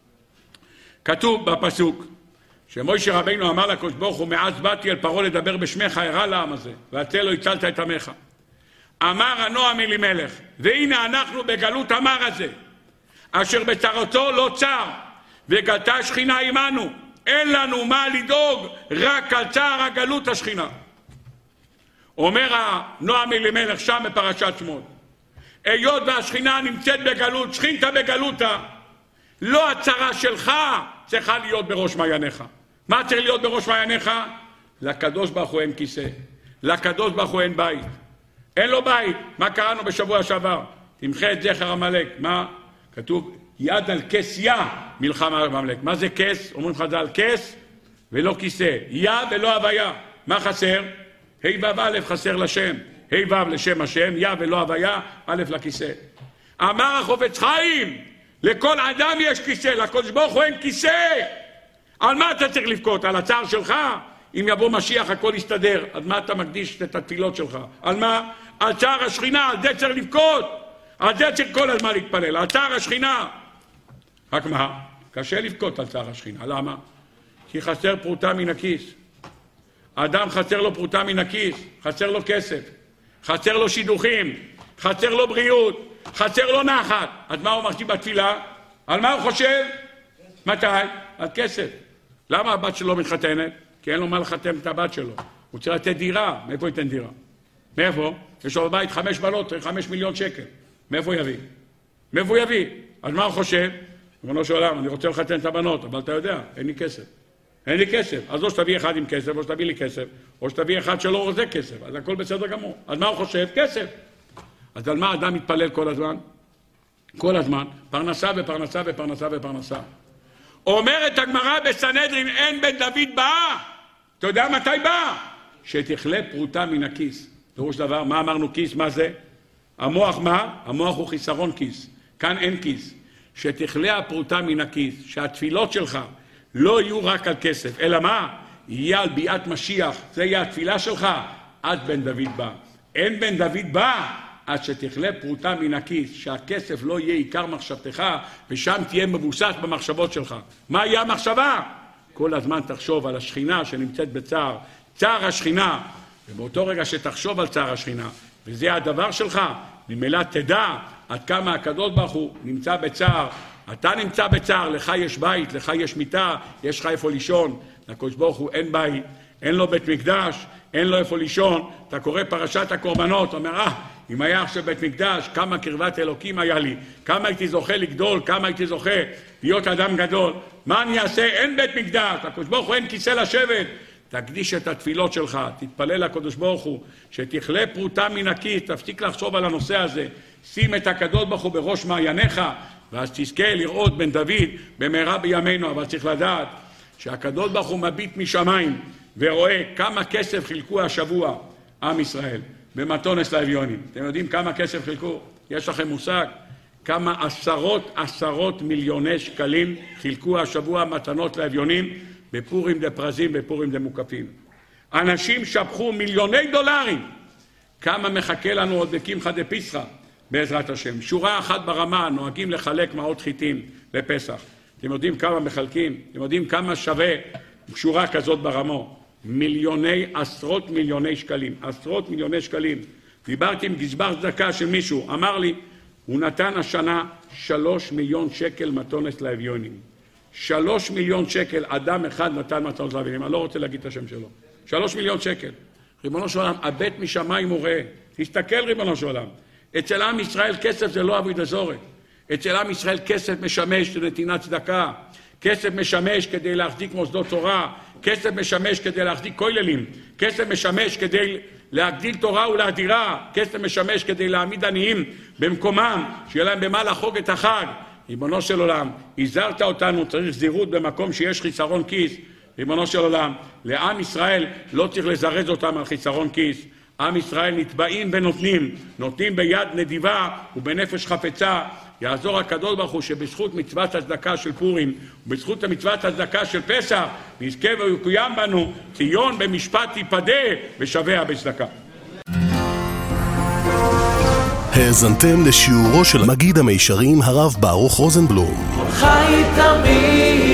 כתוב בפסוק, שמוישה רבינו אמר לקדוש ברוך הוא, מאז באתי אל פרעה לדבר בשמך, הרע לעם הזה, ואתה לא הצלת את עמך. אמר הנועם אלימלך, והנה אנחנו בגלות המר הזה, אשר בצרתו לא צר, וגלתה שכינה עמנו, אין לנו מה לדאוג, רק על צער הגלות השכינה. אומר הנועם אלימלך שם בפרשת שמות, היות והשכינה נמצאת בגלות, שכינתה בגלותה, לא הצרה שלך צריכה להיות בראש מעייניך. מה צריך להיות בראש מעייניך? לקדוש ברוך הוא אין כיסא, לקדוש ברוך הוא אין בית. אין לו בית. מה קראנו בשבוע שעבר? תמחה את זכר עמלק. מה? כתוב יד על כס מלחמה בעמלק. מה זה כס? אומרים לך זה על כס ולא כיסא. ולא הוויה. מה חסר? ה' ו' א' חסר לשם. ה' ו' לשם השם, ולא הוויה, א' לכיסא. אמר החופץ חיים, לכל אדם יש כיסא, לקדוש ברוך הוא אין כיסא. על מה אתה צריך לבכות? על הצער שלך? אם יבוא משיח הכל יסתדר. אז מה אתה מקדיש את התפילות שלך? על מה? על צער השכינה, על זה צריך לבכות. על זה צריך כל הזמן להתפלל, על צער השכינה. רק מה? קשה לבכות על צער השכינה. למה? כי חסר פרוטה מן הכיס. האדם חסר לו פרוטה מן הכיס, חסר לו כסף, חסר לו שידוכים, חסר לו בריאות, חסר לו נחת. אז מה הוא מחשיב בתפילה? על מה הוא חושב? מתי? על כסף. למה הבת שלו מתחתנת? כי אין לו מה לחתן את הבת שלו. הוא צריך לתת דירה. מאיפה ייתן דירה? מאיפה? יש לו בבית 5 בנות, 5 מיליון שקל. מאיפה יביא? מאיפה יביא? אז מה הוא חושב? ריבונו של עולם, אני רוצה לחתן את הבנות, אבל אתה יודע, אין לי כסף. אין לי כסף. אז או שתביא אחד עם כסף, או שתביא לי כסף, או שתביא אחד שלא רוצה כסף. אז הכל בסדר גמור. אז מה הוא חושב? כסף. אז על מה אדם מתפלל כל הזמן? כל הזמן. פרנסה ופרנסה ופרנסה ופרנסה. אומרת הגמרא בסנהדרין, אין בן דוד בא. אתה יודע מתי בא? שתכלה פרוטה מן הכיס. פירוש דבר, מה אמרנו כיס? מה זה? המוח מה? המוח הוא חיסרון כיס. כאן אין כיס. שתכלה הפרוטה מן הכיס. שהתפילות שלך לא יהיו רק על כסף. אלא מה? יהיה על ביאת משיח. זה יהיה התפילה שלך. עד בן דוד בא. אין בן דוד בא. עד שתכלה פרוטה מן הכיס, שהכסף לא יהיה עיקר מחשבתך, ושם תהיה מבוסס במחשבות שלך. מה יהיה המחשבה? כל הזמן תחשוב על השכינה שנמצאת בצער, צער השכינה, ובאותו רגע שתחשוב על צער השכינה, וזה הדבר שלך, ממילא תדע עד כמה הקדוש ברוך הוא נמצא בצער. אתה נמצא בצער, לך יש בית, לך יש מיטה, יש לך איפה לישון. לקדוש ברוך הוא אין בית, אין לו בית מקדש, אין לו איפה לישון. אתה קורא פרשת הקורבנות, אומר, אם היה עכשיו בית מקדש, כמה קרבת אלוקים היה לי, כמה הייתי זוכה לגדול, כמה הייתי זוכה להיות אדם גדול. מה אני אעשה? אין בית מקדש, לקדוש ברוך הוא אין כיסא לשבת. תקדיש את התפילות שלך, תתפלל לקדוש ברוך הוא, שתכלה פרוטה מן הכיס, תפסיק לחשוב על הנושא הזה, שים את הקדוש ברוך הוא בראש מעייניך, ואז תזכה לראות בן דוד במהרה בימינו. אבל צריך לדעת שהקדוש ברוך הוא מביט משמיים ורואה כמה כסף חילקו השבוע עם ישראל במתונס לאביונים. אתם יודעים כמה כסף חילקו? יש לכם מושג? כמה עשרות מיליוני שקלים חילקו השבוע מתנות לאביונים בפורים דפרזים, בפורים דמוקפים. אנשים שפכו מיליוני דולרים. כמה מחכה לנו עוד בקמחא דפסחא בעזרת השם. שורה אחת ברמה נוהגים לחלק מעות חיטים לפסח. אתם יודעים כמה מחלקים? אתם יודעים כמה שווה שורה כזאת ברמו? עשרות מיליוני שקלים. עשרות מיליוני שקלים. דיברתי עם גזבר צדקה של מישהו, אמר לי, הוא נתן השנה 3 מיליון שקל מתונס לאביונים. 3 מיליון שקל, אדם אחד נתן מתונס לאביונים. אני לא רוצה להגיד את השם שלו. 3 מיליון שקל. ריבונו של עולם, הבט משמיים הוא ראה. תסתכל ריבונו של עולם. אצל עם ישראל כסף זה לא עבודה זרה. אצל עם ישראל כסף משמש לנתינת צדקה. כסף משמש כדי להחזיק מוסדות תורה. כסף משמש כדי להחזיק כוללים. כסף משמש כדי להגדיל תורה ולהדירה. כסף משמש כדי להעמיד עניים במקומם, שיהיה להם במה לחוג את החג. ריבונו של עולם, הזהרת אותנו, צריך זהירות במקום שיש חיסרון כיס. ריבונו של עולם, לעם ישראל לא צריך לזרז אותם על חיסרון כיס. עם ישראל נתבעים ונותנים, נותנים ביד נדיבה ובנפש חפצה. יעזור הקדוש ברוך הוא שבזכות מצוות הצדקה של פורים ובזכות מצוות הצדקה של פסח נזכה ויקוים בנו ציון במשפט תיפדה ושביה בצדקה. האזנתם לשיעורו של מגיד המישרים הרב ברוך רוזנבלום. חי תמיד